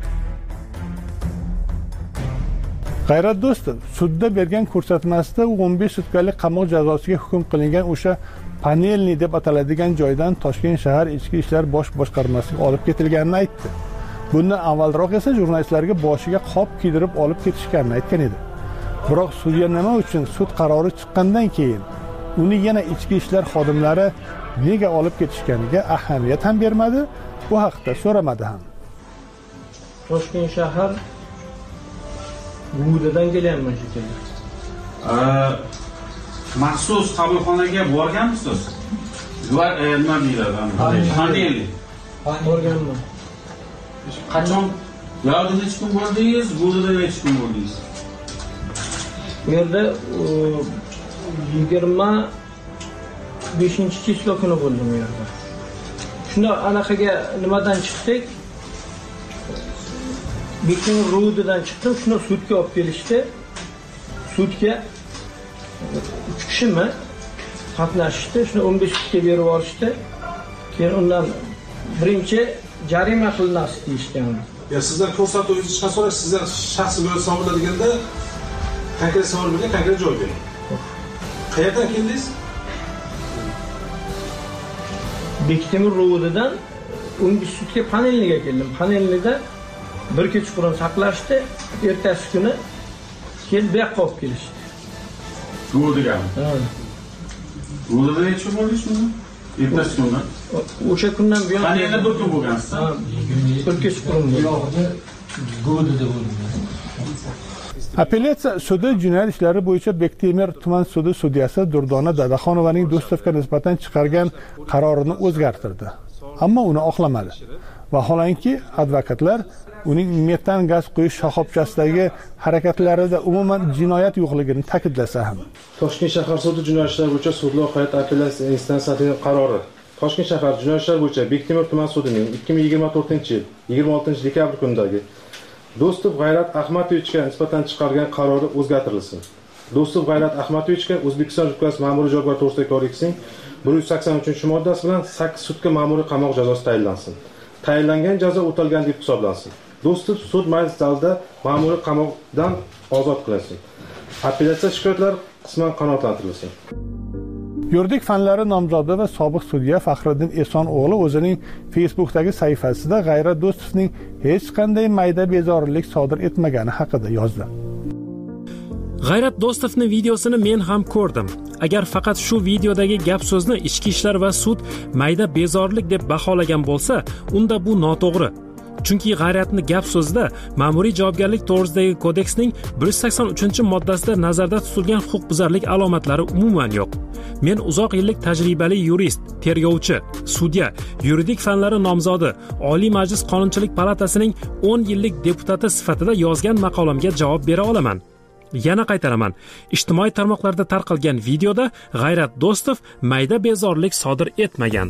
G'ayrat Do'stov sudda bergan ko'rsatmasida 15 sutkalik qamoq jazosiga hukm qilingan o'sha panelni deb ataladigan joydan Toshkent shahar ichki ishlar bosh boshqarmasiga olib ketilganini aytdi. Bundan avvalroq esa jurnalistlarga boshiga qop kiydirib olib ketishganini aytgan edi. Biroq sudya nima uchun sud qarori chiqqandan keyin uni yana ichki ishlar xodimlari nega olib ketishganiga ahamiyat ham bermadi, bu haqda so'ramadi ham. Toshkent shahar Gudadan kelganman shekilli. Maxsus qabulxonaga borganmisiz? Nima deyiladi? Panelli. Borganman. Qachon? Yo'lda necha kun bo'ldingiz? Gudada necha kun bo'ldingiz? Bu yerda 25-cheklo kuni bo'ldim bu yerda. Shunda anaqaga nimadan chiqdik? Bekin Rudidan chiqdim, shuni sudga olib kelishdi. Sudga 3 kishimi qatnashishdi, shuni 15 sudga berib yuborishdi. Keyin undan birinchi jarima qilinasi deyishgan. Ya sizlar ko'rsatuvingizni chiqarib so'rash, sizlar shaxsiy bo'lib savollarganda konkret savol bilan konkret javob bering. Qayerdan keldingiz? Bektemir Rudidan 15 sudga panelniga keldim. Panelnida bir kechqurun saqlashdi, ertasi kuni kelib bu yoqqa olib kelishdi. Rudigan. Rudida necha kun bo'ldingiz shunda? Ertasi kuni. O'sha kundan buyon panelda bir kun bo'lgansiz. Bir kechqurun bo'ldi. Gudada bo'ldi. Apellyatsiya sudi jinoyat ishlari bo'yicha Bektemir tuman sudi sudyasi Durdona Dadaxonovaning Do'stovga nisbatan chiqargan qarorini o'zgartirdi. Ammo uni oqlamadi. Vaholanki advokatlar uning metan gaz quyish shoxobchasidagi harakatlarida umuman jinoyat yo'qligini ta'kidlasa ham. Toshkent shahar sudi jinoyat ishlari bo'yicha sudlov hay'at apellyatsiya instansiyasining qarori. Toshkent shahar jinoyat ishlari bo'yicha Bektemir tuman sudining 2024-yil 26-dekabr kunidagi Do'stov G'ayrat Ahmadovichga nisbatan chiqargan qarori o'zgartirilsin. Do'stov G'ayrat Ahmadovichga O'zbekiston Respublikasi Ma'muriy javobgarlik to'g'risidagi kodeksining 183-moddasi bilan 8 sutka ma'muriy qamoq jazosi tayinlansin. Tayinlangan jazo o'talgan deb hisoblansin. Do'stov sud majlis zalida ma'muriy qamoqdan ozod qilinsin. Apellyatsiya shikoyatlari qisman qanoatlantirilsin. Yuridik fanlari nomzodi va sobiq sudya Faxriddin Eson o'g'li o'zining Facebook'dagi sahifasida G'ayrat Do'stovning hech qanday mayda bezorilik sodir etmagani haqida yozdi. G'ayrat Do'stovning videosini men ham ko'rdim. Agar faqat shu videodagi gap so'zni ichki ishlar va sud mayda bezorilik deb baholagan bo'lsa, unda bu noto'g'ri. Chunki G'ayratning gap so'zida Ma'muriy javobgarlik to'g'risidagi kodeksning 183-moddasida nazarda tutilgan huquqbuzarlik alomatlari umuman yo'q. Men uzoq yillik tajribali yurist, tergovchi, sudya, yuridik fanlari nomzodi, Oliy Majlis Qonunchilik palatasining 10 yillik deputati sifatida yozgan maqolamga javob bera olaman. Yana qaytaraman. Ijtimoiy tarmoqlarda tarqalgan videoda G'ayrat Do'stov mayda bezorlik sodir etmagan.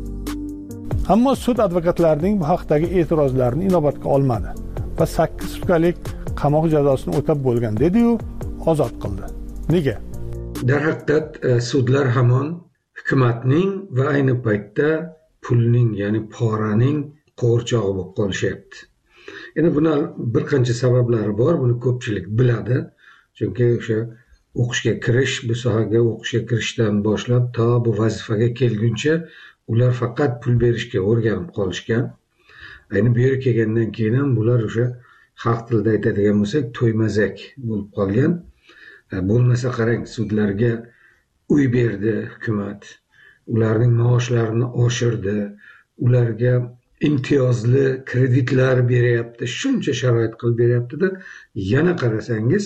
Ammo sud advokatlarining bu haqdagi e'tirozlarini inobatga olmadi va 8 sutkalik qamoq jazosini o'tab bo'lgan dedi-yu, ozod qildi. Nega? Darhaqiqat sudlar hamon hukumatning va ayni paytda pulning, ya'ni poraning qo'rchog'i bo'lib qolishyapti. Endi buni bir qancha sabablari bor, buni ko'pchilik biladi. Chunki o'sha o'qishga kirish, bu sohaga o'qishga kirishdan boshlab to bu vazifaga kelguncha ular faqat pul berishga o'rganib qolishgan. Ayni bu yerga kelgandan keyin ham bular o'sha xalq tilida aytadigan bo'lsak, to'ymazak bo'lib qolgan. Bo'lmasa qarang, sudlarga uy berdi hukumat, ularning maoshlarini oshirdi, ularga imtiyozli kreditlar beryapti, shuncha sharoit qilib beryapti-da, yana qarasangiz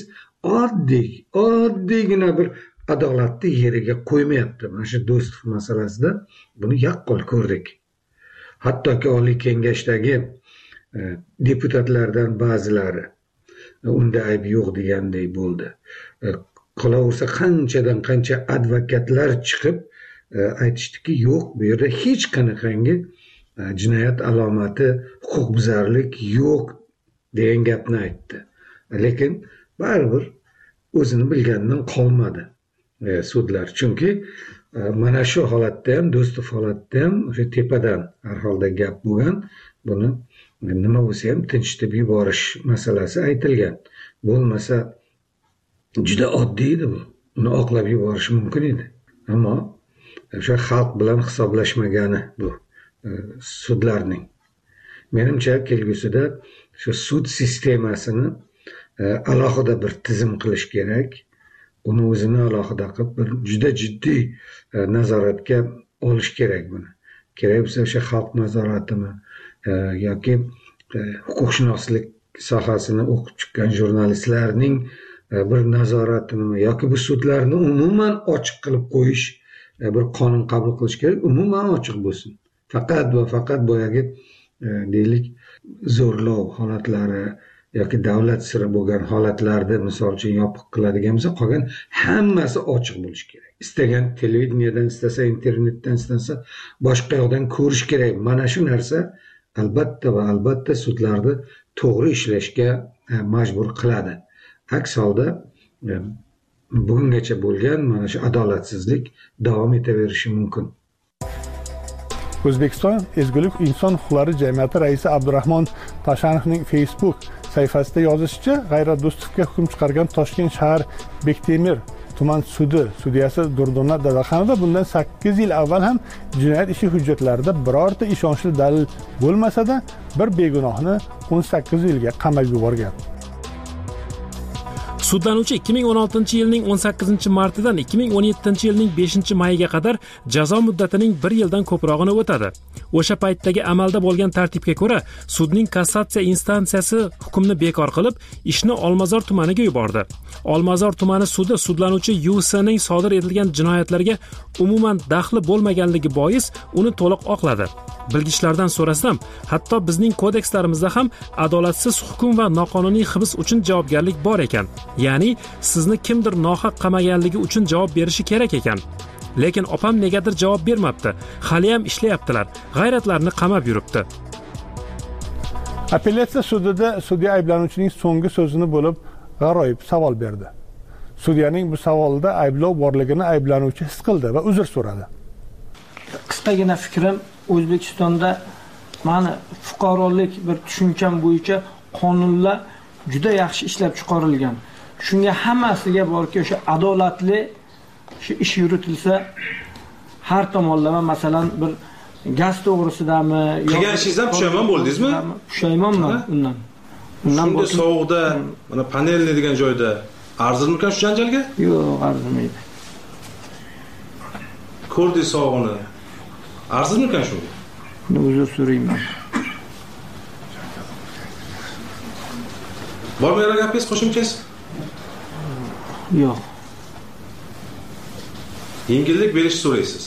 oddiygina bir adolatni yeriga qo'ymayapti. Mana shu Do'stov masalasida buni yaqqol ko'rdik. Hattoki Oliy Kengashdagi deputatlardan ba'zilari unda ayb yo'q deganday bo'ldi. Qolaversa qanchadan qancha advokatlar chiqib aytishdiki, yo'q, bu yerda hech qanaqangi jinoyat alomati, huquqbuzarlik yo'q degan gapni aytdi. Lekin baribir o'zini bilganidan qolmadi sudlar. Chunki mana shu holatda ham, Do'stov holatda ham o'sha tepadan har holda gap bo'lgan. Buni nima bo'lsa ham tinchitib yuborish masalasi aytilgan. Bo'lmasa juda oddiy edi bu. Uni oqlab yuborish mumkin edi. Ammo o'sha xalq bilan hisoblashmagani bu sudlarning. Menimcha kelgusida shu sud sistemasini alohida bir tizim qilish kerak. Uni o'zini alohida qilib bir juda jiddiy nazoratga olish kerak buni. Kerak bo'lsa o'sha xalq nazoratini yoki huquqshunoslik sohasini o'qib chiqqan jurnalistlarning bir nazoratini yoki bu sudlarni umuman ochiq qilib qo'yish, bir qonun qabul qilish kerak, umuman ochiq bo'lsin. Faqat va faqat boyagi deylik zo'rlov holatlari yoki davlat siri bo'lgan holatlarda misol uchun yopiq qiladigan bo'lsa, qolgan hammasi ochiq bo'lishi kerak. Istagan televideniyadan, istasa internetdan, istasa boshqa yoqdan ko'rish kerak. Mana shu narsa albatta va albatta sudlarni to'g'ri ishlashga majbur qiladi. Aks holda bugungacha bo'lgan mana shu adolatsizlik davom etaverishi mumkin. O'zbekiston Ezgulik inson huquqlari jamiyati raisi Abdurahmon Tashanovning Facebook sahifasida yozishicha, G'ayrat Do'stovga hukm chiqargan Toshkent shahar Bektemir tuman sudi sudyasi Durdona Dadaxonova bundan 8 yil avval ham jinoyat ishi hujjatlarida birorta ishonchli dalil bo'lmasa-da, bir begunohni 18 yilga qamab yuborgan. Sudlanuvchi 2016-yilning 18-martidan 2017-yilning 5-mayiga qadar jazo muddatining 1 yildan ko'prog'ini o'tadi. O'sha paytdagi amalda bo'lgan tartibga ko'ra, sudning kassatsiya instansiyasi hukmni bekor qilib, ishni Olmazor tumaniga yubordi. Olmazor tumani sudi sudlanuvchi Yusining sodir etilgan jinoyatlarga umuman daxli bo'lmaganligi bois uni to'liq oqladi. Bilgichlardan so'rasam, hatto bizning kodekslarimizda ham adolatsiz hukm va noqonuniy hibs uchun javobgarlik bor ekan. Ya'ni sizni kimdir nohaq qamaganligi uchun javob berishi kerak ekan. Lekin opam negadir javob bermabdi. Hali ham ishlayaptilar. G'ayratlarni qamab yuribdi. Apellyatsiya sudida sudya ayblanuvchining so'nggi so'zini bo'lib g'aroyib savol berdi. Sudyaning bu savolida ayblov borligini ayblanuvchi his qildi va uzr so'radi. Qisqagina fikrim, O'zbekistonda mana fuqarolik bir tushuncham bo'yicha qonunlar juda yaxshi ishlab chiqarilgan. Shunga hammasiga borki, o'sha adolatli shu ish yuritilsa, har tomonlama, masalan, bir gaz to'g'risidami, qilgan ishingizdan pushaymon bo'ldingizmi? Pushaymonman undan. Shunday sovuqda, mana panelni degan joyda arzirmikan shu janjalga? Yo'q, arzimaydi. Ko'rdingiz sovuqni. Arzirmikan shu? Uzr so'rayman. Bormi yana gapingiz, qo'shimchasiz? Yo'q. Yengillik berishni so'raysiz.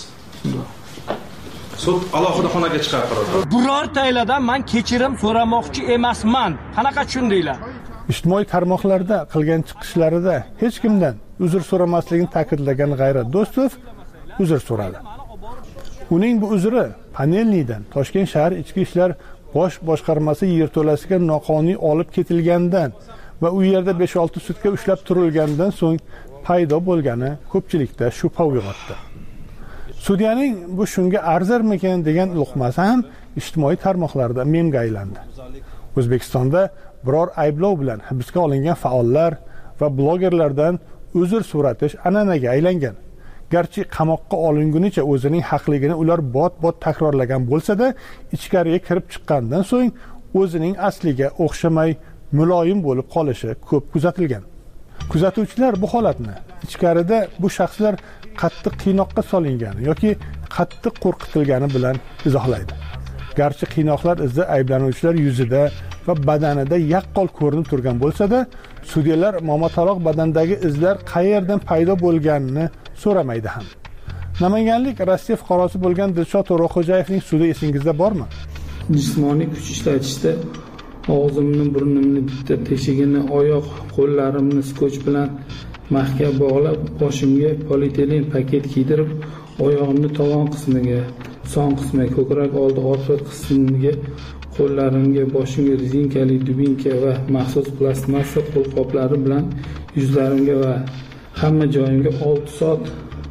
Sud alohida xonaga chiqarib qo'yadi. Birortaylardan men kechirim so'ramoqchi emasman. Qanaqa tushundinglar? ijtimoiy tarmoqlarda qilgan chiqishlarida hech kimdan uzr so'ramasligini ta'kidlagan G'ayrat Do'stov uzr so'radi. Uning bu uzri Panelniydan Toshkent shahar ichki ishlar bosh boshqarmasi yerto'lasiga noqonuniy olib ketilgandan va u yerda 5-6 sutka ushlab turilgandan so'ng paydo bo'lgani ko'pchilikda shubha uyg'otdi. Sudyaning bu shunga arzirmikan degan luqmasi ham ijtimoiy tarmoqlarda memga aylandi. O'zbekistonda biror ayblov bilan hibsga olingan faollar va blogerlardan uzr so'ratish an'anaga aylangan. Garchi qamoqqa olingunicha o'zining haqligini ular bot-bot takrorlagan bo'lsa-da, ichkariga kirib chiqqandan so'ng o'zining asliga o'xshamay muloyim bo'lib qolishi ko'p kuzatilgan. Kuzatuvchilar bu holatni ichkarida bu shaxslar qattiq qiynoqqa solingani yoki qattiq qo'rqitilgani bilan izohlaydi. Garchi qiynoqlar izi ayblanuvchilar yuzida va badanida yaqqol ko'rinib turgan bo'lsa-da, sudyalar momotaloq badandagi izlar qayerdan paydo bo'lganini so'ramaydi ham. Namanganlik Rossiya fuqarosi bo'lgan Dilshod To'raxo'jayevning sudi esingizda bormi? Jismoniy kuch ishlatishda og'zimni, burnimni, bitta teshigini, oyoq, qo'llarimni skotch bilan mahkam bog'lab, boshimga polietilen paket kiydirib, oyog'imni tovon qismiga, son qismiga, ko'krak oldi orqa qismiga, qo'llarimga, boshimga rezinkali dubinka va maxsus plastmassa qo'lqoplari bilan yuzlarimga va hamma joyimga 6 soat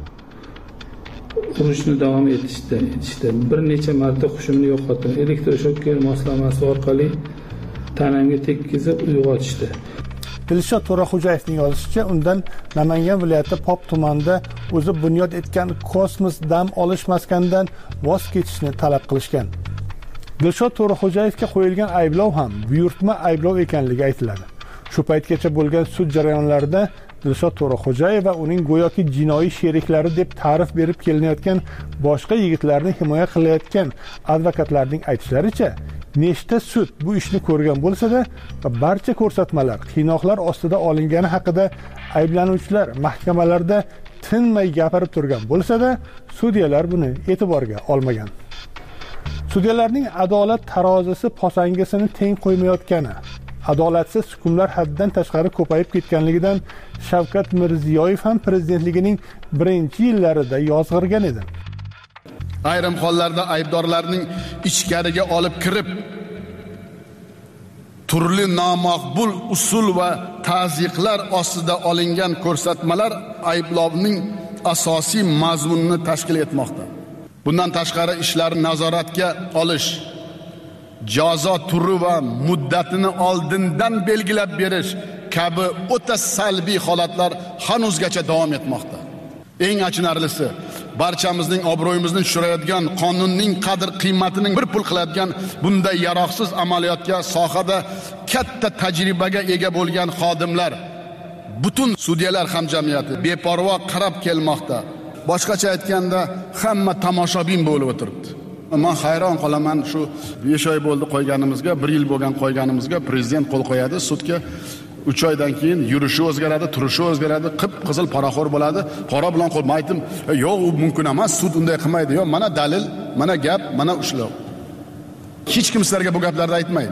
urishni davom etishdi. Bir necha marta hushimni yo'qotdim. Elektroshoker moslamasi orqali tanamga tekkizib uyg'otishdi. Dilshod To'raxo'jayevning yozishicha, undan Namangan viloyati Pop tumanida o'zi bunyod etgan kosmos dam olish maskandan voz kechishni talab qilishgan. Dilshod To'raxo'jayevga qo'yilgan ayblov ham buyurtma ayblov ekanligi aytiladi. Shu paytgacha bo'lgan sud jarayonlarida Dilshod To'raxo'jayev va uning go'yoki jinoiy sheriklari deb ta'rif berib kelinayotgan boshqa yigitlarni himoya qilayotgan advokatlarning aytishlaricha, nechta sud bu ishni ko'rgan bo'lsa-da, barcha ko'rsatmalar qiynoqlar ostida olingani haqida ayblanuvchilar mahkamalarda tinmay gapirib turgan bo'lsa-da, sudyalar buni e'tiborga olmagan. Sudyalarning adolat tarozisi posangasini teng qo'ymayotgani, adolatsiz hukmlar haddan tashqari ko'payib ketganligidan Shavkat Mirziyoyev ham prezidentligining birinchi yillarida yozg'irgan edi. Ayrim hollarda aybdorlarning ichkariga olib kirib, turli nomaqbul usul va ta'ziqlar ostida olingan ko'rsatmalar ayblovning asosiy mazmunini tashkil etmoqda. Bundan tashqari ishlarni nazoratga olish, jazo turi va muddatini oldindan belgilab berish kabi o'ta salbiy holatlar hanuzgacha davom etmoqda. Eng achinarlisi, barchamizning obro'yimizni tushirayotgan, qonunning qadr-qiymatining bir pul qiladigan bunday yaroqsiz amaliyotga sohada katta tajribaga ega bo'lgan xodimlar, butun sudyalar hamjamiyati beparvo qarab kelmoqda. Boshqacha aytganda, hamma tomoshabin bo'lib o'tiribdi. Men hayron qolaman, shu 5 oy bo'ldi qo'yganimizga, 1 yil bo'lgan qo'yganimizga prezident qo'l qo'yadi, sudga 3 oydan keyin yurishi o'zgaradi, turishi o'zgaradi, qip-qizil poraxo'r bo'ladi. Qora bilan qo'yib aytdim, yo'q, u mumkin emas, sud unday qilmaydi. Yo'q, mana dalil, mana gap, mana ushlov. Hech kim sizlarga bu gaplarni aytmaydi.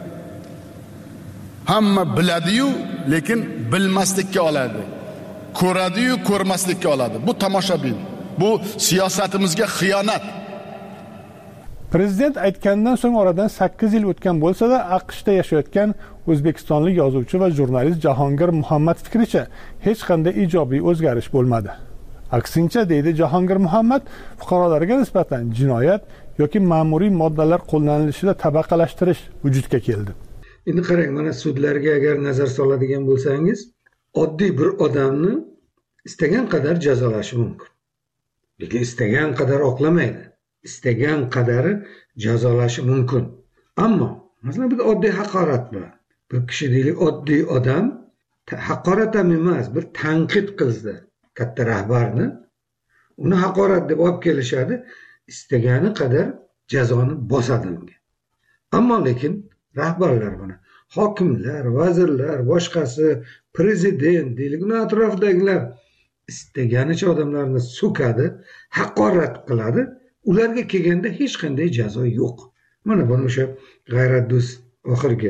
Hamma biladi-yu, lekin bilmaslikka oladi. Ko'radi-yu, ko'rmaslikka oladi. Bu tomoshabin. Bu siyosatimizga xiyonat. Prezident aytgandan so'ng oradan 8 yil o'tgan bo'lsa-da, AQShda yashayotgan o'zbekistonlik yozuvchi va jurnalist Jahongir Muhammad fikricha hech qanday ijobiy o'zgarish bo'lmadi. Aksincha, deydi Jahongir Muhammad, fuqarolarga nisbatan jinoyat yoki ma'muriy moddalar qo'llanilishida tabaqalashtirish vujudga keldi. Endi qarang, mana sudlarga agar nazar soladigan bo'lsangiz, oddiy bir odamni istagan qadar jazolashi mumkin. Lekin istagan qadar oqlamaydi. Istagan qadari jazolashi mumkin. Ammo masalan bir oddiy haqorat bor. Bir kishi deylik oddiy odam haqorat ham emas, bir tanqid qildi katta rahbarni. Uni haqorat deb olib kelishadi, istagani qadar jazoni bosadi unga. Ammo lekin rahbarlar buni hokimlar, vazirlar, boshqasi, prezident deylik, uni atrofidagilar istaganicha odamlarni so'kadi, haqorat qiladi. Ularga kelganda hech qanday jazo yo'q. Mana buni o'sha G'ayrat Do'st oxirgi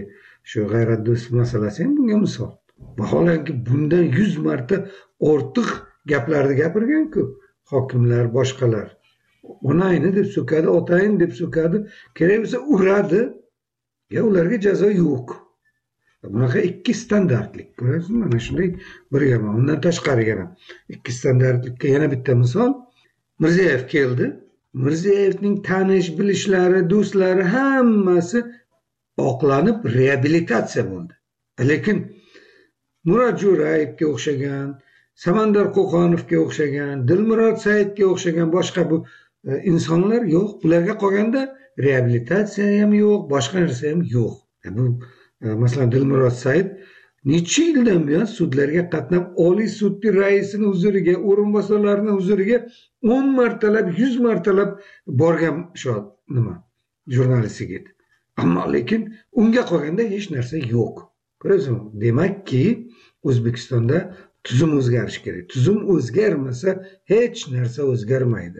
shu g'ayratdo'st masalasi ham bunga misol. Vaholanki bundan 100 marta ortiq gaplarni gapirgan-ku hokimlar, boshqalar. Onayni deb so'kadi, otayni deb so'kadi, kerak bo'lsa uradi. Ularga jazo yo'q. Bunaqa ikki standartlik. Ko'rasizmi? Mana shunday bir yomon. Undan tashqari yana ikki standartlikka yana bitta misol. Mirziyoyev keldi. Mirziyevning tanish bilishlari, do'stlari hammasi oqlanib reabilitatsiya bo'ldi. Lekin Murod Jo'rayevga o'xshagan, Samandar Qo'qonovga o'xshagan, Dilmurod Saidga o'xshagan boshqa bu insonlar yo'q. Ularga qolganda reabilitatsiya ham yo'q, boshqa narsa ham yo'q. Bu masalan Dilmurod Said necha yildan buyon sudlarga qatnab, Oliy sudning raisini huzuriga, o'rinbosarlarining huzuriga 10 martalab, 100 martalab borgan jurnalist yigit. Ammo lekin unga qolganda hech narsa yo'q. Ko'rasizmi? Demakki, O'zbekistonda tuzum o'zgarishi kerak. Tuzum o'zgarmasa hech narsa o'zgarmaydi.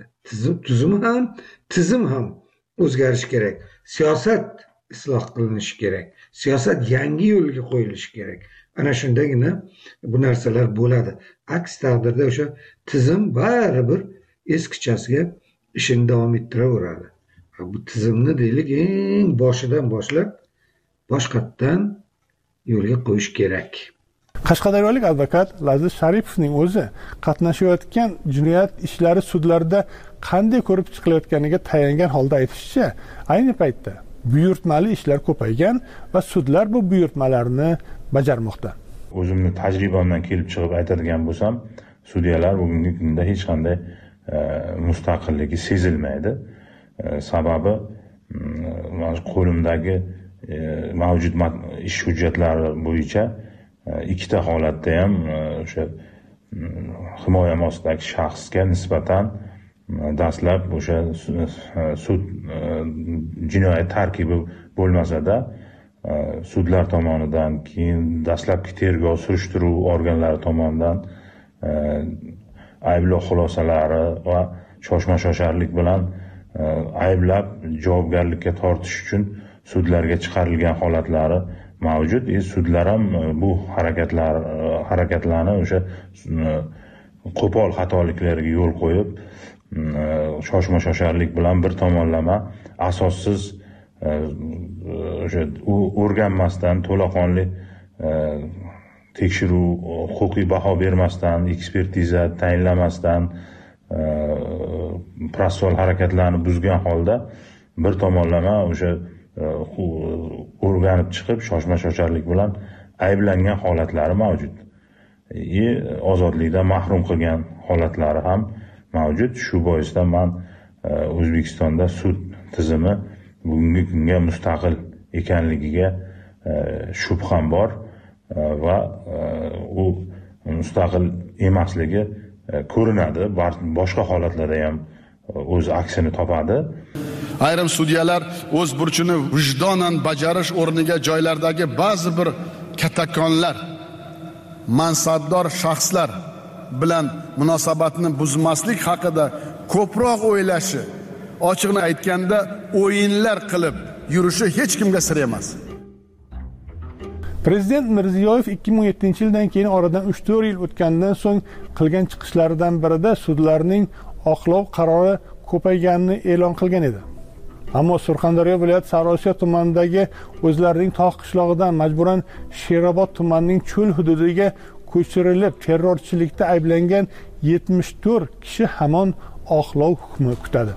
Tizim ham o'zgarishi kerak. Siyosat isloh qilinishi kerak. Siyosat yangi yo'lga qo'yilishi kerak. Ana shundagina bu narsalar bo'ladi. Aks taqdirda o'sha tizim baribir eskichasiga ishini davom ettiraveradi. Bu tizimni deylik eng boshidan boshlab boshqatdan yo'lga qo'yish kerak. Qashqadaryolik advokat Laziz Sharipovning o'zi qatnashayotgan jinoyat ishlari sudlarda qanday ko'rib chiqilayotganiga tayangan holda aytishicha, ayni paytda buyurtmali ishlar ko'paygan va sudlar bu buyurtmalarni bajarmoqda. O'zimni tajribamdan kelib chiqib aytadigan bo'lsam, sudyalar bugungi kunda hech qanday mustaqilligi sezilmaydi. Sababi qo'limdagi mavjud ish hujjatlari bo'yicha ikkita holatda ham o'sha himoya ostidagi shaxsga nisbatan dastlab o'sha sud jinoyat tarkibi bo'lmasa-da sudlar tomonidan, keyin dastlabki tergov surishtiruv organlari tomonidan ayblov xulosalari va shoshma-shosharlik bilan ayblab javobgarlikka tortish uchun sudlarga chiqarilgan holatlari mavjud. Sudlar ham bu harakatlarni o'sha qo'pol xatoliklarga yo'l qo'yib, shoshma-shosharlik bilan bir tomonlama asossiz o'sha o'rganmasdan, to'laqonli tekshiruv, huquqiy baho bermasdan, ekspertiza tayinlamasdan protsessual harakatlarni buzgan holda bir tomonlama o'sha o'rganib chiqib shoshma-shosharlik bilan ayblangan holatlari mavjud. Ozodlikdan mahrum qilgan holatlari ham mavjud. Shu boisdan men O'zbekistonda sud tizimi bugungi kunga mustaqil ekanligiga shubham bor va u mustaqil emasligi ko'rinadi. Boshqa holatlarda ham o'z aksini topadi. Ayrim sudyalar o'z burchini vijdonan bajarish o'rniga joylardagi ba'zi bir kattakonlar, mansabdor shaxslar bilan munosabatni buzmaslik haqida ko'proq o'ylashi, ochiqni aytganda o'yinlar qilib yurishi hech kimga sir emas. Prezident Mirziyoyev 2017-yildan keyin oradan 3-4 yil o'tgandan so'ng qilgan chiqishlaridan birida sudlarning oqlov qarori ko'payganini e'lon qilgan edi. Ammo Surxondaryo viloyat Sariosiyo tumanidagi o'zlarining tog' qishlog'idan majburan Sherobod tumanining cho'l hududiga ko'chirilib terrorchilikda ayblangan 74 kishi hamon oqlov hukmi kutadi.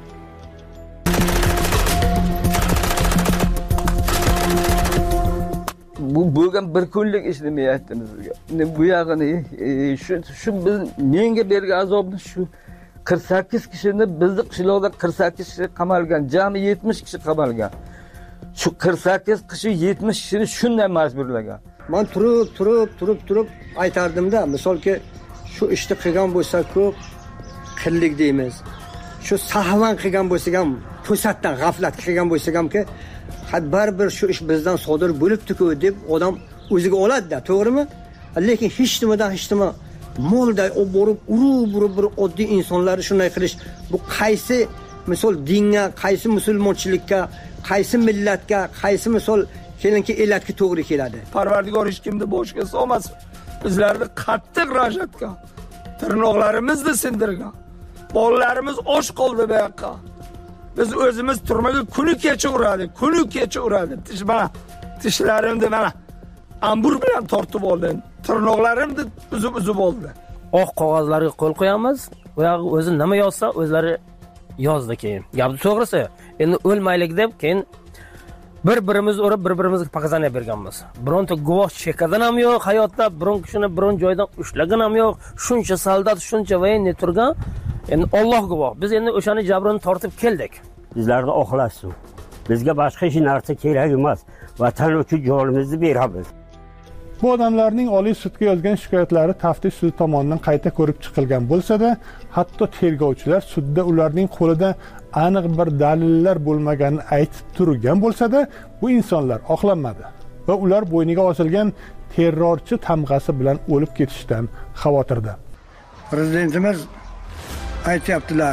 Bu bo'lgan bir kunlik ish demayaptimiz sizga. Bu yog'ini shu biz menga bergan azobni shu 48 kishini bizni qishloqda 48 kishi qamalgan, jami 70 kishi qamalgan. Shu 48 kishi 70 kishini shunday majburlagan. Men turib aytardimda, misolki shu ishni qilgan bo'lsa-ku qillik deymiz. Shu sahvan qilgan bo'lsa ham, to'satdan g'aflat qilgan bo'lsa hamki, baribir shu ish bizdan sodir bo'libdi-ku deb odam o'ziga oladi-da, to'g'rimi? Lekin hech nima molday borib urib bir oddiy insonlar shunday qilish, bu qaysi misol dinga, qaysi musulmonchilikka, qaysi millatga, qaysi misol kelinki elatga to'g'ri keladi. Parvardigor hech kimni boshga solmasin. Bizlarni qattiq rajatga, tirnoqlarimizni sindirgan. Bolalarimiz och qoldi bu yoqqa. Biz o'zimiz turmaga kuni kecha uradi. Tishlarimni mana ambur bilan tortib oldim. Tirnoqlarimni uzib oldi. Oq qog'ozlarga qo'l qo'yamiz. U yoq o'zi nima yozsa, o'zlari yozdi keyin. Gap to'g'risi. Endi o'lmaylik deb keyin bir-birimizni urib, bir-birimizga pokazaniya berganmiz. Bironta guvoh chekadan ham yo'q, hayotda biron kishini biron joydan ushlagan ham yo'q. Shuncha soldat, shuncha voyenniy turgan. Endi Alloh guvoh. Biz endi o'shani jabrini tortib keldik. Bizlarni oqlasin. Bizga boshqa hech narsa kerak emas. Vatan uchun jonimizni beramiz. Bu odamlarning Oliy sudga yozgan shikoyatlari taftish sudi tomonidan qayta ko'rib chiqilgan bo'lsa-da, hatto tergovchilar sudda ularning qo'lida aniq bir dalillar bo'lmaganini aytib turgan bo'lsa-da, bu insonlar oqlanmadi va ular bo'yniga osilgan terrorchi tamg'asi bilan o'lib ketishdan xavotirda. Prezidentimiz aytayaptilar.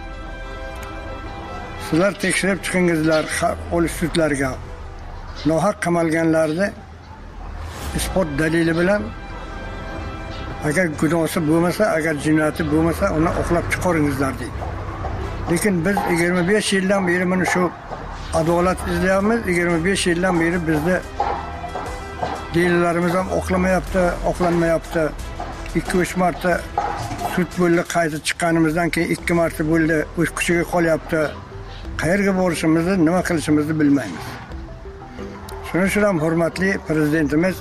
Sizlar tekshirib chiqingizlar Oliy sudlarga. Nohaq qamalganlarni isbot dalili bilan agar gunohi bo'lmasa, agar jinoyati bo'lmasa, uni oqlab chiqaringizlar deydi. Lekin biz 25 yildan beri mana shu adolat izlayapmiz. 25 yildan beri bizda delillarimiz ham oqlanmayapti. 2-3 marta sud bo'ldi, qayta chiqqanimizdan keyin 2 marta bo'ldi, o'z kuchiga qolyapti. Qayerga borishimizni, nima qilishimizni bilmaymiz. Shuning uchun ham hurmatli prezidentimiz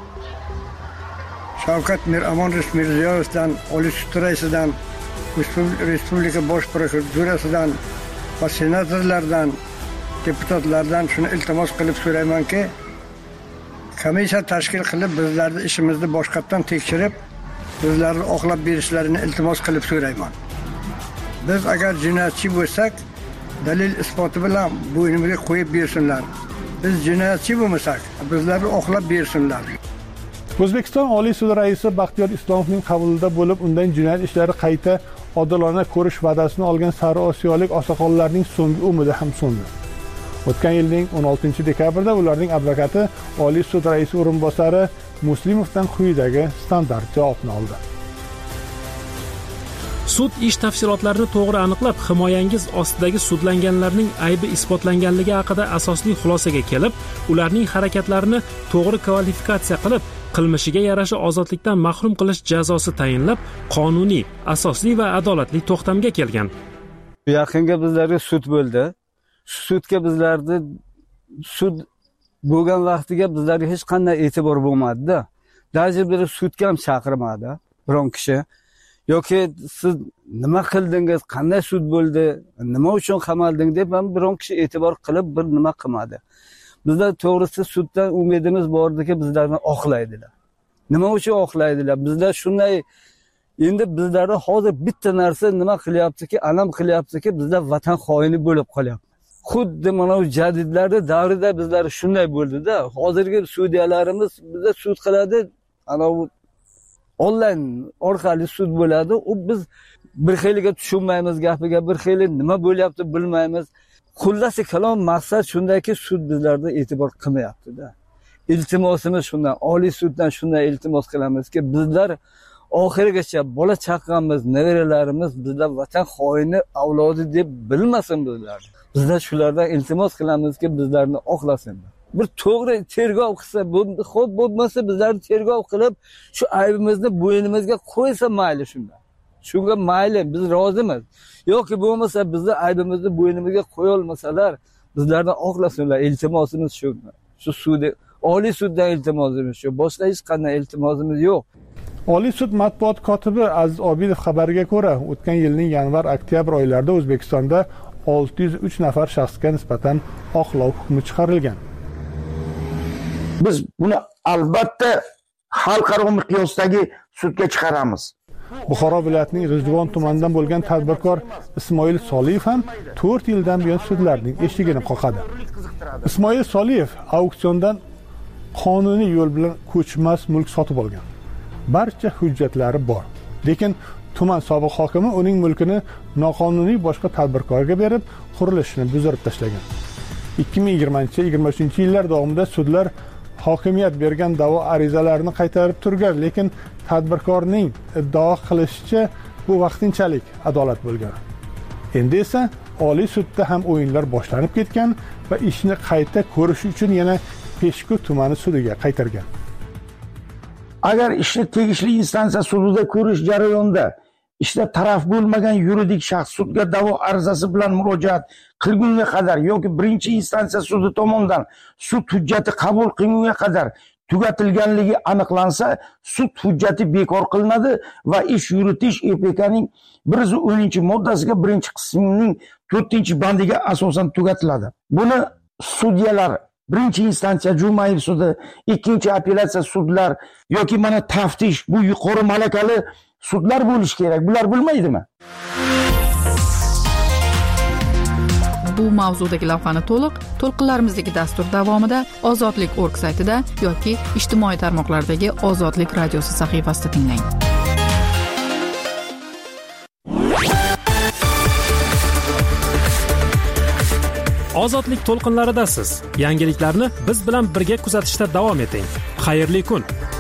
Shavkat Mirziyoyevdan, Oliy sud raisidan, Respublika bosh prokuraturasidan va senatorlardan, deputatlardan shuni iltimos qilib so'raymanki, komissiya tashkil qilib bizlarni ishimizni boshqatdan tekshirib, bizlarni oqlab berishlarini iltimos qilib so'rayman. Biz agar jinoyatchi bo'lsak, dalil isboti bilan bo'ynimizga qo'yib bersinlar. Biz jinoyatchi bo'lmasak, bizlarni oqlab bersinlar. O'zbekiston Oliy sudi raisi Baxtiyor Islomovning qabulida bo'lib, undan jinoyat ishlari qayta odilona ko'rish va'dasini olgan Sari Osiyolik oqsoqollarning so'nggi umidi ham so'ndi. O'tgan yilning 16-dekabrda ularning advokati Oliy sud raisi o'rinbosari Muslimovdan quyidagi standart javobni oldi. Sud ish tafsilotlarini to'g'ri aniqlab, himoyangiz ostidagi sudlanganlarning aybi isbotlanganligi haqida asosli xulosaga kelib, ularning harakatlarini to'g'ri kvalifikatsiya qilib, qilmishiga yarasha ozodlikdan mahrum qilish jazosi tayinlab, qonuniy, asosli va adolatli to'xtamga kelgan. Yaqinga bizlarga sud bo'ldi. Sudga bizlarni sud bo'lgan vaqtiga bizlarga hech qanday e'tibor bo'lmadi-da. Даже bir sudga ham chaqirmadi biron kishi. Yoki siz nima qildingiz, qanday sud bo'ldi, nima uchun qamalding deb ham biron kishi e'tibor qilib bir nima qilmadi. Bizlar to'g'risi suddan umidimiz bordiki, bizlarni oqlaydilar. Nima uchun oqlaydilar? Bizlar shunday, endi bizlarda hozir bitta narsa nima qilyaptiki, alam qilyaptiki, bizlar vatan xoini bo'lib qolyapmiz. Xuddi mana bu jadidlarda davrida bizlar shunday bo'ldi-da. Hozirgi sudyalarimiz bizda sud qiladi, ana bu onlayn orqali sud bo'ladi. U biz bir xiliga tushunmaymiz gapiga, bir xili nima bo'lyapti bilmaymiz. Xullasi kalom maqsad shundayki, sud bizlarda e'tibor qilmayapti-da. Iltimosimiz shundan, Oliy suddan shunday iltimos qilamizki, bizlar oxirigacha bola chaqamiz, nevaralarimiz bizlar vatan xoini avlodi deb bilmasin bizlar. Bizlar shulardan iltimos qilamizki, bizlarni oqlasin. Bir to'g'ri tergov qilsa, xo'p bo'lmasa bizlarni tergov qilib, shu aybimizni bo'ynimizga qo'ysa mayli shunda. Shunga mayli, biz rozimiz. Yoki bo'lmasa bizlar aybimizni bo'ynimizga qo'ya olmasalar, bizlarni oqlasinlar. Iltimosimiz shu. Shu sudi, Oliy suddan iltimosimiz shu. Boshqa hech qanday iltimosimiz yo'q. Oliy sud matbuot kotibi Aziz Obidov xabariga ko'ra, o'tgan yilning yanvar-oktyabr oylarida O'zbekistonda 603 nafar shaxsga nisbatan oqlov hukmi chiqarilgan. Biz buni albatta xalqaro miqyosdagi sudga chiqaramiz. Buxoro viloyatining G'ijduvon tumanidan bo'lgan tadbirkor Ismoil Soliyev ham 4 yildan buyon sudlarning eshigini qoqadi. Ismoil Soliyev auksiondan qonuniy yo'l bilan ko'chmas mulk sotib olgan. Barcha hujjatlari bor. Lekin tuman sobiq hokimi uning mulkini noqonuniy boshqa tadbirkorga berib, qurilishini buzdirib tashlagan. 2020-23 yillar davomida sudlar hokimiyat bergan da'vo arizalarini qaytarib turgan, lekin tadbirkorning iddao qilishicha bu vaqtinchalik adolat bo'lgan. Endi esa Oliy sudda ham o'yinlar boshlanib ketgan va ishni qayta ko'rish uchun yana Peshku tumani sudiga qaytargan. Agar ishni tegishli instansiya sudida ko'rish jarayonida ishda taraf bo'lmagan yuridik shaxs sudga da'vo arizasi bilan murojaat qilgunga qadar yoki birinchi instansiya sudi tomonidan sud hujjati qabul qilingunga qadar tugatilganligi aniqlansa, sud hujjati bekor qilinadi va ish yuritish EPKning 110-moddasiga 1-qismining 4-bandiga asosan tugatiladi. Buni sudyalar birinchi instansiya Jumayev sudi, ikkinchi apellyatsiya sudlar yoki mana taftish, bu yuqori malakali sudlar bo'lishi kerak. Bular bilmaydimi? Bu mavzudagi lavhani to'lqinlarimizdagi dastur davomida Ozodlik.org saytida yoki ijtimoiy tarmoqlardagi Ozodlik radiosi sahifasida tinglang. Ozodlik to'lqinlaridasiz. Yangiliklarni biz bilan birga kuzatishda davom eting. Xayrli kun.